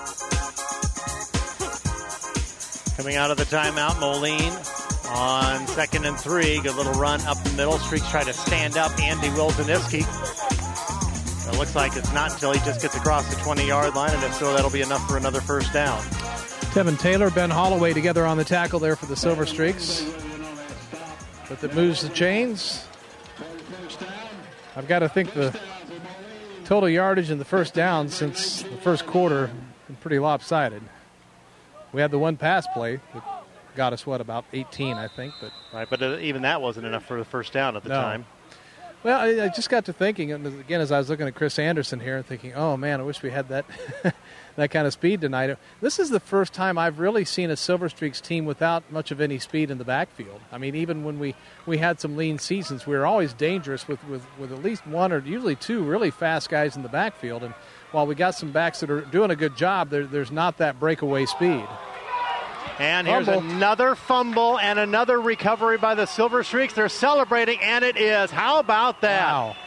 Coming out of the timeout, Moline on second and three. Good little run up the middle. Streaks try to stand up Andy Wilzaniski. It looks like it's not until he just gets across the twenty-yard line, and if so, that'll be enough for another first down. Tevin Taylor, Ben Holloway together on the tackle there for the Silver Streaks. But that moves the chains. I've got to think the total yardage in the first down since the first quarter has been pretty lopsided. We had the one pass play that got us, what, about eighteen, I think. But right, but uh, even that wasn't enough for the first down at the no. time. Well, I, I just got to thinking, and again, as I was looking at Chris Anderson here and thinking, oh, man, I wish we had that that kind of speed tonight. This is the first time I've really seen a Silver Streaks team without much of any speed in the backfield. I mean, even when we, we had some lean seasons, we were always dangerous with, with, with at least one or usually two really fast guys in the backfield. And while we got some backs that are doing a good job, there, there's not that breakaway speed. And here's fumble. Another fumble and another recovery by the Silver Streaks. They're celebrating, and it is. How about that? Wow.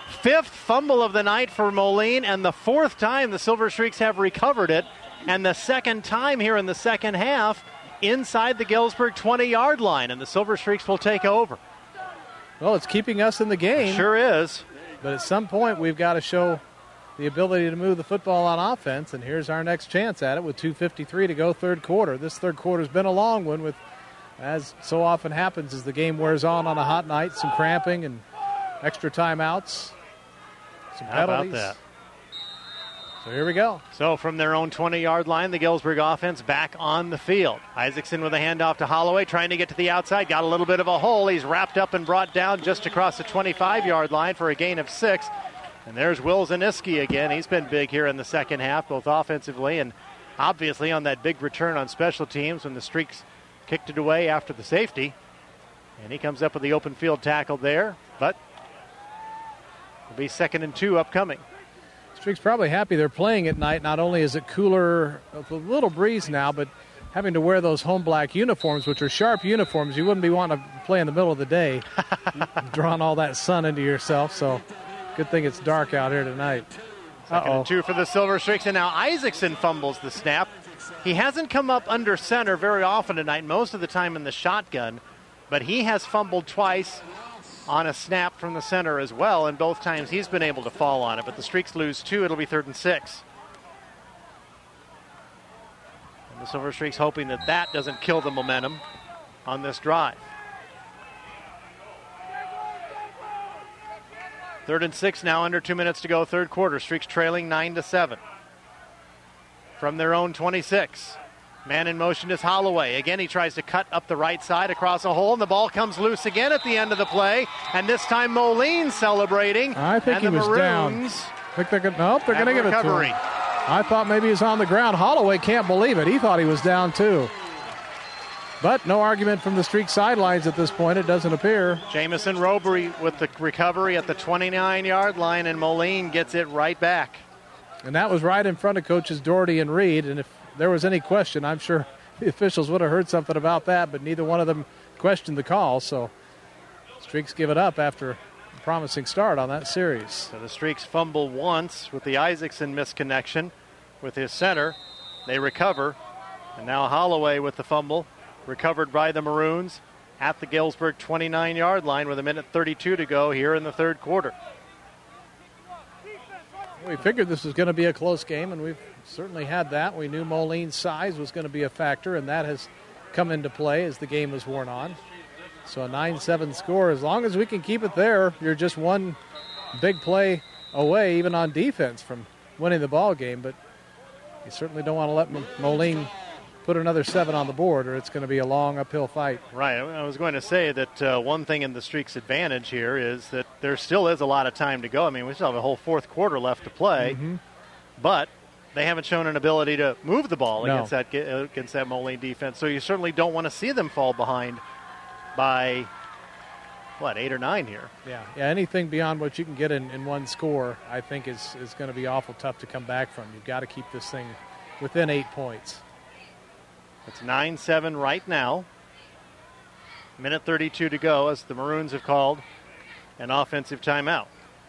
Fifth fumble of the night for Moline, and the fourth time the Silver Streaks have recovered it, and the second time here in the second half inside the Galesburg twenty-yard line, and the Silver Streaks will take over. Well, it's keeping us in the game. It sure is. But at some point, we've got to show the ability to move the football on offense, and here's our next chance at it with two fifty-three to go third quarter. This third quarter's been a long one with, as so often happens as the game wears on on a hot night, some cramping and extra timeouts, some How penalties. about that? So here we go. So from their own twenty-yard line, the Galesburg offense back on the field. Isaacson with a handoff to Holloway, trying to get to the outside. Got a little bit of a hole. He's wrapped up and brought down just across the twenty-five-yard line for a gain of six. And there's Will Zaniski again. He's been big here in the second half, both offensively and obviously on that big return on special teams when the Streaks kicked it away after the safety. And he comes up with the open field tackle there, but it'll be second and two upcoming. Streaks probably happy they're playing at night. Not only is it cooler with a little breeze now, but having to wear those home black uniforms, which are sharp uniforms, you wouldn't be wanting to play in the middle of the day, drawing all that sun into yourself. So good thing it's dark out here tonight. Second Uh-oh. and two for the Silver Streaks, and now Isaacson fumbles the snap. He hasn't come up under center very often tonight, most of the time in the shotgun, but he has fumbled twice on a snap from the center as well, and both times he's been able to fall on it. But the Streaks lose two. It'll be third and six. And the Silver Streaks hoping that that doesn't kill the momentum on this drive. Third and six now, under two minutes to go, third quarter. Streaks trailing nine to seven. From their own twenty-six. Man in motion is Holloway. Again, he tries to cut up the right side across a hole, and the ball comes loose again at the end of the play. And this time Moline celebrating. I think and he the was Maroons down. I think they're gonna, nope, they're going to give it to recovery. him. I thought maybe he was on the ground. Holloway can't believe it. He thought he was down too. But no argument from the Streak sidelines at this point, it doesn't appear. Jamison Robry with the recovery at the twenty-nine-yard line, and Moline gets it right back. And that was right in front of coaches Doherty and Reed. And if there was any question, I'm sure the officials would have heard something about that, but neither one of them questioned the call. So Streaks give it up after a promising start on that series. So the Streaks fumble once with the Isaacson misconnection with his center. They recover. And now Holloway with the fumble. Recovered by the Maroons at the Galesburg twenty-nine-yard line with a minute thirty-two to go here in the third quarter. We figured this was going to be a close game, and we've certainly had that. We knew Moline's size was going to be a factor, and that has come into play as the game has worn on. So a nine seven score, as long as we can keep it there, you're just one big play away, even on defense, from winning the ball game. But you certainly don't want to let Moline put another seven on the board, or it's going to be a long uphill fight. Right. I was going to say that uh, one thing in the Streaks' advantage here is that there still is a lot of time to go. I mean, we still have a whole fourth quarter left to play, Mm-hmm. but they haven't shown an ability to move the ball No. against that against that Moline defense. So you certainly don't want to see them fall behind by, what, eight or nine here. Yeah, yeah. Anything beyond what you can get in, in one score, I think, is, is going to be awful tough to come back from. You've got to keep this thing within eight points. It's nine seven right now. Minute thirty-two to go as the Maroons have called an offensive timeout.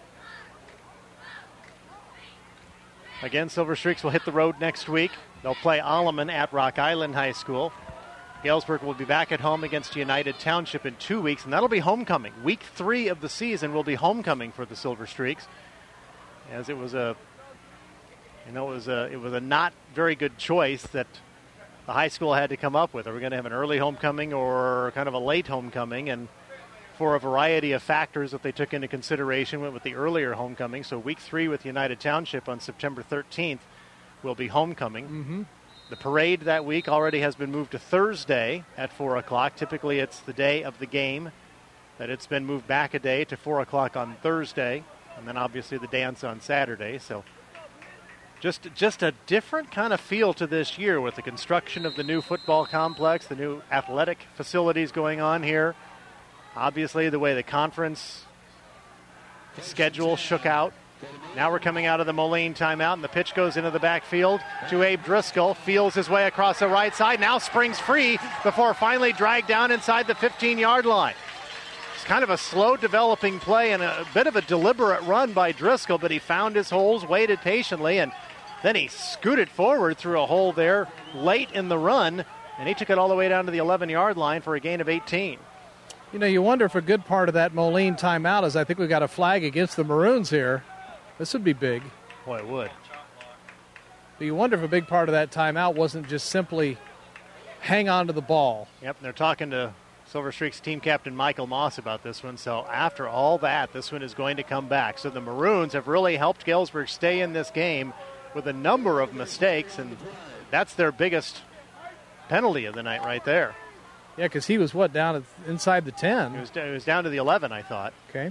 Again, Silver Streaks will hit the road next week. They'll play Alleman at Rock Island High School. Galesburg will be back at home against United Township in two weeks, and that'll be homecoming. Week three of the season will be homecoming for the Silver Streaks, as it was a, you know, it was a, it was a not very good choice that the high school had to come up with. Are we going to have an early homecoming or kind of a late homecoming? And for a variety of factors that they took into consideration, went with the earlier homecoming. So week three with United Township on September thirteenth will be homecoming. Mm-hmm. The parade that week already has been moved to Thursday at four o'clock. Typically it's the day of the game, that it's been moved back a day to four o'clock on Thursday, and then obviously the dance on Saturday. So Just just a different kind of feel to this year with the construction of the new football complex, the new athletic facilities going on here. Obviously, the way the conference schedule shook out. Now we're coming out of the Moline timeout, and the pitch goes into the backfield to Abe Driscoll. Feels his way across the right side. Now springs free before finally dragged down inside the fifteen-yard line. kind of a slow developing play and a bit of a deliberate run by Driscoll, but he found his holes, waited patiently, and then he scooted forward through a hole there late in the run, and he took it all the way down to the eleven-yard line for a gain of eighteen. You know, you wonder if a good part of that Moline timeout is I think we got a flag against the Maroons here. This would be big. Boy, it would. But you wonder if a big part of that timeout wasn't just simply hang on to the ball. Yep, and they're talking to Silver Streak's team captain Michael Moss about this one. So after all that, this one is going to come back. So the Maroons have really helped Galesburg stay in this game with a number of mistakes, and that's their biggest penalty of the night right there. Yeah, because he was, what, down at, inside the ten? It was, it was down to the eleven, I thought. Okay.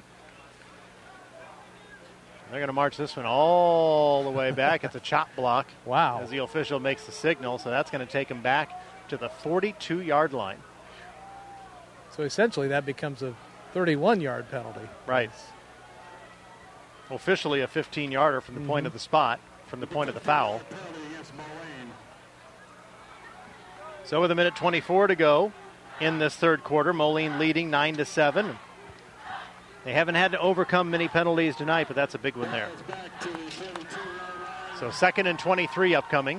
They're going to march this one all the way back. It's a chop block. Wow. As the official makes the signal, so that's going to take him back to the forty-two-yard line. So essentially that becomes a thirty-one-yard penalty. Right. Officially a fifteen-yarder from the mm-hmm. point of the spot, from the point of the foul. So with a minute twenty-four to go in this third quarter, Moline leading nine to seven. They haven't had to overcome many penalties tonight, but that's a big one there. So second and twenty-three upcoming.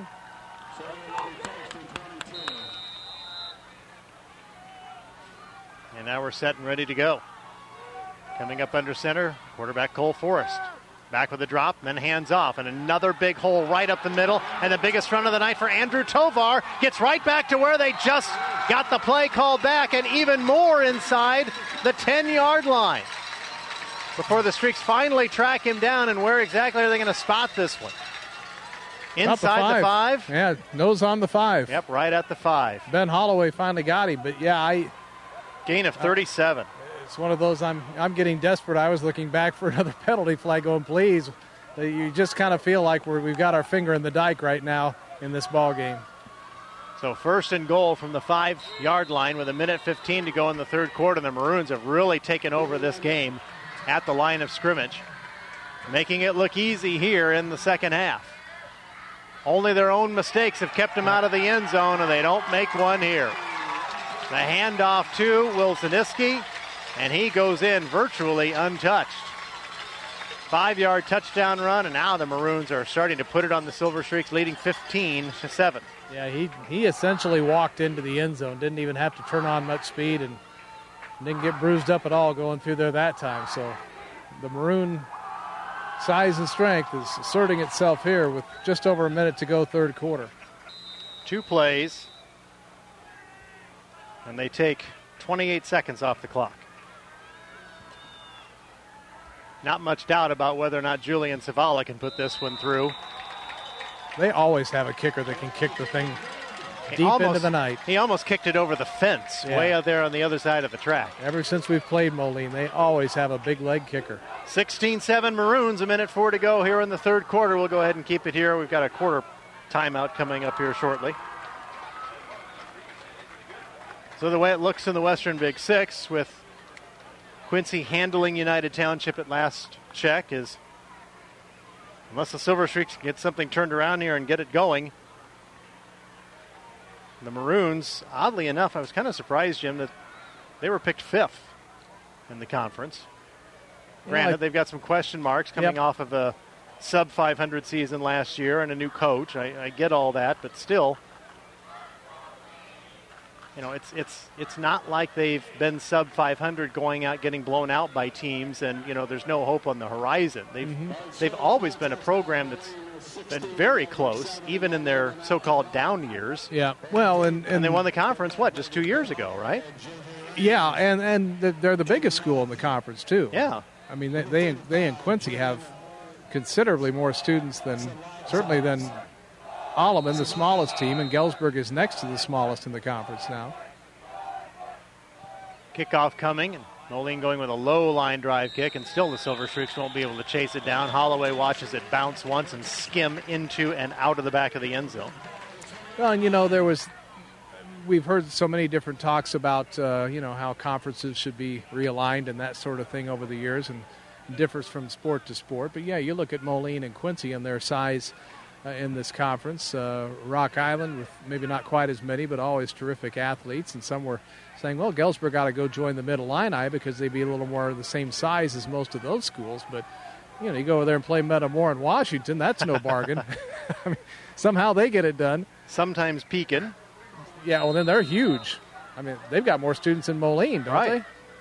And now we're set and ready to go. Coming up under center, quarterback Cole Forrest. Back with a drop, then hands off, and another big hole right up the middle. And the biggest run of the night for Andrew Tovar. Gets right back to where they just got the play called back, and even more inside the ten-yard line. Before the Streaks finally track him down, and where exactly are they going to spot this one? Inside the five. the five. Yeah, nose on the five. Yep, right at the five. Ben Holloway finally got him, but yeah, I... Gain of thirty-seven. Uh, it's one of those I'm I'm getting desperate. I was looking back for another penalty flag going, please. You just kind of feel like we're, we've got our finger in the dike right now in this ball game. So first and goal from the five-yard line with a minute fifteen to go in the third quarter. The Maroons have really taken over this game at the line of scrimmage, making it look easy here in the second half. Only their own mistakes have kept them out of the end zone, and they don't make one here. The handoff to Wilsoniski, and he goes in virtually untouched. Five-yard touchdown run, and now the Maroons are starting to put it on the Silver Streaks, leading fifteen to seven. Yeah, he, he essentially walked into the end zone, didn't even have to turn on much speed, and didn't get bruised up at all going through there that time. So the Maroon size and strength is asserting itself here with just over a minute to go third quarter. Two plays. And they take twenty-eight seconds off the clock. Not much doubt about whether or not Julian Savala can put this one through. They always have a kicker that can kick the thing he deep almost, into the night. He almost kicked it over the fence, yeah. way out there on the other side of the track. Ever since we've played Moline, they always have a big leg kicker. sixteen seven Maroons, a minute four to go here in the third quarter. We'll go ahead and keep it here. We've got a quarter timeout coming up here shortly. So the way it looks in the Western Big Six, with Quincy handling United Township at last check, is unless the Silver Streaks get something turned around here and get it going, the Maroons, oddly enough, I was kind of surprised, Jim, that they were picked fifth in the conference. Granted, yeah, I, they've got some question marks coming yep. off of a sub five hundred season last year and a new coach. I, I get all that, but still, you know, it's it's it's not like they've been sub five hundred going out getting blown out by teams, and you know there's no hope on the horizon. They've mm-hmm. they've always been a program that's been very close, even in their so-called down years. Yeah, well, and, and, and they won the conference what just two years ago, right? Yeah, and and they're the biggest school in the conference too. Yeah, I mean they they, they and Quincy have considerably more students than certainly than Alleman, the smallest team, and Galesburg is next to the smallest in the conference now. Kickoff coming, and Moline going with a low line drive kick, and still the Silver Streaks won't be able to chase it down. Holloway watches it bounce once and skim into and out of the back of the end zone. Well, and you know, there was, we've heard so many different talks about, uh, you know, how conferences should be realigned and that sort of thing over the years, and differs from sport to sport. But yeah, you look at Moline and Quincy and their size uh, in this conference. Uh, Rock Island with maybe not quite as many, but always terrific athletes. And some were saying, well, Galesburg got to go join the Mid-Illini because they'd be a little more the same size as most of those schools. But, you know, you go over there and play Metamora in Washington, that's no bargain. I mean, somehow they get it done. Sometimes Pekin. Yeah, well, then they're huge. I mean, they've got more students than Moline, don't right.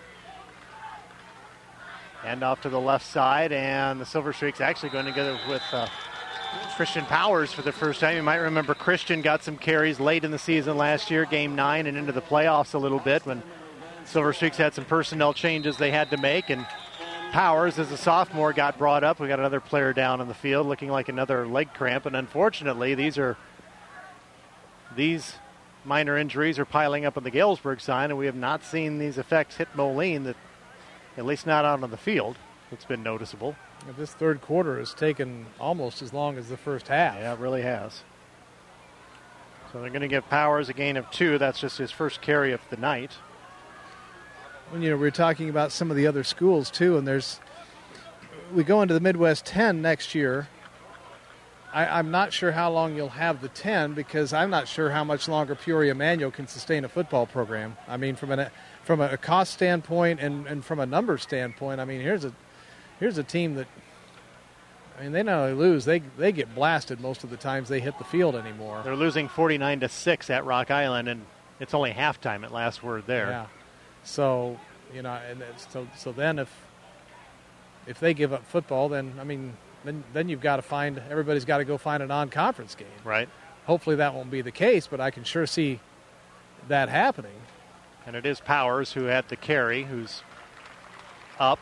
they? And off to the left side, and the Silver Streaks actually going together with uh, Christian Powers for the first time. You might remember Christian got some carries late in the season last year, game nine, and into the playoffs a little bit when Silver Streaks had some personnel changes they had to make. And Powers, as a sophomore, got brought up. We got another player down on the field looking like another leg cramp, and unfortunately, these are these minor injuries are piling up on the Galesburg side, and we have not seen these effects hit Moline, that at least not out on the field. It's been noticeable. This third quarter has taken almost as long as the first half. Yeah, it really has. So they're going to give Powers a gain of two. That's just his first carry of the night. When, you know, we're talking about some of the other schools, too, and there's we go into the Midwest ten next year. I, I'm not sure how long you'll have the ten because I'm not sure how much longer Peoria Manual can sustain a football program. I mean, from an from a cost standpoint and, and from a number standpoint, I mean, here's a here's a team that, I mean, they not only lose, they they get blasted most of the times they hit the field anymore. They're losing forty-nine to six at Rock Island, and it's only halftime at last word there. Yeah. So, you know, and it's, so so then if if they give up football, then I mean, then then you've got to find everybody's got to go find a non-conference game. Right. Hopefully that won't be the case, but I can sure see that happening. And it is Powers who had the carry, who's up.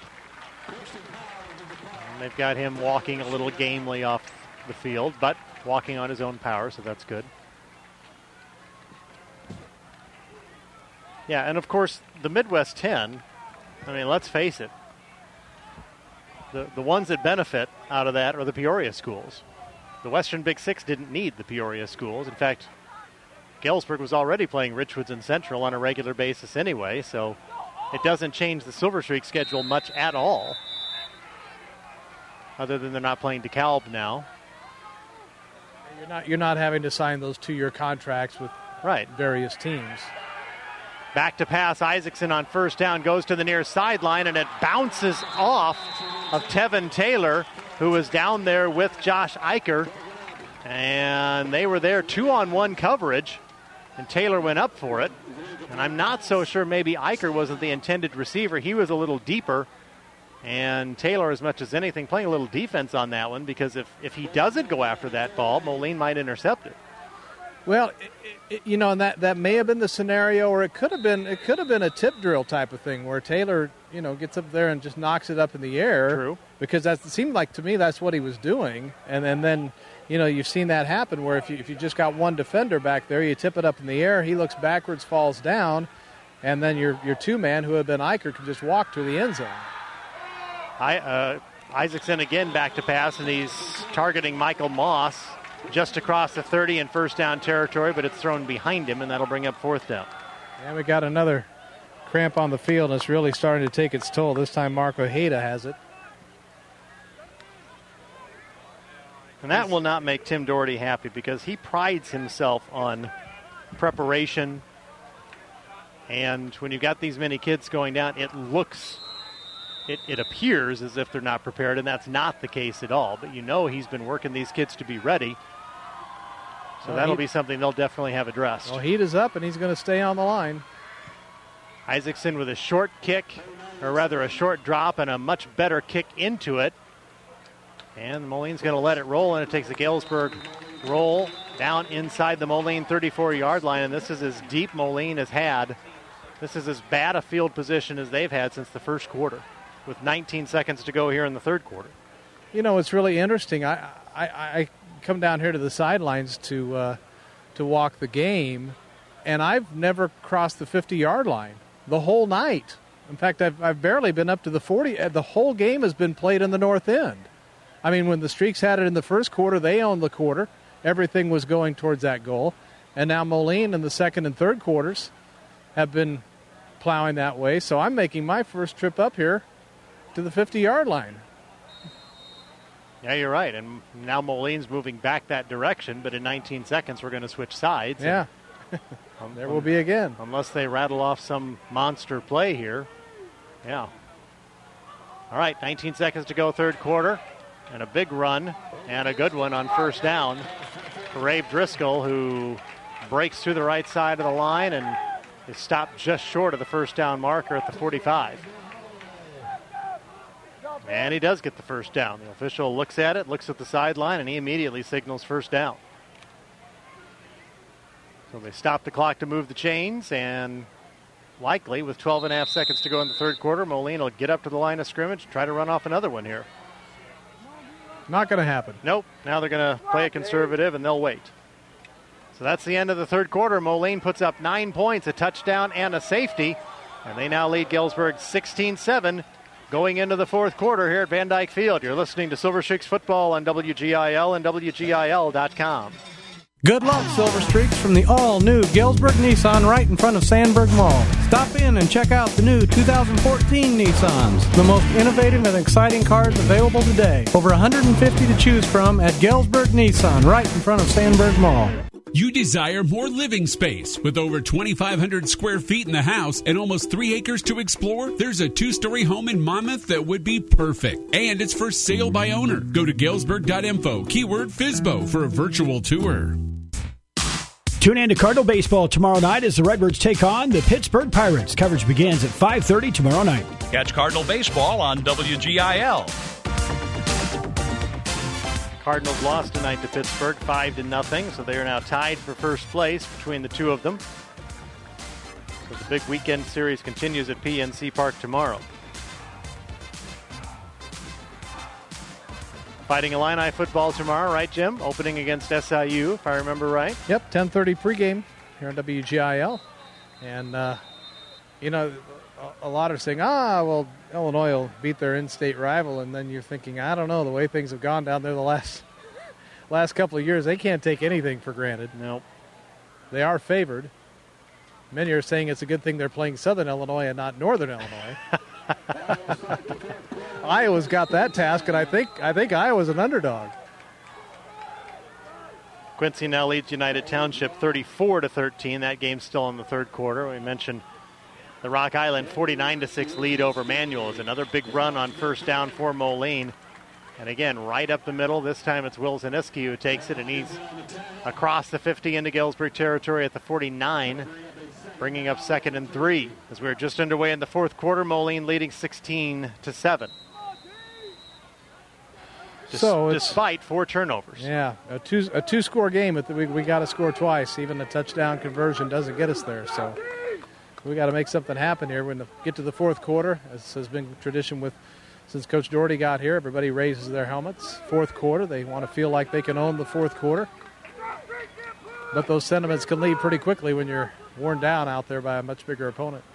And they've got him walking a little gamely off the field, but walking on his own power, so that's good. Yeah, and of course, the Midwest ten, I mean, let's face it, the, the ones that benefit out of that are the Peoria schools. The Western Big Six didn't need the Peoria schools. In fact, Galesburg was already playing Richwoods and Central on a regular basis anyway, so it doesn't change the Silver Streak schedule much at all, other than they're not playing DeKalb now. You're not you're not having to sign those two-year contracts with right. various teams. Back to pass, Isaacson on first down, goes to the near sideline, and it bounces off of Tevin Taylor, who was down there with Josh Eicher. And they were there two-on-one coverage, and Taylor went up for it. And I'm not so sure maybe Eicher wasn't the intended receiver. He was a little deeper. And Taylor, as much as anything, playing a little defense on that one, because if, if he doesn't go after that ball, Moline might intercept it. Well, it, it, you know, and that, that may have been the scenario, or it could have been it could have been a tip drill type of thing where Taylor, you know, gets up there and just knocks it up in the air. True. Because that seemed like to me that's what he was doing, and, and then, you know, you've seen that happen where if you if you just got one defender back there, you tip it up in the air, he looks backwards, falls down, and then your your two man who had been Eicher can just walk to the end zone. I uh, Isaacson again back to pass, and he's targeting Michael Moss just across the thirty in first down territory, but it's thrown behind him, and that'll bring up fourth down. And we got another cramp on the field, and it's really starting to take its toll. This time Marco Hayda has it. And that will not make Tim Doherty happy because he prides himself on preparation. And when you've got these many kids going down, it looks, it, it appears as if they're not prepared, and that's not the case at all. But you know he's been working these kids to be ready. So well, that'll he, be something they'll definitely have addressed. Well, Heat is up, and he's going to stay on the line. Isaacson with a short kick, or rather a short drop, and a much better kick into it. And Moline's going to let it roll, and it takes a Galesburg roll down inside the Moline thirty-four-yard line, and this is as deep Moline has had. This is as bad a field position as they've had since the first quarter, with nineteen seconds to go here in the third quarter. You know, it's really interesting. I I, I come down here to the sidelines to uh, to walk the game, and I've never crossed the fifty-yard line the whole night. In fact, I've, I've barely been up to the forty. The whole game has been played in the north end. I mean, when the Streaks had it in the first quarter, they owned the quarter. Everything was going towards that goal. And now Moline in the second and third quarters have been plowing that way. So I'm making my first trip up here to the fifty-yard line. Yeah, you're right. And now Moline's moving back that direction, but in nineteen seconds we're going to switch sides. Yeah. um, there will be again. Unless they rattle off some monster play here. Yeah. All right, nineteen seconds to go, third quarter. And a big run and a good one on first down for Rabe Driscoll, who breaks through the right side of the line and is stopped just short of the first down marker at the forty-five. And he does get the first down. The official looks at it, looks at the sideline, and he immediately signals first down. So they stop the clock to move the chains, and likely with twelve and a half seconds to go in the third quarter, Moline will get up to the line of scrimmage, try to run off another one here. Not going to happen. Nope. Now they're going to play it conservative, and they'll wait. So that's the end of the third quarter. Moline puts up nine points, a touchdown, and a safety, and they now lead Galesburg sixteen seven. Going into the fourth quarter here at Van Dyke Field. You're listening to Silver Streaks Football on W G I L and W G I L dot com. Good luck, Silver Streaks, from the all-new Galesburg Nissan right in front of Sandburg Mall. Stop in and check out the new two thousand fourteen Nissans, the most innovative and exciting cars available today. Over one hundred fifty to choose from at Galesburg Nissan right in front of Sandburg Mall. You desire more living space. With over twenty-five hundred square feet in the house and almost three acres to explore, there's a two-story home in Monmouth that would be perfect. And it's for sale by owner. Go to Galesburg dot info, keyword F S B O, for a virtual tour. Tune in to Cardinal Baseball tomorrow night as the Redbirds take on the Pittsburgh Pirates. Coverage begins at five thirty tomorrow night. Catch Cardinal Baseball on W G I L. Cardinals lost tonight to Pittsburgh, five to nothing, so they are now tied for first place between the two of them. So the big weekend series continues at P N C Park tomorrow. Fighting Illini football tomorrow, right, Jim? Opening against S I U, if I remember right. Yep, ten thirty pregame here on W G I L. And, uh, you know, a lot are saying, ah, well, Illinois will beat their in-state rival, and then you're thinking, I don't know, the way things have gone down there the last last couple of years, they can't take anything for granted. Nope. They are favored. Many are saying it's a good thing they're playing Southern Illinois and not Northern Illinois. Iowa's got that task, and I think I think Iowa's an underdog. Quincy now leads United Township thirty-four to thirteen. That game's still in the third quarter. We mentioned the Rock Island forty-nine to six lead over Manual is another big run on first down for Moline. And again, right up the middle. This time it's Will Zaniski who takes it, and he's across the fifty into Galesburg territory at the forty-nine, bringing up second and three. As we're just underway in the fourth quarter, Moline leading sixteen to seven. Des- so it's, despite four turnovers. Yeah, a two a two score game. We we got to score twice. Even a touchdown conversion doesn't get us there. So we got to make something happen here. When we get to the fourth quarter, as has been tradition with since Coach Doherty got here, everybody raises their helmets. Fourth quarter, they want to feel like they can own the fourth quarter. But those sentiments can leave pretty quickly when you're worn down out there by a much bigger opponent.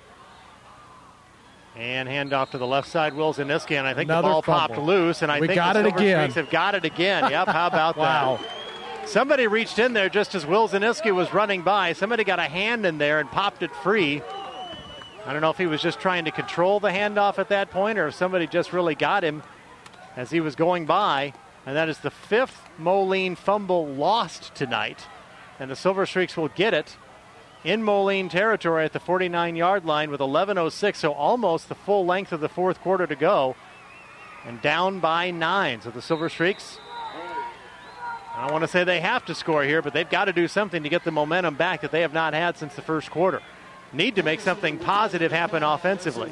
And handoff to the left side, Will Zaniski, and I think Another the ball fumble. popped loose, and I we think got the it Silver again. Streaks have got it again. Yep, how about wow. that? Somebody reached in there just as Will Zaniski was running by. Somebody got a hand in there and popped it free. I don't know if he was just trying to control the handoff at that point or if somebody just really got him as he was going by. And that is the fifth Moline fumble lost tonight. And the Silver Streaks will get it in Moline territory at the forty-nine-yard line with eleven oh six, so almost the full length of the fourth quarter to go. And down by nine. So the Silver Streaks, I don't want to say they have to score here, but they've got to do something to get the momentum back that they have not had since the first quarter. Need to make something positive happen offensively.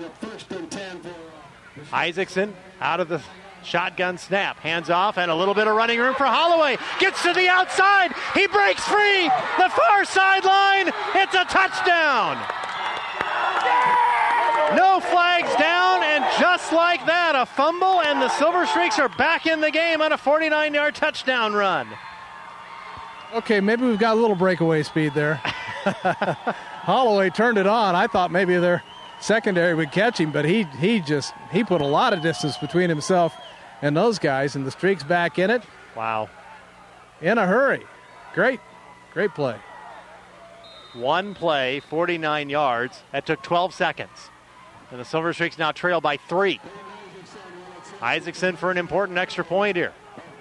Isaacson out of the shotgun snap. Hands off and a little bit of running room for Holloway. Gets to the outside. He breaks free. The far sideline. It's a touchdown. No flags down, and just like that, a fumble, and the Silver Streaks are back in the game on a forty-nine-yard touchdown run. Okay, maybe we've got a little breakaway speed there. Holloway turned it on. I thought maybe their secondary would catch him, but he he just he put a lot of distance between himself and those guys, and the Streaks back in it. Wow. In a hurry. Great, great play. One play, forty-nine yards. That took twelve seconds. And the Silver Streaks now trail by three. Isaacson for an important extra point here.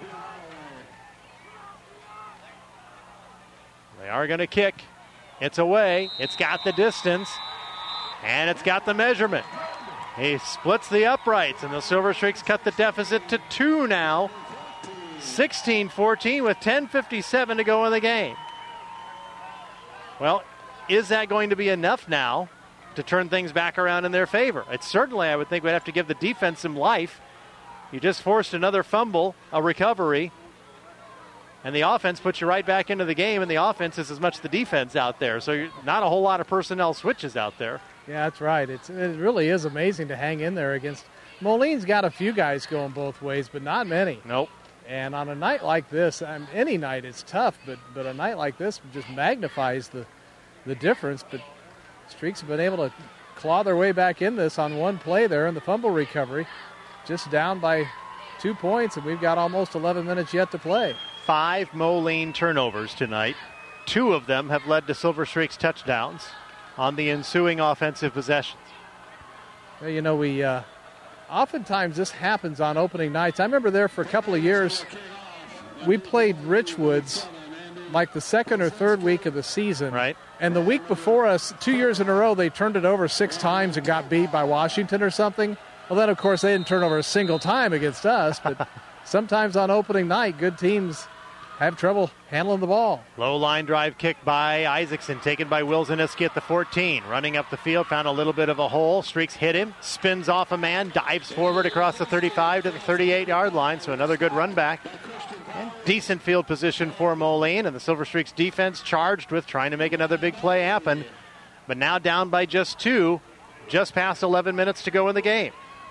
They are going to kick. It's away. It's got the distance. And it's got the measurement. He splits the uprights, and the Silver Streaks cut the deficit to two now. sixteen fourteen with ten fifty-seven to go in the game. Well, is that going to be enough now to turn things back around in their favor? It's certainly, I would think, we'd have to give the defense some life. You just forced another fumble, a recovery, and the offense puts you right back into the game, and the offense is as much the defense out there. So you're not a whole lot of personnel switches out there. Yeah, that's right. It's, it really is amazing to hang in there against. Moline's got a few guys going both ways, but not many. Nope. And on a night like this, um, any night it's tough, but but a night like this just magnifies the the difference. But Streaks have been able to claw their way back in this on one play there in the fumble recovery, just down by two points, and we've got almost eleven minutes yet to play. Five Moline turnovers tonight. Two of them have led to Silver Streaks touchdowns on the ensuing offensive possessions. Well, you know, we uh, oftentimes this happens on opening nights. I remember there for a couple of years, we played Richwoods like the second or third week of the season. Right. And the week before us, two years in a row, they turned it over six times and got beat by Washington or something. Well, then, of course, they didn't turn over a single time against us, but sometimes on opening night, good teams have trouble handling the ball. Low line drive kick by Isaacson, taken by Will Zaniski at the fourteen. Running up the field, found a little bit of a hole. Streaks hit him, spins off a man, dives forward across the thirty-five to the thirty-eight-yard line. So another good run back. And decent field position for Moline, and the Silver Streaks defense charged with trying to make another big play happen. But now down by just two, just past eleven minutes to go in the game.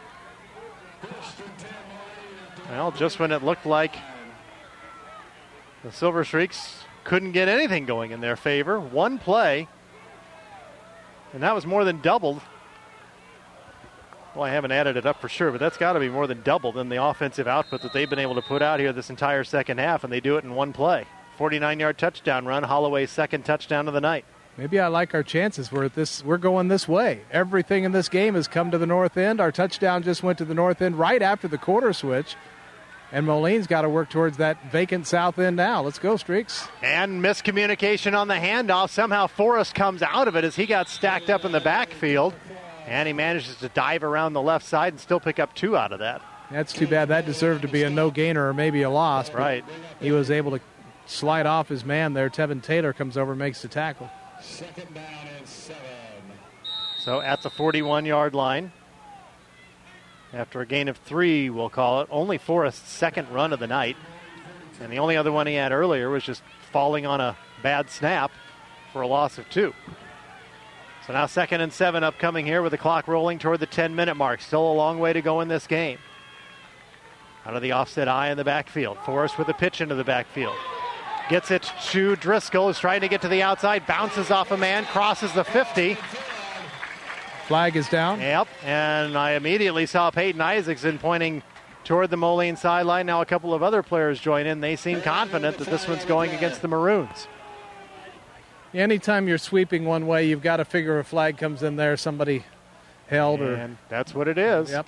Well, just when it looked like the Silver Streaks couldn't get anything going in their favor. One play, and that was more than doubled. Well, I haven't added it up for sure, but that's got to be more than doubled in the offensive output that they've been able to put out here this entire second half, and they do it in one play. forty-nine-yard touchdown run, Holloway's second touchdown of the night. Maybe I like our chances. We're at this. We're going this way. Everything in this game has come to the north end. Our touchdown just went to the north end right after the quarter switch. And Moline's got to work towards that vacant south end now. Let's go, Streaks. And miscommunication on the handoff. Somehow Forrest comes out of it as he got stacked up in the backfield. And he manages to dive around the left side and still pick up two out of that. That's too bad. That deserved to be a no-gainer or maybe a loss. Right. He was able to slide off his man there. Tevin Taylor comes over and makes the tackle. Second down and seven. So at the forty-one-yard line. After a gain of three, we'll call it. Only Forrest's second run of the night. And the only other one he had earlier was just falling on a bad snap for a loss of two. So now second and seven upcoming here with the clock rolling toward the ten-minute mark. Still a long way to go in this game. Out of the offset eye in the backfield. Forrest with a pitch into the backfield. Gets it to Driscoll, who's trying to get to the outside. Bounces off a man, crosses the fifty. Flag is down. Yep, and I immediately saw Peyton Isaacson pointing toward the Moline sideline. Now a couple of other players join in. They seem confident that this one's going against the Maroons. Anytime you're sweeping one way, you've got to figure a flag comes in there, somebody held. And or that's what it is. Yep.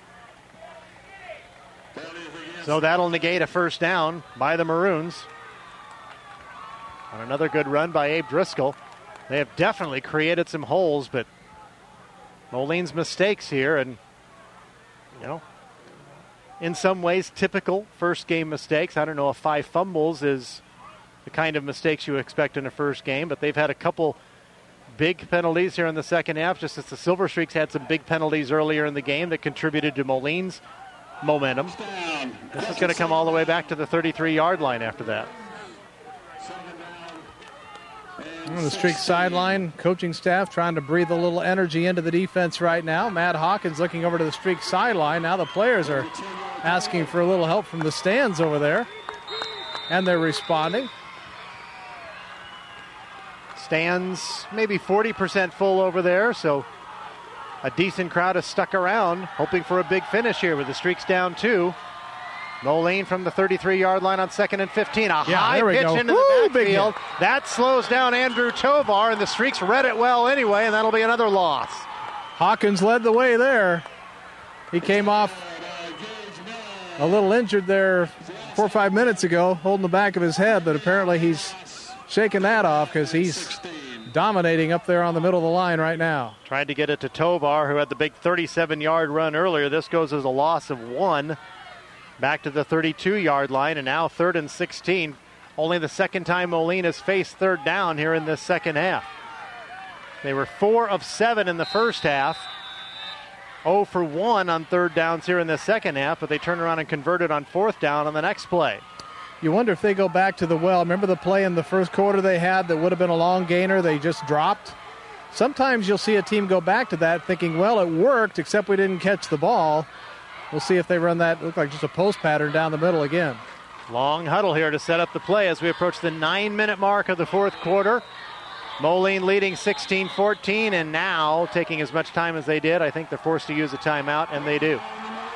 So that'll negate a first down by the Maroons. On another good run by Abe Driscoll. They have definitely created some holes, but Moline's mistakes here, and, you know, in some ways typical first game mistakes. I don't know if five fumbles is the kind of mistakes you expect in a first game, but they've had a couple big penalties here in the second half, just as the Silver Streaks had some big penalties earlier in the game that contributed to Moline's momentum. This is going to come all the way back to the thirty-three-yard line after that. On the Streaks sideline, coaching staff trying to breathe a little energy into the defense right now. Matt Hawkins looking over to the Streaks sideline. Now the players are asking for a little help from the stands over there, and they're responding. Stands maybe forty percent full over there, so a decent crowd has stuck around, hoping for a big finish here with the Streaks down two. Moline from the thirty-three-yard line on second and fifteen. A yeah, high pitch go. into Woo, the backfield. That slows down Andrew Tovar, and the Streaks read it well anyway, and that'll be another loss. Hawkins led the way there. He came off a little injured there four or five minutes ago, holding the back of his head, but apparently he's shaking that off because he's dominating up there on the middle of the line right now. Tried to get it to Tovar, who had the big thirty-seven-yard run earlier. This goes as a loss of one. Back to the thirty-two-yard line, and now third and sixteen. Only the second time Moline has faced third down here in this second half. They were four of seven in the first half. oh for one on third downs here in the second half, but they turned around and converted on fourth down on the next play. You wonder if they go back to the well. Remember the play in the first quarter they had that would have been a long gainer they just dropped? Sometimes you'll see a team go back to that thinking, well, it worked, except we didn't catch the ball. We'll see if they run that, look like just a post pattern down the middle again. Long huddle here to set up the play as we approach the nine-minute mark of the fourth quarter. Moline leading sixteen fourteen, and now taking as much time as they did. I think they're forced to use a timeout, and they do.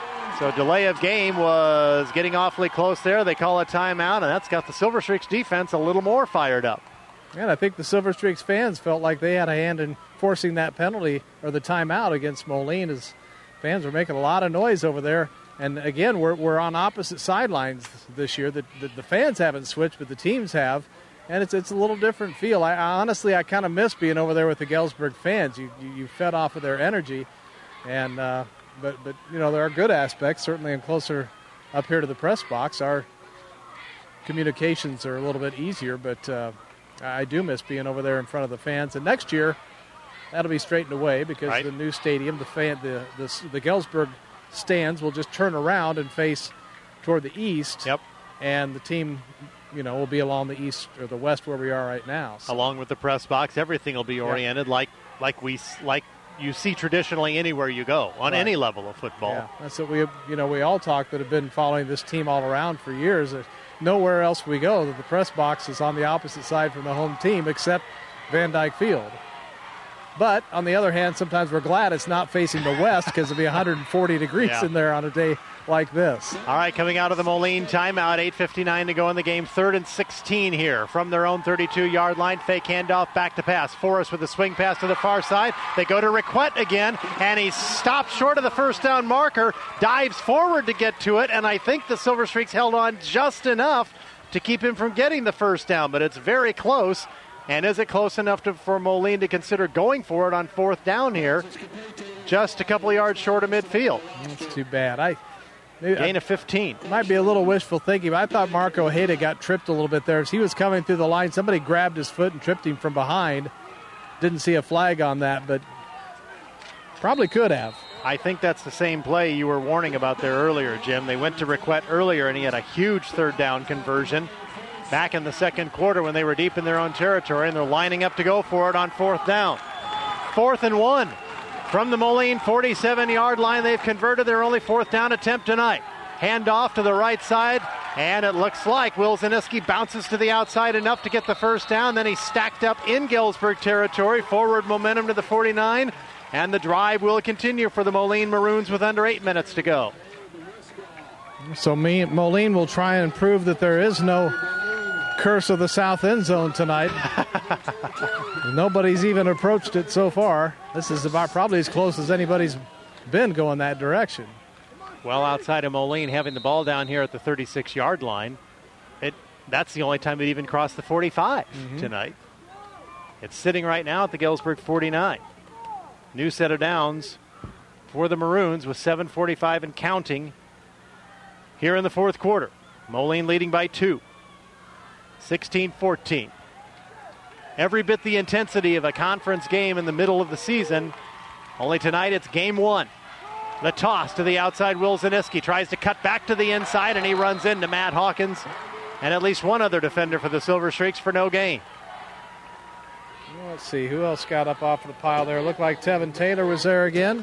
So delay of game was getting awfully close there. They call a timeout, and that's got the Silver Streaks defense a little more fired up. And I think the Silver Streaks fans felt like they had a hand in forcing that penalty or the timeout against Moline, as fans were making a lot of noise over there. And again, we're we're on opposite sidelines this year. The, the, the fans haven't switched, but the teams have. And it's it's a little different feel. I, I honestly, I kind of miss being over there with the Galesburg fans. You you, you fed off of their energy. And uh, but, but, you know, there are good aspects, certainly in closer up here to the press box. Our communications are a little bit easier, but uh, I do miss being over there in front of the fans. And next year, that'll be straightened away because right. the new stadium, the fan, the the, the Galesburg stands will just turn around and face toward the east. Yep. And the team, you know, will be along the east or the west where we are right now. So. Along with the press box, everything will be oriented yep. like like we like you see traditionally anywhere you go on right. any level of football. Yeah. That's what we you know we all talk that have been following this team all around for years. That nowhere else we go that the press box is on the opposite side from the home team except Van Dyke Field. But, on the other hand, sometimes we're glad it's not facing the west because it'll be one hundred forty degrees yeah. in there on a day like this. All right, coming out of the Moline timeout, eight fifty-nine to go in the game. Third and sixteen here from their own thirty-two-yard line. Fake handoff, back to pass. Forrest with a swing pass to the far side. They go to Riquette again, and he stopped short of the first down marker, dives forward to get to it, and I think the Silver Streaks held on just enough to keep him from getting the first down, but it's very close. And is it close enough to, for Moline to consider going for it on fourth down here? Just a couple of yards short of midfield. That's too bad. I maybe, Gain of fifteen. Might be a little wishful thinking, but I thought Marco Ojeda got tripped a little bit there. As he was coming through the line, somebody grabbed his foot and tripped him from behind. Didn't see a flag on that, but probably could have. I think that's the same play you were warning about there earlier, Jim. They went to Riquette earlier, and he had a huge third down conversion. Back in the second quarter when they were deep in their own territory, and they're lining up to go for it on fourth down. Fourth and one from the Moline forty-seven-yard line. They've converted their only fourth down attempt tonight. Hand off to the right side, and it looks like Will Zaniski bounces to the outside enough to get the first down. Then he's stacked up in Galesburg territory. Forward momentum to the forty-nine, and the drive will continue for the Moline Maroons with under eight minutes to go. So me, Moline will try and prove that there is no curse of the south end zone tonight. Nobody's even approached it so far. This is about probably as close as anybody's been going that direction. Well, outside of Moline having the ball down here at the thirty-six-yard line, it that's the only time it even crossed the forty-five mm-hmm. tonight. It's sitting right now at the Galesburg forty-nine. New set of downs for the Maroons with seven forty-five and counting here in the fourth quarter. Moline leading by two. sixteen fourteen. Every bit the intensity of a conference game in the middle of the season. Only tonight it's game one. The toss to the outside. Will Zaniski tries to cut back to the inside, and he runs into Matt Hawkins and at least one other defender for the Silver Streaks for no gain. Let's see, who else got up off of the pile there? Looked like Tevin Taylor was there again.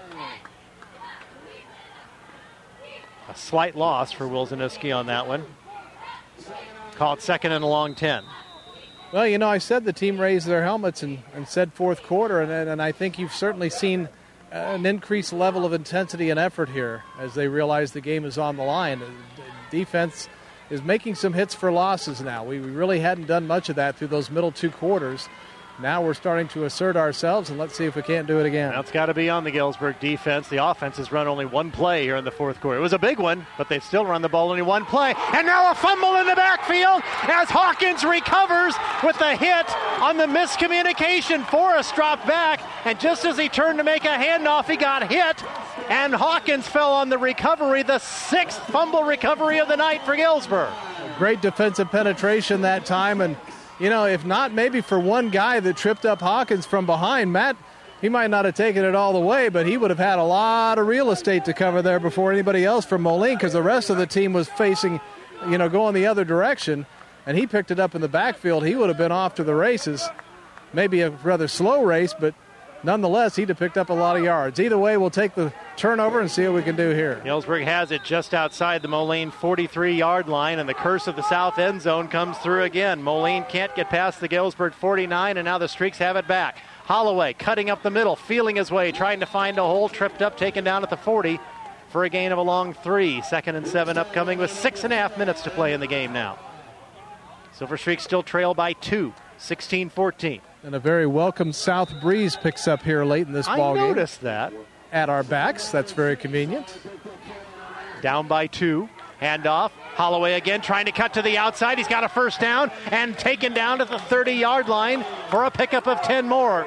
A slight loss for Will Zaniski on that one. Called second and a long ten. Well, you know, I said the team raised their helmets and, and said fourth quarter, and, and I think you've certainly seen an increased level of intensity and effort here as they realize the game is on the line. The defense is making some hits for losses now. We really hadn't done much of that through those middle two quarters, Now we're starting to assert ourselves, and let's see if we can't do it again. That's got to be on the Galesburg defense. The offense has run only one play here in the fourth quarter. It was a big one, but they've still run the ball only one play. And now a fumble in the backfield as Hawkins recovers with the hit on the miscommunication. Forrest dropped back, and just as he turned to make a handoff, he got hit, and Hawkins fell on the recovery, the sixth fumble recovery of the night for Galesburg. Great defensive penetration that time, and you know, if not maybe for one guy that tripped up Hawkins from behind, Matt, he might not have taken it all the way, but he would have had a lot of real estate to cover there before anybody else from Moline, because the rest of the team was facing, you know, going the other direction, and he picked it up in the backfield. He would have been off to the races. Maybe a rather slow race, but nonetheless, he'd have picked up a lot of yards. Either way, we'll take the turnover and see what we can do here. Galesburg has it just outside the Moline forty-three-yard line, and the curse of the south end zone comes through again. Moline can't get past the Galesburg forty-nine, and now the Streaks have it back. Holloway cutting up the middle, feeling his way, trying to find a hole, tripped up, taken down at the forty for a gain of a long three. Second and seven upcoming with six and a half minutes to play in the game now. Silver Streaks still trail by two, sixteen fourteen. And a very welcome south breeze picks up here late in this ball game. I noticed that. At our backs. That's very convenient. Down by two. Handoff. Holloway again trying to cut to the outside. He's got a first down and taken down to the thirty-yard line for a pickup of ten more.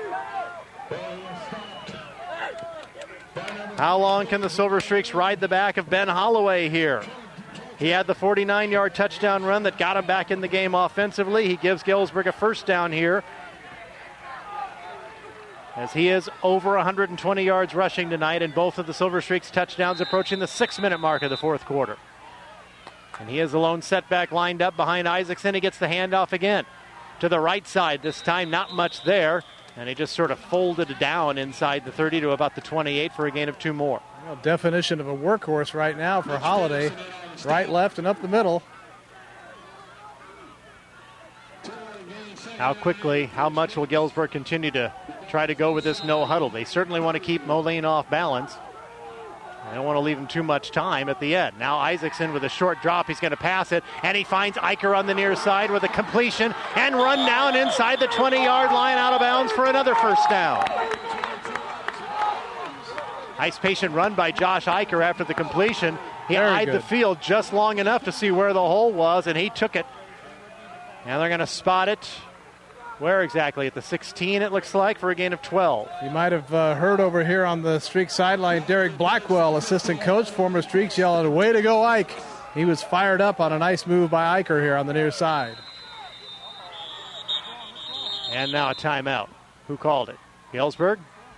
How long can the Silver Streaks ride the back of Ben Holloway here? He had the forty-nine-yard touchdown run that got him back in the game offensively. He gives Galesburg a first down here, as he is over one hundred twenty yards rushing tonight, and both of the Silver Streaks touchdowns approaching the six-minute mark of the fourth quarter. And he is the lone setback lined up behind Isaacson. He gets the handoff again to the right side. This time not much there, and he just sort of folded down inside the thirty to about the twenty-eight for a gain of two more. Well, definition of a workhorse right now for Holiday. Right, left, and up the middle. How quickly, how much will Galesburg continue to try to go with this no huddle? They certainly want to keep Moline off balance. They don't want to leave him too much time at the end. Now Isaacson with a short drop. He's going to pass it, and he finds Eicher on the near side with a completion and run down inside the twenty-yard line out of bounds for another first down. Nice patient run by Josh Eicher after the completion. He Very eyed good. the field just long enough to see where the hole was, and he took it. And they're going to spot it. Where exactly? At the sixteen, it looks like, for a gain of twelve. You might have uh, heard over here on the Streaks sideline, Derek Blackwell, assistant coach, former Streaks, yelling, "Way to go, Ike." He was fired up on a nice move by Eicher here on the near side. And now a timeout. Who called it? Galesburg?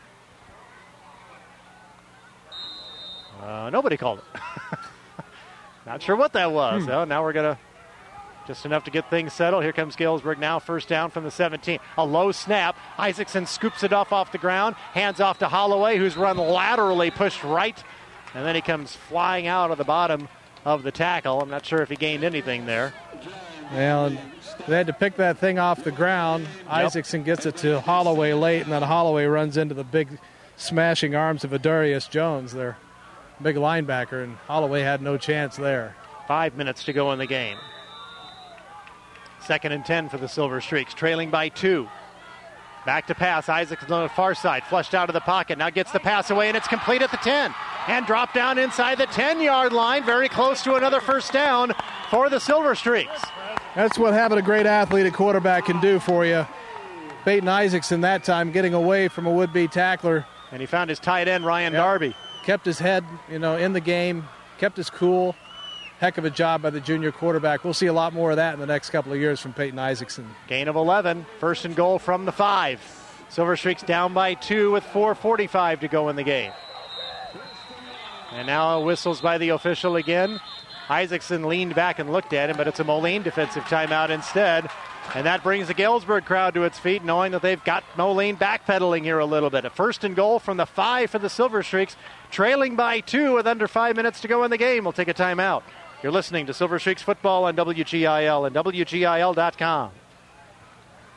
Uh, nobody called it. Not sure what that was. Hmm. So now we're going to, just enough to get things settled. Here comes Galesburg now, first down from the seventeen. A low snap. Isaacson scoops it off off the ground, hands off to Holloway, who's run laterally, pushed right, and then he comes flying out of the bottom of the tackle. I'm not sure if he gained anything there. Well, and they had to pick that thing off the ground. Yep. Isaacson gets it to Holloway late, and then Holloway runs into the big smashing arms of Adarius Jones, their big linebacker, and Holloway had no chance there. Five minutes to go in the game. Second and ten for the Silver Streaks, trailing by two. Back to pass. Isaacson on the far side, flushed out of the pocket. Now gets the pass away, and it's complete at the ten. And dropped down inside the ten-yard line, very close to another first down for the Silver Streaks. That's what having a great athlete at quarterback can do for you. Peyton Isaacson that time getting away from a would-be tackler. And he found his tight end, Ryan Yep. Darby. Kept his head, you know, in the game, kept his cool. Heck of a job by the junior quarterback. We'll see a lot more of that in the next couple of years from Peyton Isaacson. Gain of eleven, first and goal from the five. Silver Streaks down by two with four forty-five to go in the game. And now whistles by the official again. Isaacson leaned back and looked at him, but it's a Moline defensive timeout instead. And that brings the Galesburg crowd to its feet, knowing that they've got Moline backpedaling here a little bit. A first and goal from the five for the Silver Streaks, trailing by two with under five minutes to go in the game. We'll take a timeout. You're listening to Silver Streaks football on W G I L and W G I L dot com.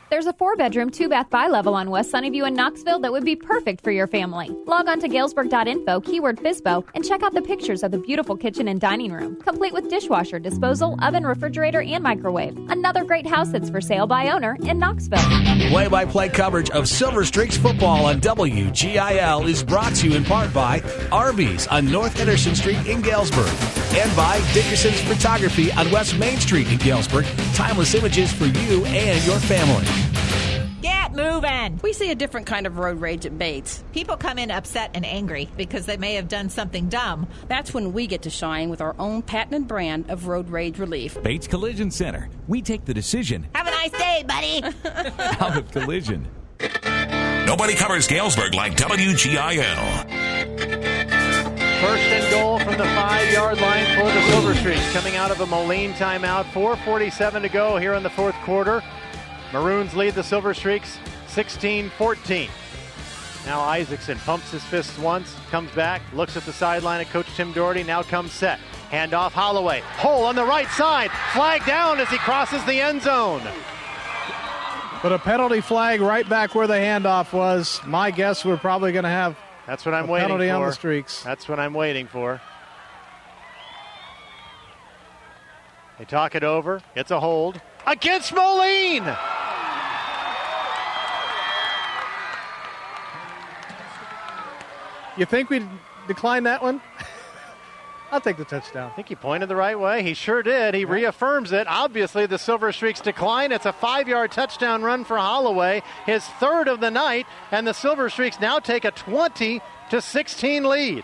There's a four-bedroom, two-bath bi-level on West Sunnyview in Knoxville that would be perfect for your family. Log on to Galesburg dot info, keyword F I S B O, and check out the pictures of the beautiful kitchen and dining room, complete with dishwasher, disposal, oven, refrigerator, and microwave. Another great house that's for sale by owner in Knoxville. Play-by-play coverage of Silver Streaks football on W G I L is brought to you in part by Arby's on North Henderson Street in Galesburg and by Dickerson's Photography on West Main Street in Galesburg. Timeless images for you and your family. Get moving! We see a different kind of road rage at Bates. People come in upset and angry because they may have done something dumb. That's when we get to shine with our own patented brand of road rage relief. Bates Collision Center. We take the decision Have a nice day, buddy! out of collision. Nobody covers Galesburg like W G I L. First and goal from the five-yard line for the Silver Streaks, coming out of a Moline timeout. four forty-seven to go here in the fourth quarter. Maroons lead the Silver Streaks sixteen fourteen. Now Isaacson pumps his fists once, comes back, looks at the sideline at Coach Tim Doherty, now comes set. Handoff Holloway. Hole on the right side. Flag down as he crosses the end zone. But a penalty flag right back where the handoff was. My guess we're probably going to have That's what I'm a waiting penalty for. on the Streaks. That's what I'm waiting for. They talk it over. It's a hold. Against Moline! You think we'd decline that one? I'll take the touchdown. I think he pointed the right way. He sure did. He reaffirms it. Obviously, the Silver Streaks decline. It's a five-yard touchdown run for Holloway, his third of the night, and the Silver Streaks now take a twenty to sixteen lead.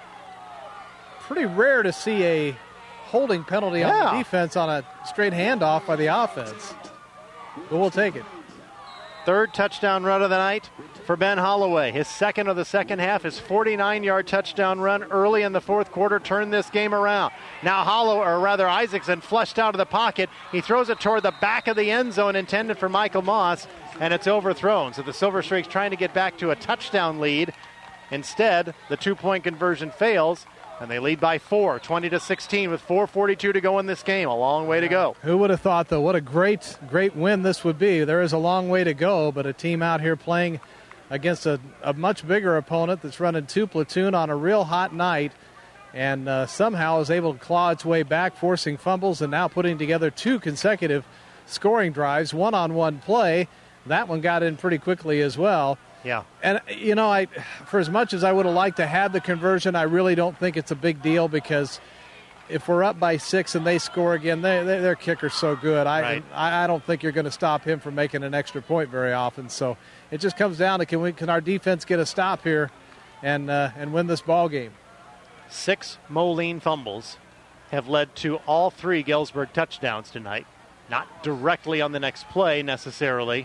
Pretty rare to see a holding penalty yeah. on the defense on a straight handoff by the offense. But we'll take it. Third touchdown run of the night for Ben Holloway. His second of the second half, his forty-nine-yard touchdown run early in the fourth quarter turned this game around. Now Holloway, or rather Isaacson, flushed out of the pocket. He throws it toward the back of the end zone intended for Michael Moss, and it's overthrown. So the Silver Streaks trying to get back to a touchdown lead. Instead, the two-point conversion fails, and they lead by four, twenty to sixteen, with four forty-two to go in this game. A long way to go. Who would have thought, though, what a great, great win this would be. There is a long way to go, but a team out here playing against a, a much bigger opponent that's running two platoon on a real hot night and uh, somehow is able to claw its way back, forcing fumbles and now putting together two consecutive scoring drives, one-on-one play. That one got in pretty quickly as well. Yeah. And, you know, I, for as much as I would have liked to have the conversion, I really don't think it's a big deal because if we're up by six and they score again, they, they, their kicker's so good. I, right. I I don't think you're going to stop him from making an extra point very often. So it just comes down to can we can our defense get a stop here and uh, and win this ball game. Six Moline fumbles have led to all three Galesburg touchdowns tonight. Not directly on the next play necessarily,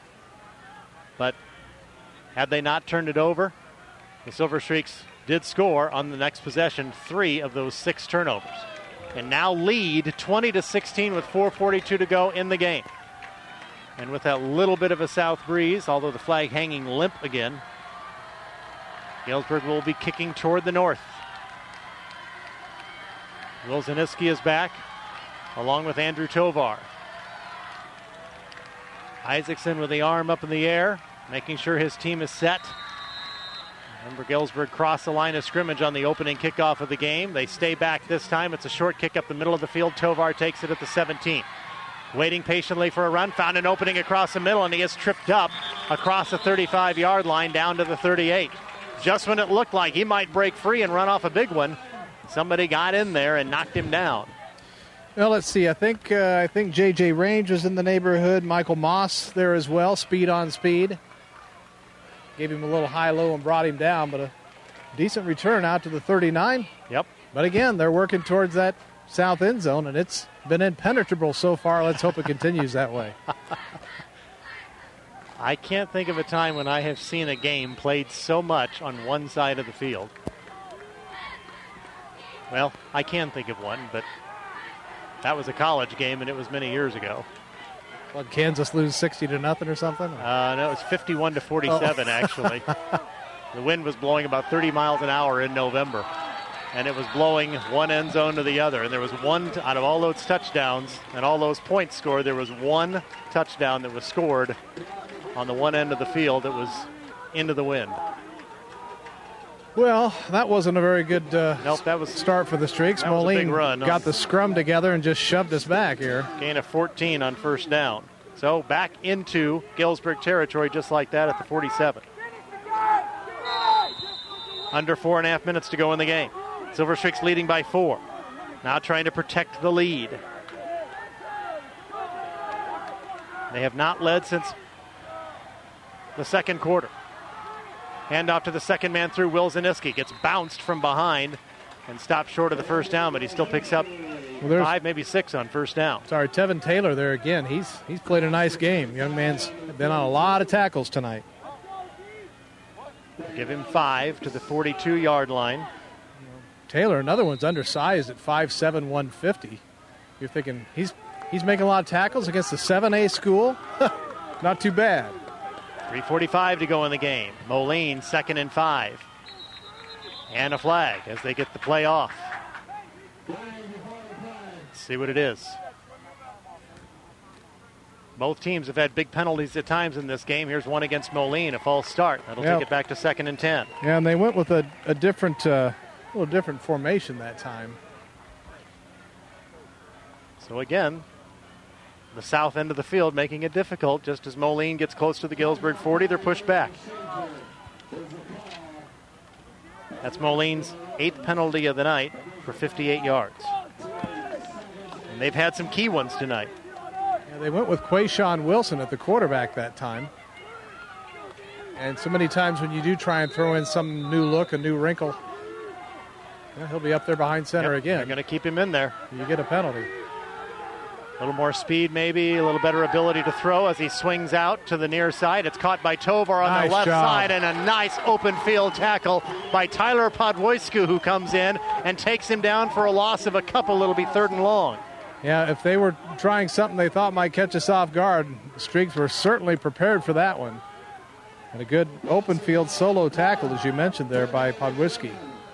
but had they not turned it over, the Silver Streaks did score on the next possession, three of those six turnovers. And now lead twenty to sixteen with four forty-two to go in the game. And with that little bit of a south breeze, although the flag hanging limp again, Galesburg will be kicking toward the north. Will Zaniski is back, along with Andrew Tovar. Isaacson with the arm up in the air, making sure his team is set. Remember, Galesburg crossed the line of scrimmage on the opening kickoff of the game. They stay back this time. It's a short kick up the middle of the field. Tovar takes it at the seventeen. Waiting patiently for a run, found an opening across the middle, and he is tripped up across the thirty-five-yard line down to the thirty-eight. Just when it looked like he might break free and run off a big one, somebody got in there and knocked him down. Well, let's see. I think uh, I think J J Range was in the neighborhood. Michael Moss there as well. Speed on speed. Gave him a little high-low and brought him down, but a decent return out to the thirty-nine. Yep. But again, they're working towards that south end zone, and it's been impenetrable so far. Let's hope it continues that way. I can't think of a time when I have seen a game played so much on one side of the field. Well, I can think of one, but that was a college game, and it was many years ago. What, Kansas lose sixty to nothing or something? Uh, no, it was fifty-one to forty-seven, oh. Actually. The wind was blowing about thirty miles an hour in November. and it was blowing one end zone to the other. And there was one, t- out of all those touchdowns and all those points scored, there was one touchdown that was scored on the one end of the field that was into the wind. Well, that wasn't a very good uh, nope, that was, start for the Streaks. That was Moline a big run. got the scrum together and just shoved us back here. Gain of fourteen on first down. So back into Galesburg territory just like that at the forty-seven. Under four and a half minutes to go in the game. Silver Streaks leading by four. Now trying to protect the lead. They have not led since the second quarter. Hand off to the second man through. Will Zaniski gets bounced from behind and stopped short of the first down, but he still picks up well, five, maybe six on first down. Sorry, Tevin Taylor there again. He's he's played a nice game. Young man's been on a lot of tackles tonight. Give him five to the forty-two-yard line. Taylor, another one's undersized at five seven, one fifty. You're thinking he's he's making a lot of tackles against the seven A school? Not too bad. three forty-five to go in the game. Moline second and five. And a flag as they get the play off. Let's see what it is. Both teams have had big penalties at times in this game. Here's one against Moline, a false start. That'll yep. take it back to second and ten. Yeah, and they went with a, a different, uh, little different formation that time. So again, the south end of the field making it difficult. Just as Moline gets close to the Galesburg forty, they're pushed back. That's Moline's eighth penalty of the night for fifty-eight yards. And they've had some key ones tonight. Yeah, they went with Quayshawn Wilson at the quarterback that time. And so many times when you do try and throw in some new look, a new wrinkle, yeah, he'll be up there behind center yep, again. They're going to keep him in there. You get a penalty. A little more speed maybe, a little better ability to throw as he swings out to the near side. It's caught by Tovar on nice the left job. side, and a nice open field tackle by Tyler Podwoisku, who comes in and takes him down for a loss of a couple. It'll be third and long. Yeah, if they were trying something they thought might catch us off guard, the Streaks were certainly prepared for that one. And a good open field solo tackle, as you mentioned there, by Podwoisku.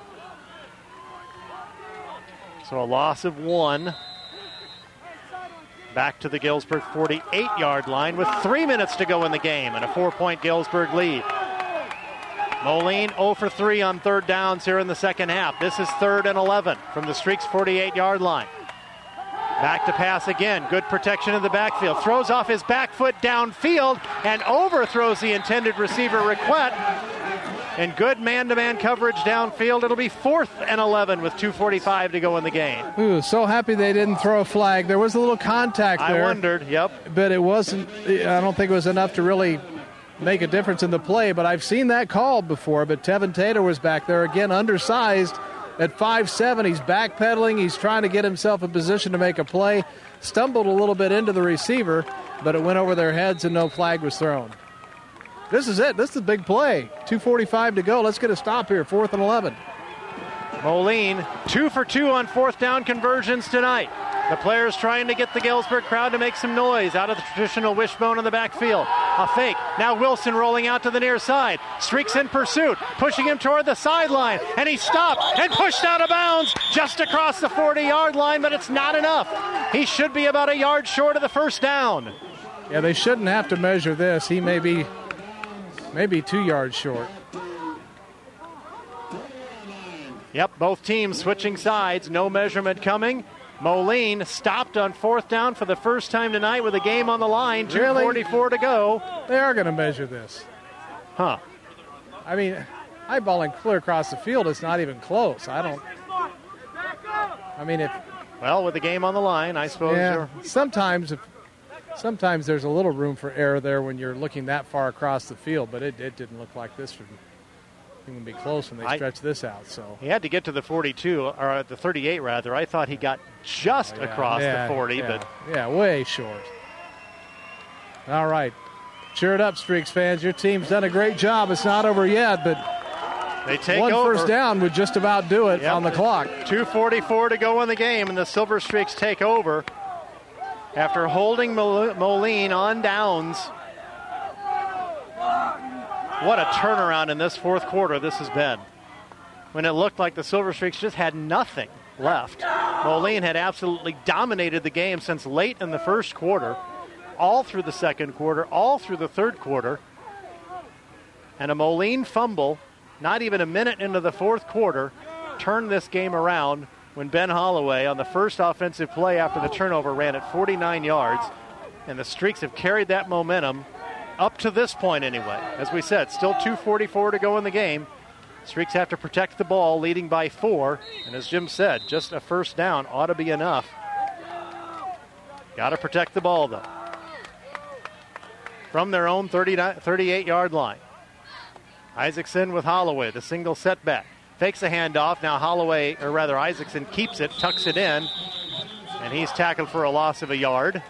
So a loss of one. Back to the Galesburg forty-eight-yard line with three minutes to go in the game and a four-point Galesburg lead. Moline oh for three on third downs here in the second half. This is third and eleven from the Streaks forty-eight-yard line. Back to pass again. Good protection in the backfield. Throws off his back foot downfield and overthrows the intended receiver, Riquette. And good man-to-man coverage downfield. It'll be fourth and eleven with two forty-five to go in the game. Ooh, so happy they didn't throw a flag. There was a little contact there. I wondered, yep. But it wasn't, I don't think it was enough to really make a difference in the play. But I've seen that called before. But Tevin Taylor was back there, again, undersized at five seven. He's backpedaling. He's trying to get himself in position to make a play. Stumbled a little bit into the receiver, but it went over their heads and no flag was thrown. This is it. This is a big play. two forty-five to go. Let's get a stop here. Fourth and eleven. Moline, two for two on fourth down conversions tonight. The players trying to get the Galesburg crowd to make some noise out of the traditional wishbone in the backfield. A fake. Now Wilson rolling out to the near side. Streaks in pursuit, pushing him toward the sideline. And he stopped and pushed out of bounds just across the forty-yard line, but it's not enough. He should be about a yard short of the first down. Yeah, they shouldn't have to measure this. He may be... Maybe two yards short. Yep, both teams switching sides. No measurement coming. Moline stopped on fourth down for the first time tonight with a game on the line. two forty-four to go. They are going to measure this. Huh. I mean, eyeballing clear across the field, it's not even close. I don't... I mean, if... Well, with the game on the line, I suppose yeah, you're... Sometimes if... Sometimes there's a little room for error there when you're looking that far across the field, but it, it didn't look like this would even be close when they I, stretched this out. So he had to get to the forty-two, or the thirty-eight rather. I thought he got just oh, yeah, across yeah, the forty, yeah, but yeah, way short. All right, cheer it up, Streaks fans. Your team's done a great job. It's not over yet, but they take one over. First down would just about do it yep. on the clock. two forty-four to go in the game, and the Silver Streaks take over. After holding Moline on downs. What a turnaround in this fourth quarter this has been. when it looked like the Silver Streaks just had nothing left. Moline had absolutely dominated the game since late in the first quarter, all through the second quarter, all through the third quarter. And a Moline fumble, not even a minute into the fourth quarter, turned this game around when Ben Holloway on the first offensive play after the turnover ran at forty-nine yards. And the Streaks have carried that momentum up to this point anyway. As we said, still two forty-four to go in the game. Streaks have to protect the ball, leading by four. And as Jim said, just a first down ought to be enough. Got to protect the ball, though. From their own thirty-eight-yard line. Isaacson with Holloway, the single setback. Fakes a handoff. Now Holloway, or rather Isaacson, keeps it, tucks it in. And he's tackled for a loss of a yard.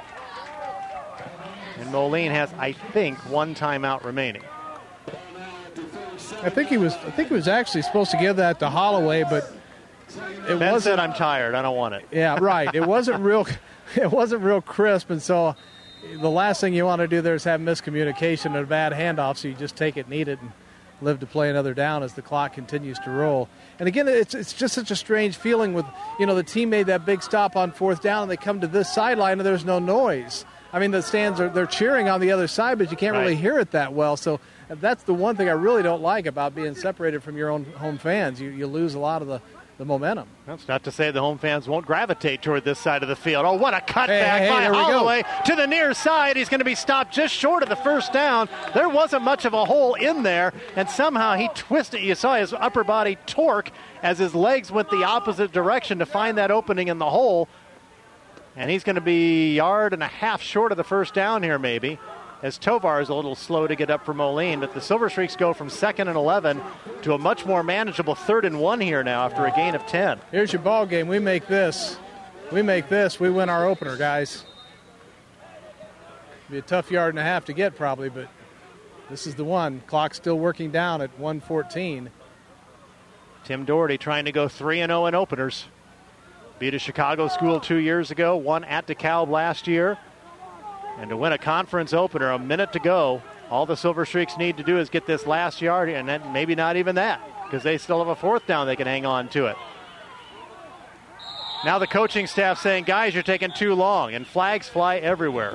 And Moline has, I think, one timeout remaining. I think he was. I think he was actually supposed to give that to Holloway, but it Ben wasn't. said, "I'm tired. I don't want it." Yeah, right. It wasn't real. It wasn't real crisp, and so the last thing you want to do there is have miscommunication and a bad handoff. So you just take it, need it, and live to play another down as the clock continues to roll. And again, it's it's just such a strange feeling with, you know, the team made that big stop on fourth down, and they come to this sideline and there's no noise. I mean, the stands are they're cheering on the other side, but you can't Right. really hear it that well. So that's the one thing I really don't like about being separated from your own home fans. You you lose a lot of the, the momentum. That's not to say the home fans won't gravitate toward this side of the field. Oh, what a cutback Hey, hey, by here we go. Holloway to the near side. He's going to be stopped just short of the first down. There wasn't much of a hole in there, and somehow he twisted. You saw his upper body torque as his legs went the opposite direction to find that opening in the hole. And he's going to be a yard and a half short of the first down here, maybe, as Tovar is a little slow to get up for Moline. But the Silver Streaks go from second and eleven to a much more manageable third and one here now after a gain of ten. Here's your ball game. We make this. We make this. We win our opener, guys. Be a tough yard and a half to get probably, but this is the one. Clock's still working down at one fourteen. Tim Doherty trying to go three and oh in openers. Beat a Chicago school two years ago, won at DeKalb last year. And to win a conference opener, a minute to go, all the Silver Streaks need to do is get this last yard, and then maybe not even that, because they still have a fourth down they can hang on to it. Now the coaching staff saying, guys, you're taking too long, and flags fly everywhere.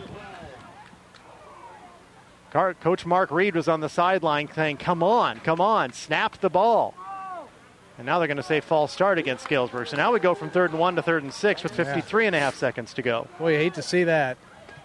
Coach Mark Reed was on the sideline saying, come on, come on, snap the ball. And now they're going to say false start against Galesburg. So now we go from third and one to third and six with fifty-three and a half seconds to go. Boy, you hate to see that.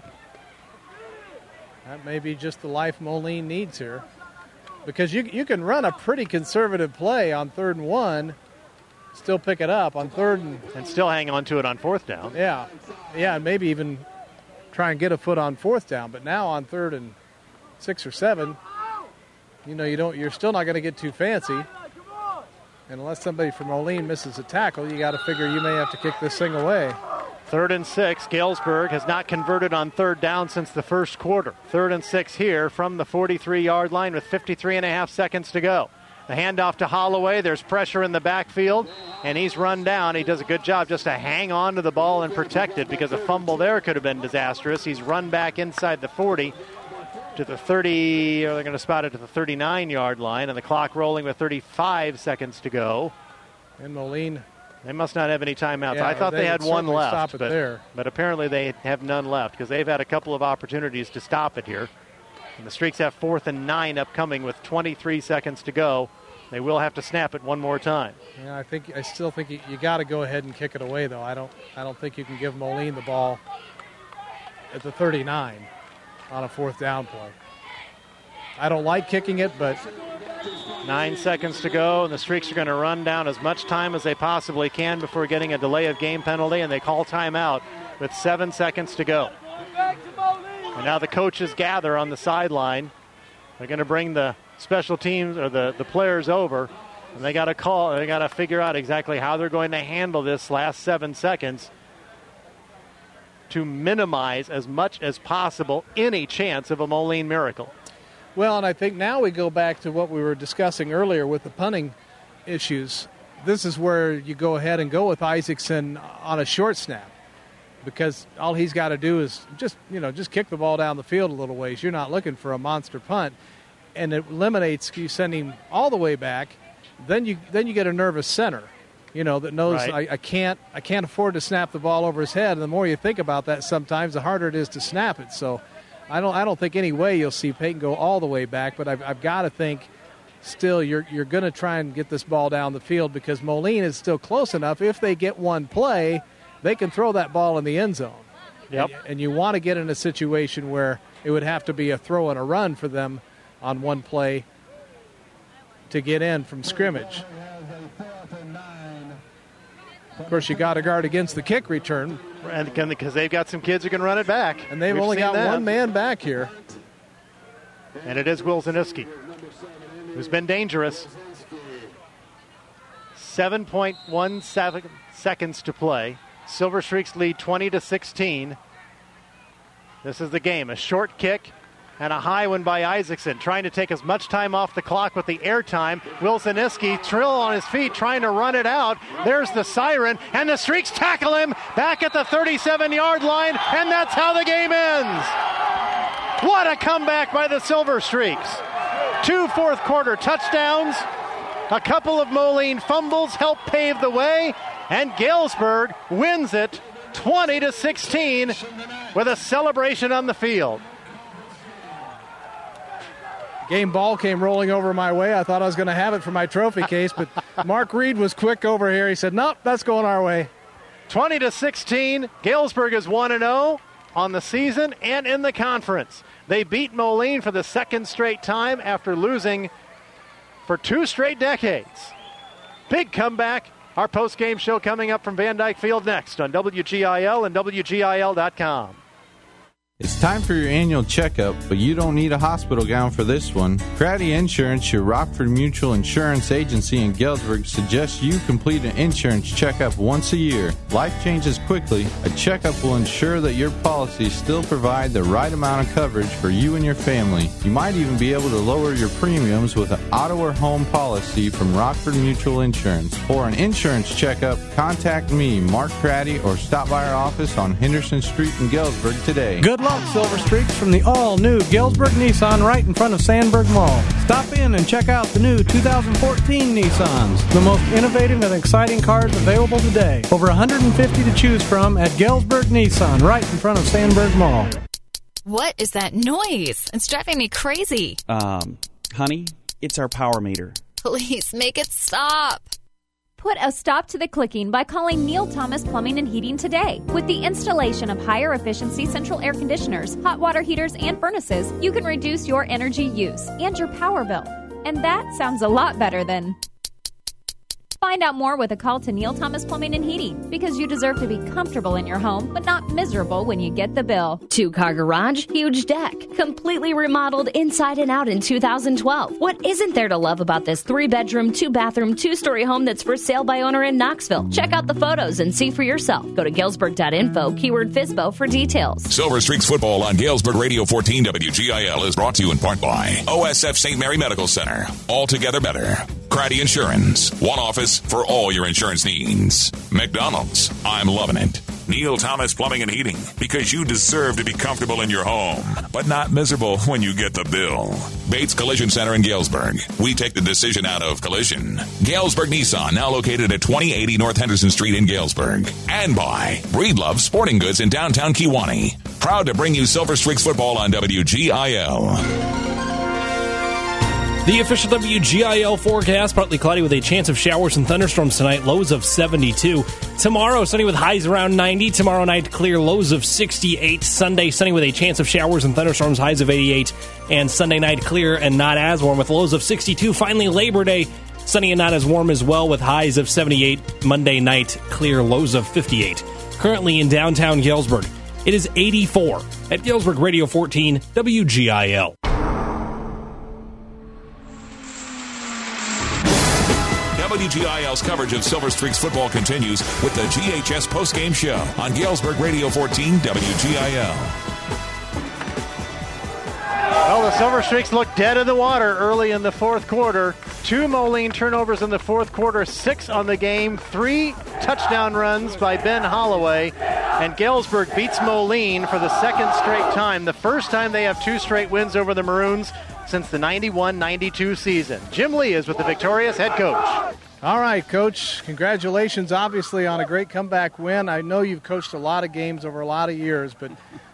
That may be just the life Moline needs here. Because you you can run a pretty conservative play on third and one, still pick it up on third and... And still hang on to it on fourth down. Yeah. Yeah, and maybe even try and get a foot on fourth down. But now on third and six or seven, you know, you don't, you're still not going to get too fancy. And unless somebody from Moline misses a tackle, you got to figure you may have to kick this thing away. Third and six. Galesburg has not converted on third down since the first quarter. Third and six here from the forty-three-yard line with fifty-three and a half seconds to go. The handoff to Holloway. There's pressure in the backfield, and he's run down. He does a good job just to hang on to the ball and protect it, because a fumble there could have been disastrous. He's run back inside the forty to the thirty, or they're going to spot it to the thirty-nine-yard line, and the clock rolling with thirty-five seconds to go. And Moline... They must not have any timeouts. Yeah, I thought they they, had would one certainly left, stop it but, there. but apparently they have none left, because they've had a couple of opportunities to stop it here. And the Streaks have fourth and nine upcoming with twenty-three seconds to go. They will have to snap it one more time. Yeah, I think I still think you, you got to go ahead and kick it away, though. I don't I don't think you can give Moline the ball at the thirty-nine on a fourth down play. I don't like kicking it, but Nine seconds to go, and the Streaks are going to run down as much time as they possibly can before getting a delay of game penalty, and they call timeout with seven seconds to go. And now the coaches gather on the sideline. They're going to bring the special teams or the, the players over, and they got to call. They got to figure out exactly how they're going to handle this last seven seconds to minimize as much as possible any chance of a Moline miracle. Well, and I think now we go back to what we were discussing earlier with the punting issues. This is where you go ahead and go with Isaacson on a short snap, because all he's got to do is just, you know, just kick the ball down the field a little ways. You're not looking for a monster punt, and it eliminates you sending all the way back. then you then you get a nervous center, you know, that knows Right. I, I can't I can't afford to snap the ball over his head. And the more you think about that, sometimes the harder it is to snap it. So I don't I don't think any way you'll see Peyton go all the way back, but I've, I've got to think still you're you're going to try and get this ball down the field because Moline is still close enough. If they get one play, they can throw that ball in the end zone. Yep. And, and you want to get in a situation where it would have to be a throw and a run for them on one play to get in from scrimmage. Of course, you got to guard against the kick return. And because they've got some kids who can run it back. And they've We've only seen got that. one man back here. And it is Will Zaniski, who's been dangerous. seven point one seven seconds to play. Silver Streaks lead twenty to sixteen. This is the game. A short kick and a high one by Isaacson, trying to take as much time off the clock with the air time. Will Zaniski, trill on his feet, trying to run it out. There's the siren, and the Streaks tackle him back at the thirty-seven-yard line, and that's how the game ends. What a comeback by the Silver Streaks. Two fourth-quarter touchdowns. A couple of Moline fumbles help pave the way, and Galesburg wins it twenty to sixteen with a celebration on the field. Game ball came rolling over my way. I thought I was going to have it for my trophy case, but Mark Reed was quick over here. He said, nope, that's going our way. twenty to sixteen. Galesburg is one and oh on the season and in the conference. They beat Moline for the second straight time after losing for two straight decades. Big comeback. Our post-game show coming up from Van Dyke Field next on W G I L and W G I L dot com. It's time for your annual checkup, but you don't need a hospital gown for this one. Craddy Insurance, your Rockford Mutual Insurance agency in Galesburg, suggests you complete an insurance checkup once a year. Life changes quickly. A checkup will ensure that your policies still provide the right amount of coverage for you and your family. You might even be able to lower your premiums with an auto or home policy from Rockford Mutual Insurance. For an insurance checkup, contact me, Mark Craddy, or stop by our office on Henderson Street in Galesburg today. Good luck, Silver Streaks, from the all-new Galesburg Nissan right in front of Sandburg Mall. Stop in and check out the new two thousand fourteen Nissans, the most innovative and exciting cars available today. Over one hundred fifty to choose from at Galesburg Nissan right in front of Sandburg Mall. What is that noise? It's driving me crazy. Um, honey, it's our power meter. Please make it stop. Put a stop to the clicking by calling Neil Thomas Plumbing and Heating today. With the installation of higher efficiency central air conditioners, hot water heaters, and furnaces, you can reduce your energy use and your power bill. And that sounds a lot better than... Find out more with a call to Neil Thomas Plumbing and Heating, because you deserve to be comfortable in your home, but not miserable when you get the bill. Two-car garage, huge deck, completely remodeled inside and out in two thousand twelve. What isn't there to love about this three-bedroom, two-bathroom, two-story home that's for sale by owner in Knoxville? Check out the photos and see for yourself. Go to Galesburg dot info, keyword F I S B O for details. Silver Streaks football on Galesburg Radio fourteen W G I L is brought to you in part by O S F Saint Mary Medical Center. Altogether better. Craddy Insurance. One office for all your insurance needs. McDonald's. I'm loving it. Neil Thomas Plumbing and Heating. Because you deserve to be comfortable in your home, but not miserable when you get the bill. Bates Collision Center in Galesburg. We take the decision out of collision. Galesburg Nissan, now located at twenty eighty North Henderson Street in Galesburg. And by Breedlove Sporting Goods in downtown Kewanee. Proud to bring you Silver Streaks football on W G I L. The official W G I L forecast, partly cloudy with a chance of showers and thunderstorms tonight, lows of seventy-two. Tomorrow, sunny with highs around ninety. Tomorrow night, clear, lows of sixty-eight. Sunday, sunny with a chance of showers and thunderstorms, highs of eighty-eight. And Sunday night, clear and not as warm with lows of sixty-two. Finally, Labor Day, sunny and not as warm as well with highs of seventy-eight. Monday night, clear, lows of fifty-eight. Currently in downtown Galesburg, it is eighty-four. At Galesburg Radio fourteen, W G I L. W G I L's coverage of Silver Streaks football continues with the G H S postgame show on Galesburg Radio fourteen W G I L. Well, the Silver Streaks look dead in the water early in the fourth quarter. Two Moline turnovers in the fourth quarter, six on the game, three touchdown runs by Ben Holloway, and Galesburg beats Moline for the second straight time, the first time they have two straight wins over the Maroons since the ninety-one ninety-two season. Jim Lee is with the Victorious head coach. All right, Coach, congratulations, obviously, on a great comeback win. I know you've coached a lot of games over a lot of years, but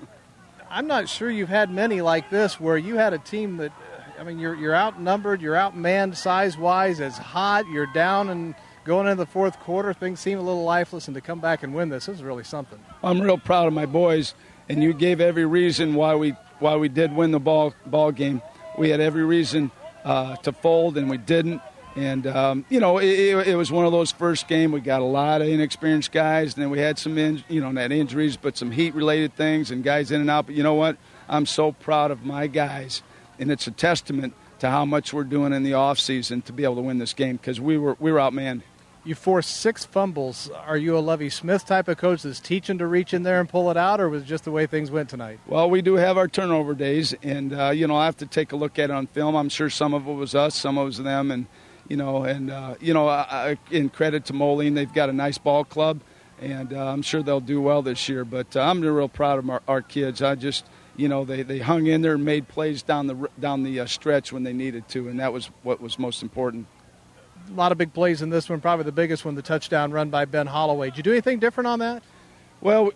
I'm not sure you've had many like this where you had a team that, I mean, you're you're outnumbered, you're outmanned size-wise, it's hot, you're down and going into the fourth quarter, things seem a little lifeless, and to come back and win this is really something. I'm real proud of my boys, and you gave every reason why we why we did win the ball ball game. We had every reason uh, to fold, and we didn't. And, um, you know, it, it was one of those first games. We got a lot of inexperienced guys, and then we had some, in, you know, not injuries, but some heat-related things and guys in and out. But you know what? I'm so proud of my guys, and it's a testament to how much we're doing in the offseason to be able to win this game because we were we were outmanned. You forced six fumbles. Are you a Lovie Smith type of coach that's teaching to reach in there and pull it out, or was it just the way things went tonight? Well, we do have our turnover days, and, uh, you know, I have to take a look at it on film. I'm sure some of it was us, some of it was them, and You know, and, uh, you know, I, I, in credit to Moline, they've got a nice ball club, and uh, I'm sure they'll do well this year. But uh, I'm real proud of our, our kids. I just, you know, they, they hung in there and made plays down the down the uh, stretch when they needed to, and that was what was most important. A lot of big plays in this one, probably the biggest one, the touchdown run by Ben Holloway. Did you do anything different on that? Well,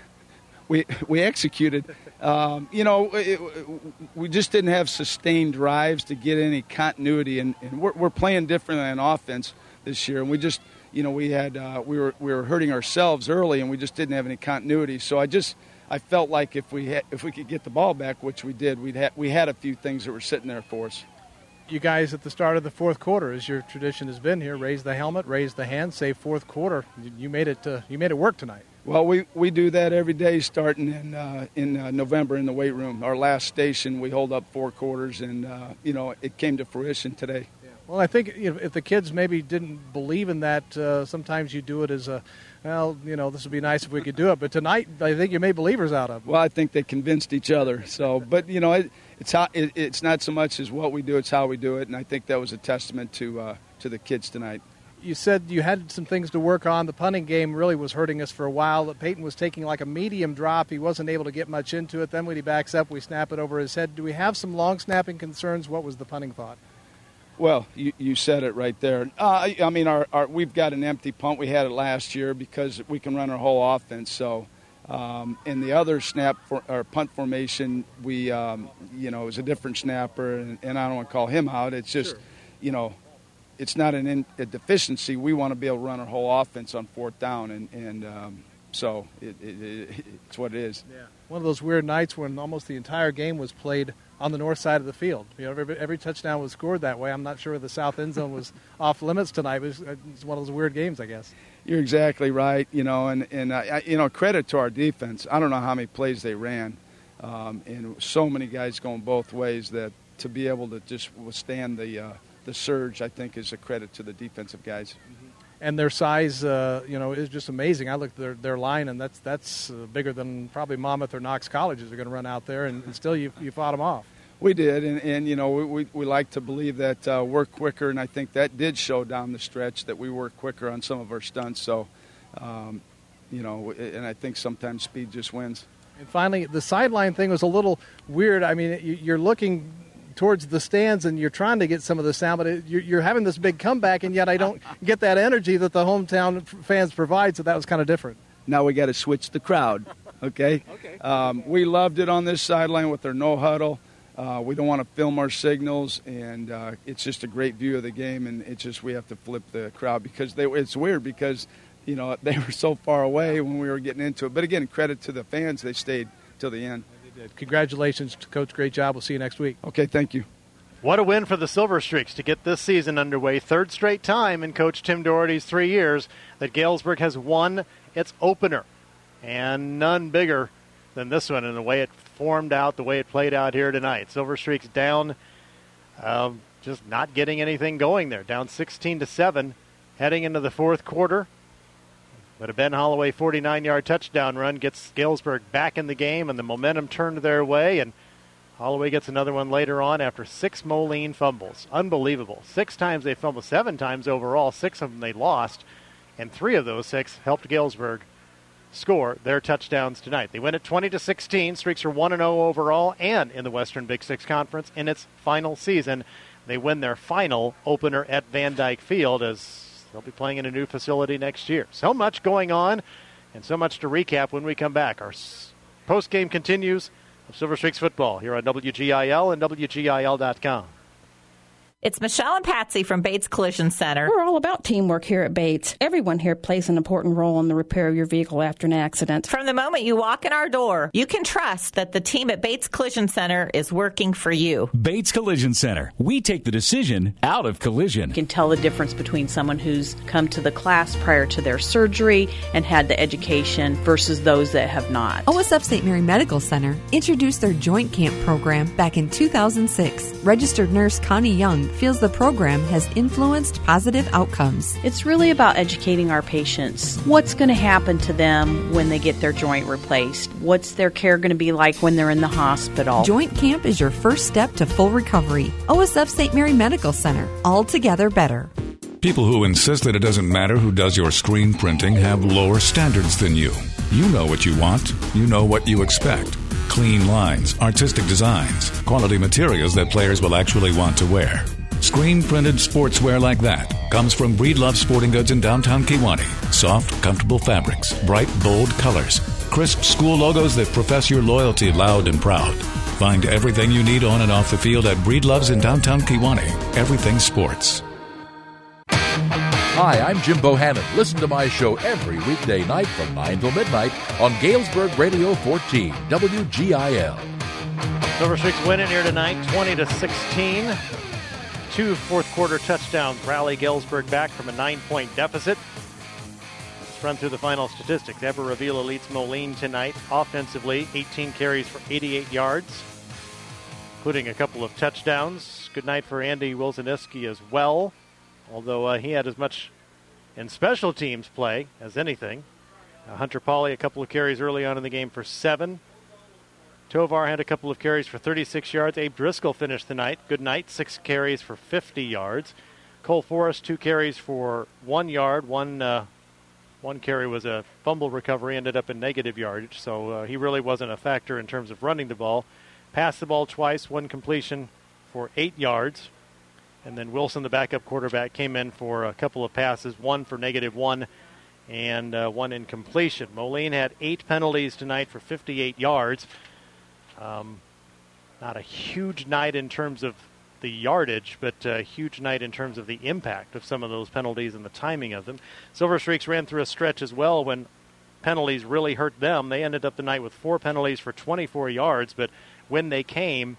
we we executed. Um, you know, it, we just didn't have sustained drives to get any continuity, and, and we're, we're playing differently on offense this year. And we just, you know, we had uh, we were we were hurting ourselves early, and we just didn't have any continuity. So I just I felt like if we had, if we could get the ball back, which we did, we'd ha- we had a few things that were sitting there for us. You guys at the start of the fourth quarter, as your tradition has been here, raise the helmet, raise the hand, say fourth quarter. You made it. Uh, you made it work tonight. Well, we, we do that every day starting in uh, in uh, November in the weight room. Our last station, we hold up four quarters, and, uh, you know, it came to fruition today. Yeah. Well, I think you know, if the kids maybe didn't believe in that, uh, sometimes you do it as a, well, you know, this would be nice if we could do it. But tonight, I think you made believers out of it. Well, I think they convinced each other. So, but, you know, it, it's how it, it's not so much as what we do, it's how we do it. And I think that was a testament to uh, to the kids tonight. You said you had some things to work on. The punting game really was hurting us for a while. Peyton was taking like a medium drop. He wasn't able to get much into it. Then when he backs up, we snap it over his head. Do we have some long snapping concerns? What was the punting thought? Well, you, you said it right there. Uh, I mean, our, our we've got an empty punt. We had it last year because we can run our whole offense. So um, in the other snap for, or punt formation, we, um, you know, it was a different snapper, and, and I don't want to call him out. It's just, sure. you know, it's not an in, a deficiency. We want to be able to run our whole offense on fourth down, and, and um, so it, it, it, it's what it is. Yeah. One of those weird nights when almost the entire game was played on the north side of the field. You know, every, every touchdown was scored that way. I'm not sure the south end zone was off limits tonight. It was, it's one of those weird games, I guess. You're exactly right. You know, and and uh, you know, credit to our defense. I don't know how many plays they ran, um, and so many guys going both ways that to be able to just withstand the. Uh, The surge, I think, is a credit to the defensive guys. And their size, uh, you know, is just amazing. I looked at their, their line, and that's that's uh, bigger than probably Monmouth or Knox colleges are going to run out there, and, and still you you fought them off. We did, and, and you know, we, we, we like to believe that uh, we're quicker, and I think that did show down the stretch that we were quicker on some of our stunts. So, um, you know, and I think sometimes speed just wins. And finally, the sideline thing was a little weird. I mean, you're looking towards the stands and you're trying to get some of the sound, but it, you're, you're having this big comeback, and yet I don't get that energy that the hometown fans provide, so that was kind of different. Now we got to switch the crowd, okay? okay. Um, we loved it on this sideline with their no huddle. Uh, we don't want to film our signals, and uh, it's just a great view of the game, and it's just we have to flip the crowd because they. It's weird because, you know, they were so far away when we were getting into it. But, again, credit to the fans. They stayed till the end. Congratulations, Coach. Great job. We'll see you next week. Okay, thank you. What a win for the Silver Streaks to get this season underway. Third straight time in Coach Tim Doherty's three years that Galesburg has won its opener. And none bigger than this one in the way it formed out, the way it played out here tonight. Silver Streaks down, um, just not getting anything going there. Down sixteen to seven heading into the fourth quarter. But a Ben Holloway forty-nine-yard touchdown run gets Galesburg back in the game, and the momentum turned their way. And Holloway gets another one later on after six Moline fumbles. Unbelievable. Six times they fumbled, seven times overall. Six of them they lost, and three of those six helped Galesburg score their touchdowns tonight. They win at twenty to sixteen. Streaks are one and oh overall and in the Western Big Six Conference in its final season. They win their final opener at Van Dyke Field as they'll be playing in a new facility next year. So much going on and so much to recap when we come back. Our post-game continues of Silver Streaks football here on W G I L and W G I L dot com. It's Michelle and Patsy from Bates Collision Center. We're all about teamwork here at Bates. Everyone here plays an important role in the repair of your vehicle after an accident. From the moment you walk in our door, you can trust that the team at Bates Collision Center is working for you. Bates Collision Center. We take the decision out of collision. You can tell the difference between someone who's come to the class prior to their surgery and had the education versus those that have not. O S F Saint Mary Medical Center introduced their Joint Camp program back in two thousand six. Registered nurse Connie Young feels the program has influenced positive outcomes. It's really about educating our patients. What's going to happen to them when they get their joint replaced? What's their care going to be like when they're in the hospital? Joint Camp is your first step to full recovery. O S F Saint Mary Medical Center. Altogether better. People who insist that it doesn't matter who does your screen printing have lower standards than you. You know what you want. You know what you expect. Clean lines, artistic designs, quality materials that players will actually want to wear. Screen-printed sportswear like that comes from Breedlove Sporting Goods in downtown Kewanee. Soft, comfortable fabrics, bright, bold colors, crisp school logos that profess your loyalty loud and proud. Find everything you need on and off the field at Breedlove's in downtown Kewanee. Everything sports. Hi, I'm Jim Bohannon. Listen to my show every weekday night from nine till midnight on Galesburg Radio fourteen, W G I L. Silver Streaks winning here tonight, twenty to sixteen. Two fourth-quarter touchdowns rally Galesburg back from a nine-point deficit. Let's run through the final statistics. Eber Avila leads Moline tonight offensively, eighteen carries for eighty-eight yards, including a couple of touchdowns. Good night for Andy Wilsoniski as well, although uh, he had as much in special teams play as anything. Uh, Hunter Pauley, a couple of carries early on in the game for seven. Tovar had a couple of carries for thirty-six yards. Abe Driscoll finished the night. Good night, six carries for fifty yards. Cole Forrest, two carries for one yard. One uh, one carry was a fumble recovery, ended up in negative yardage, so uh, he really wasn't a factor in terms of running the ball. Passed the ball twice, one completion for eight yards. And then Wilson, the backup quarterback, came in for a couple of passes, one for negative one and uh, one incompletion. Moline had eight penalties tonight for fifty-eight yards. Um, not a huge night in terms of the yardage, but a huge night in terms of the impact of some of those penalties and the timing of them. Silver Streaks ran through a stretch as well when penalties really hurt them. They ended up the night with four penalties for twenty-four yards, but when they came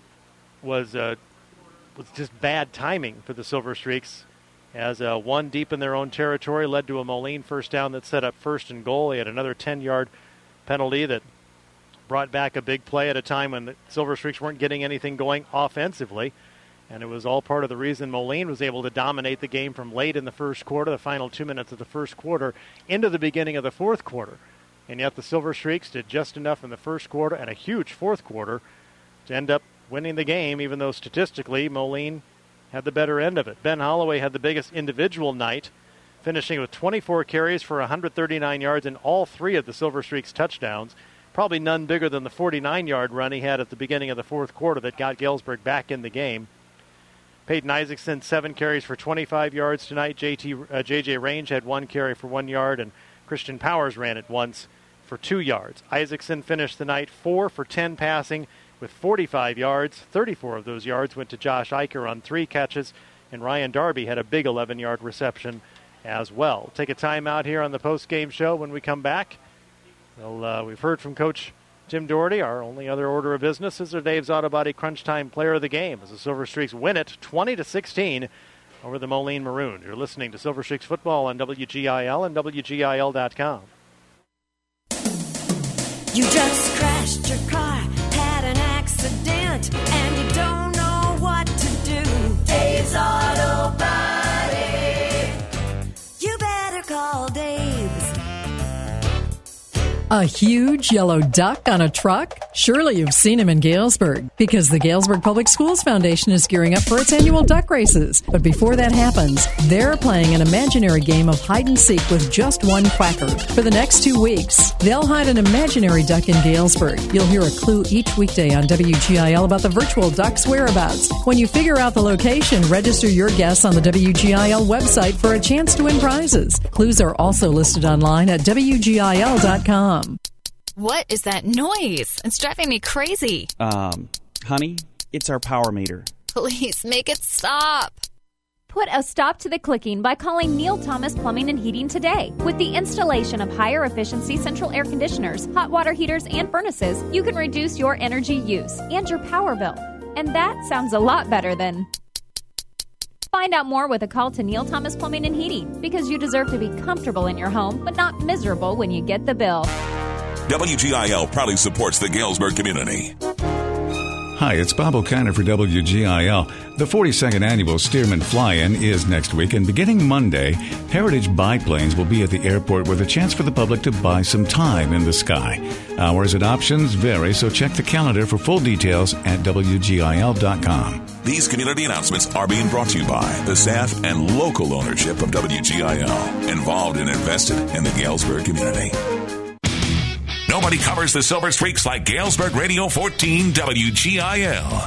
was uh, was just bad timing for the Silver Streaks, as uh, one deep in their own territory led to a Moline first down that set up first and goal. They had another ten-yard penalty that brought back a big play at a time when the Silver Streaks weren't getting anything going offensively. And it was all part of the reason Moline was able to dominate the game from late in the first quarter, the final two minutes of the first quarter, into the beginning of the fourth quarter. And yet the Silver Streaks did just enough in the first quarter and a huge fourth quarter to end up winning the game, even though statistically Moline had the better end of it. Ben Holloway had the biggest individual night, finishing with twenty-four carries for one hundred thirty-nine yards in all three of the Silver Streaks touchdowns. Probably none bigger than the forty-nine-yard run he had at the beginning of the fourth quarter that got Galesburg back in the game. Peyton Isaacson, seven carries for twenty-five yards tonight. J T, uh, J J Range had one carry for one yard, and Christian Powers ran it once for two yards. Isaacson finished the night four for ten passing with forty-five yards. thirty-four of those yards went to Josh Eicher on three catches, and Ryan Darby had a big eleven-yard reception as well. Take a timeout here on the post-game show. When we come back, well, uh, we've heard from Coach Tim Doherty. Our only other order of business is our Dave's Auto Body Crunch Time Player of the Game as the Silver Streaks win it twenty to sixteen over the Moline Maroons. You're listening to Silver Streaks football on W G I L and W G I L dot com. You just crashed your car, had an accident, and you don't know what to do. Dave's Auto Body. You better call Dave's. A huge yellow duck on a truck? Surely you've seen him in Galesburg, because the Galesburg Public Schools Foundation is gearing up for its annual duck races. But before that happens, they're playing an imaginary game of hide and seek with just one quacker. For the next two weeks, they'll hide an imaginary duck in Galesburg. You'll hear a clue each weekday on W G I L about the virtual duck's whereabouts. When you figure out the location, register your guess on the W G I L website for a chance to win prizes. Clues are also listed online at W G I L dot com. What is that noise? It's driving me crazy. Um, honey, it's our power meter. Please make it stop. Put a stop to the clicking by calling Neil Thomas Plumbing and Heating today. With the installation of higher efficiency central air conditioners, hot water heaters, and furnaces, you can reduce your energy use and your power bill. And that sounds a lot better than... Find out more with a call to Neil Thomas Plumbing and Heating, because you deserve to be comfortable in your home, but not miserable when you get the bill. W G I L proudly supports the Galesburg community. Hi, it's Bob O'Connor for W G I L. The forty-second annual Stearman Fly-In is next week, and beginning Monday, Heritage Biplanes will be at the airport with a chance for the public to buy some time in the sky. Hours and options vary, so check the calendar for full details at W G I L dot com. These community announcements are being brought to you by the staff and local ownership of W G I L, involved and invested in the Galesburg community. Nobody covers the Silver Streaks like Galesburg Radio fourteen W G I L.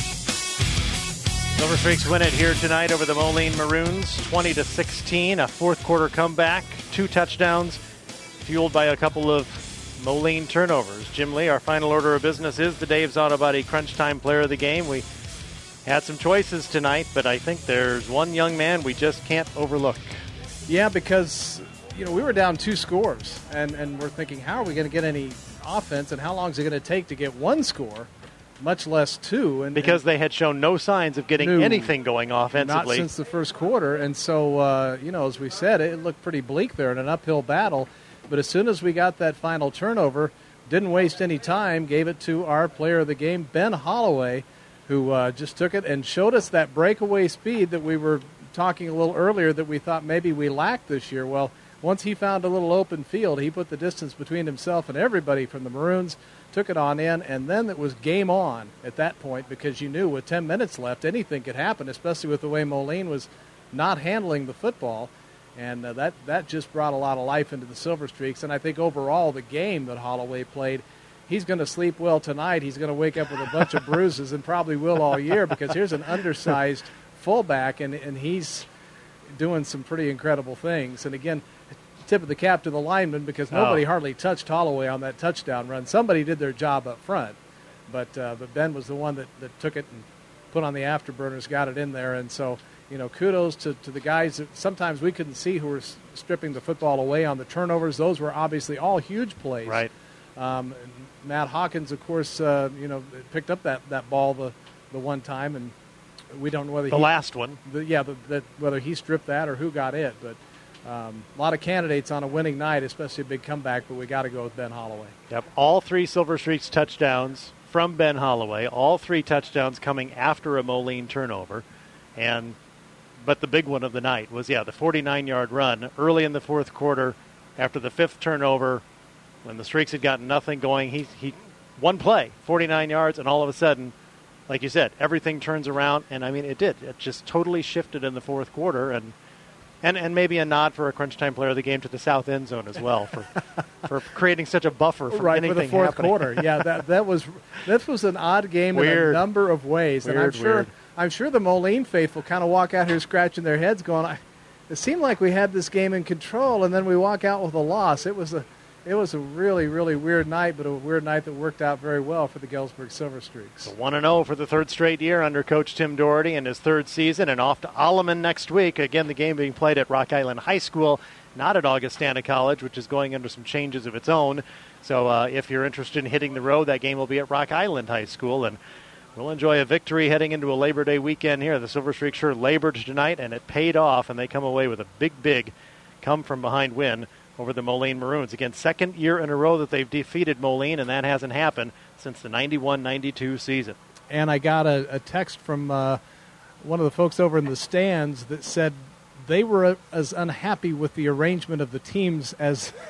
Silver Streaks win it here tonight over the Moline Maroons, twenty to sixteen, a fourth quarter comeback, two touchdowns, fueled by a couple of Moline turnovers. Jim Lee, our final order of business is the Dave's Auto Body Crunch Time Player of the Game. We had some choices tonight, but I think there's one young man we just can't overlook. Yeah, because... You know, we were down two scores, and, and we're thinking, how are we going to get any offense, and how long is it going to take to get one score, much less two? And Because and they had shown no signs of getting no, anything going offensively. Not since the first quarter, and so, uh, you know, as we said, it looked pretty bleak there in an uphill battle. But as soon as we got that final turnover, didn't waste any time, gave it to our player of the game, Ben Holloway, who uh, just took it and showed us that breakaway speed that we were talking a little earlier that we thought maybe we lacked this year. Well, once he found a little open field, he put the distance between himself and everybody from the Maroons, took it on in, and then it was game on at that point, because you knew with ten minutes left, anything could happen, especially with the way Moline was not handling the football. And uh, that, that just brought a lot of life into the Silver Streaks. And I think overall the game that Holloway played, he's going to sleep well tonight. He's going to wake up with a bunch of bruises, and probably will all year, because here's an undersized fullback, and, and he's doing some pretty incredible things. And again, tip of the cap to the lineman, because nobody oh. hardly touched Holloway on that touchdown run. Somebody did their job up front, but uh, but Ben was the one that, that took it and put on the afterburners, got it in there. And so, you know, kudos to, to the guys that sometimes we couldn't see who were stripping the football away on the turnovers. Those were obviously all huge plays. Right. Um, Matt Hawkins, of course, uh, you know, picked up that, that ball the, the one time, and we don't know whether the he, last one. The, yeah, the, the, whether he stripped that or who got it, but. Um, a lot of candidates on a winning night, especially a big comeback, but we got to go with Ben Holloway. Yep, all three Silver Streaks touchdowns from Ben Holloway, all three touchdowns coming after a Moline turnover. And but the big one of the night was, yeah, the forty-nine-yard run early in the fourth quarter after the fifth turnover, when the Streaks had gotten nothing going. He, he one play, forty-nine yards, and all of a sudden, like you said, everything turns around. And, I mean, it did. It just totally shifted in the fourth quarter, and And and maybe a nod for a crunch time player of the game to the south end zone as well for for creating such a buffer from right, anything for the fourth happening. quarter. Yeah, that that was that was an odd game weird. in a number of ways, weird, and I'm sure weird. I'm sure the Moline faithful kind of walk out here scratching their heads, going, I, "It seemed like we had this game in control, and then we walk out with a loss." It was a it was a really really weird night, but a weird night that worked out very well for the Galesburg Silver Streaks. one and oh for the third straight year under Coach Tim Doherty in his third season, and off to Alleman next week. Again, the game being played at Rock Island High School, not at Augustana College, which is going under some changes of its own. So uh, if you're interested in hitting the road, that game will be at Rock Island High School, and we'll enjoy a victory heading into a Labor Day weekend here. The Silver Streaks sure labored tonight, and it paid off, and they come away with a big, big come-from-behind win over the Moline Maroons. Again, second year in a row that they've defeated Moline, and that hasn't happened since the ninety-one ninety-two season. And I got a, a text from uh, one of the folks over in the stands that said they were as unhappy with the arrangement of the teams as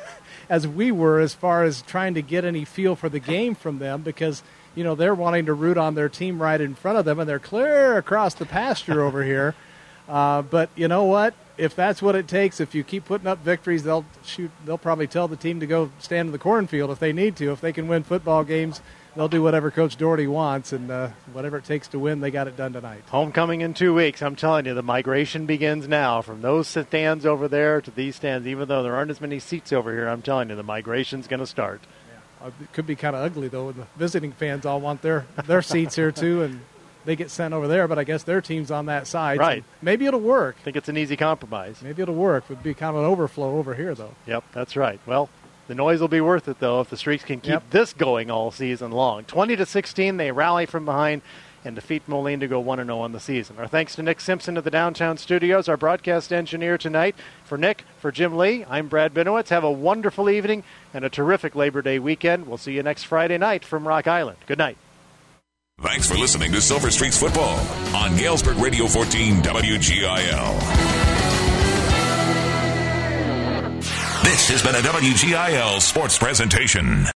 as we were as far as trying to get any feel for the game from them because, you know, they're wanting to root on their team right in front of them, and they're clear across the pasture over here. Uh, but you know what? If that's what it takes, if you keep putting up victories, they'll shoot. They'll probably tell the team to go stand in the cornfield if they need to. If they can win football games, they'll do whatever Coach Doherty wants, and uh, whatever it takes to win, they got it done tonight. Homecoming in two weeks. I'm telling you, the migration begins now from those stands over there to these stands. Even though there aren't as many seats over here, I'm telling you, the migration's going to start. Yeah. It could be kind of ugly, though. The visiting fans all want their, their seats here, too, and they get sent over there, but I guess their team's on that side. Right. So maybe it'll work. I think it's an easy compromise. Maybe it'll work. It would be kind of an overflow over here, though. Yep, that's right. Well, the noise will be worth it, though, if the Streaks can keep yep. this going all season long. twenty to sixteen, they rally from behind and defeat Moline to go one and oh on the season. Our thanks to Nick Simpson of the downtown studios, our broadcast engineer tonight. For Nick, for Jim Lee, I'm Brad Benowitz. Have a wonderful evening and a terrific Labor Day weekend. We'll see you next Friday night from Rock Island. Good night. Thanks for listening to Silver Streaks Football on Galesburg Radio fourteen W G I L. This has been a W G I L sports presentation.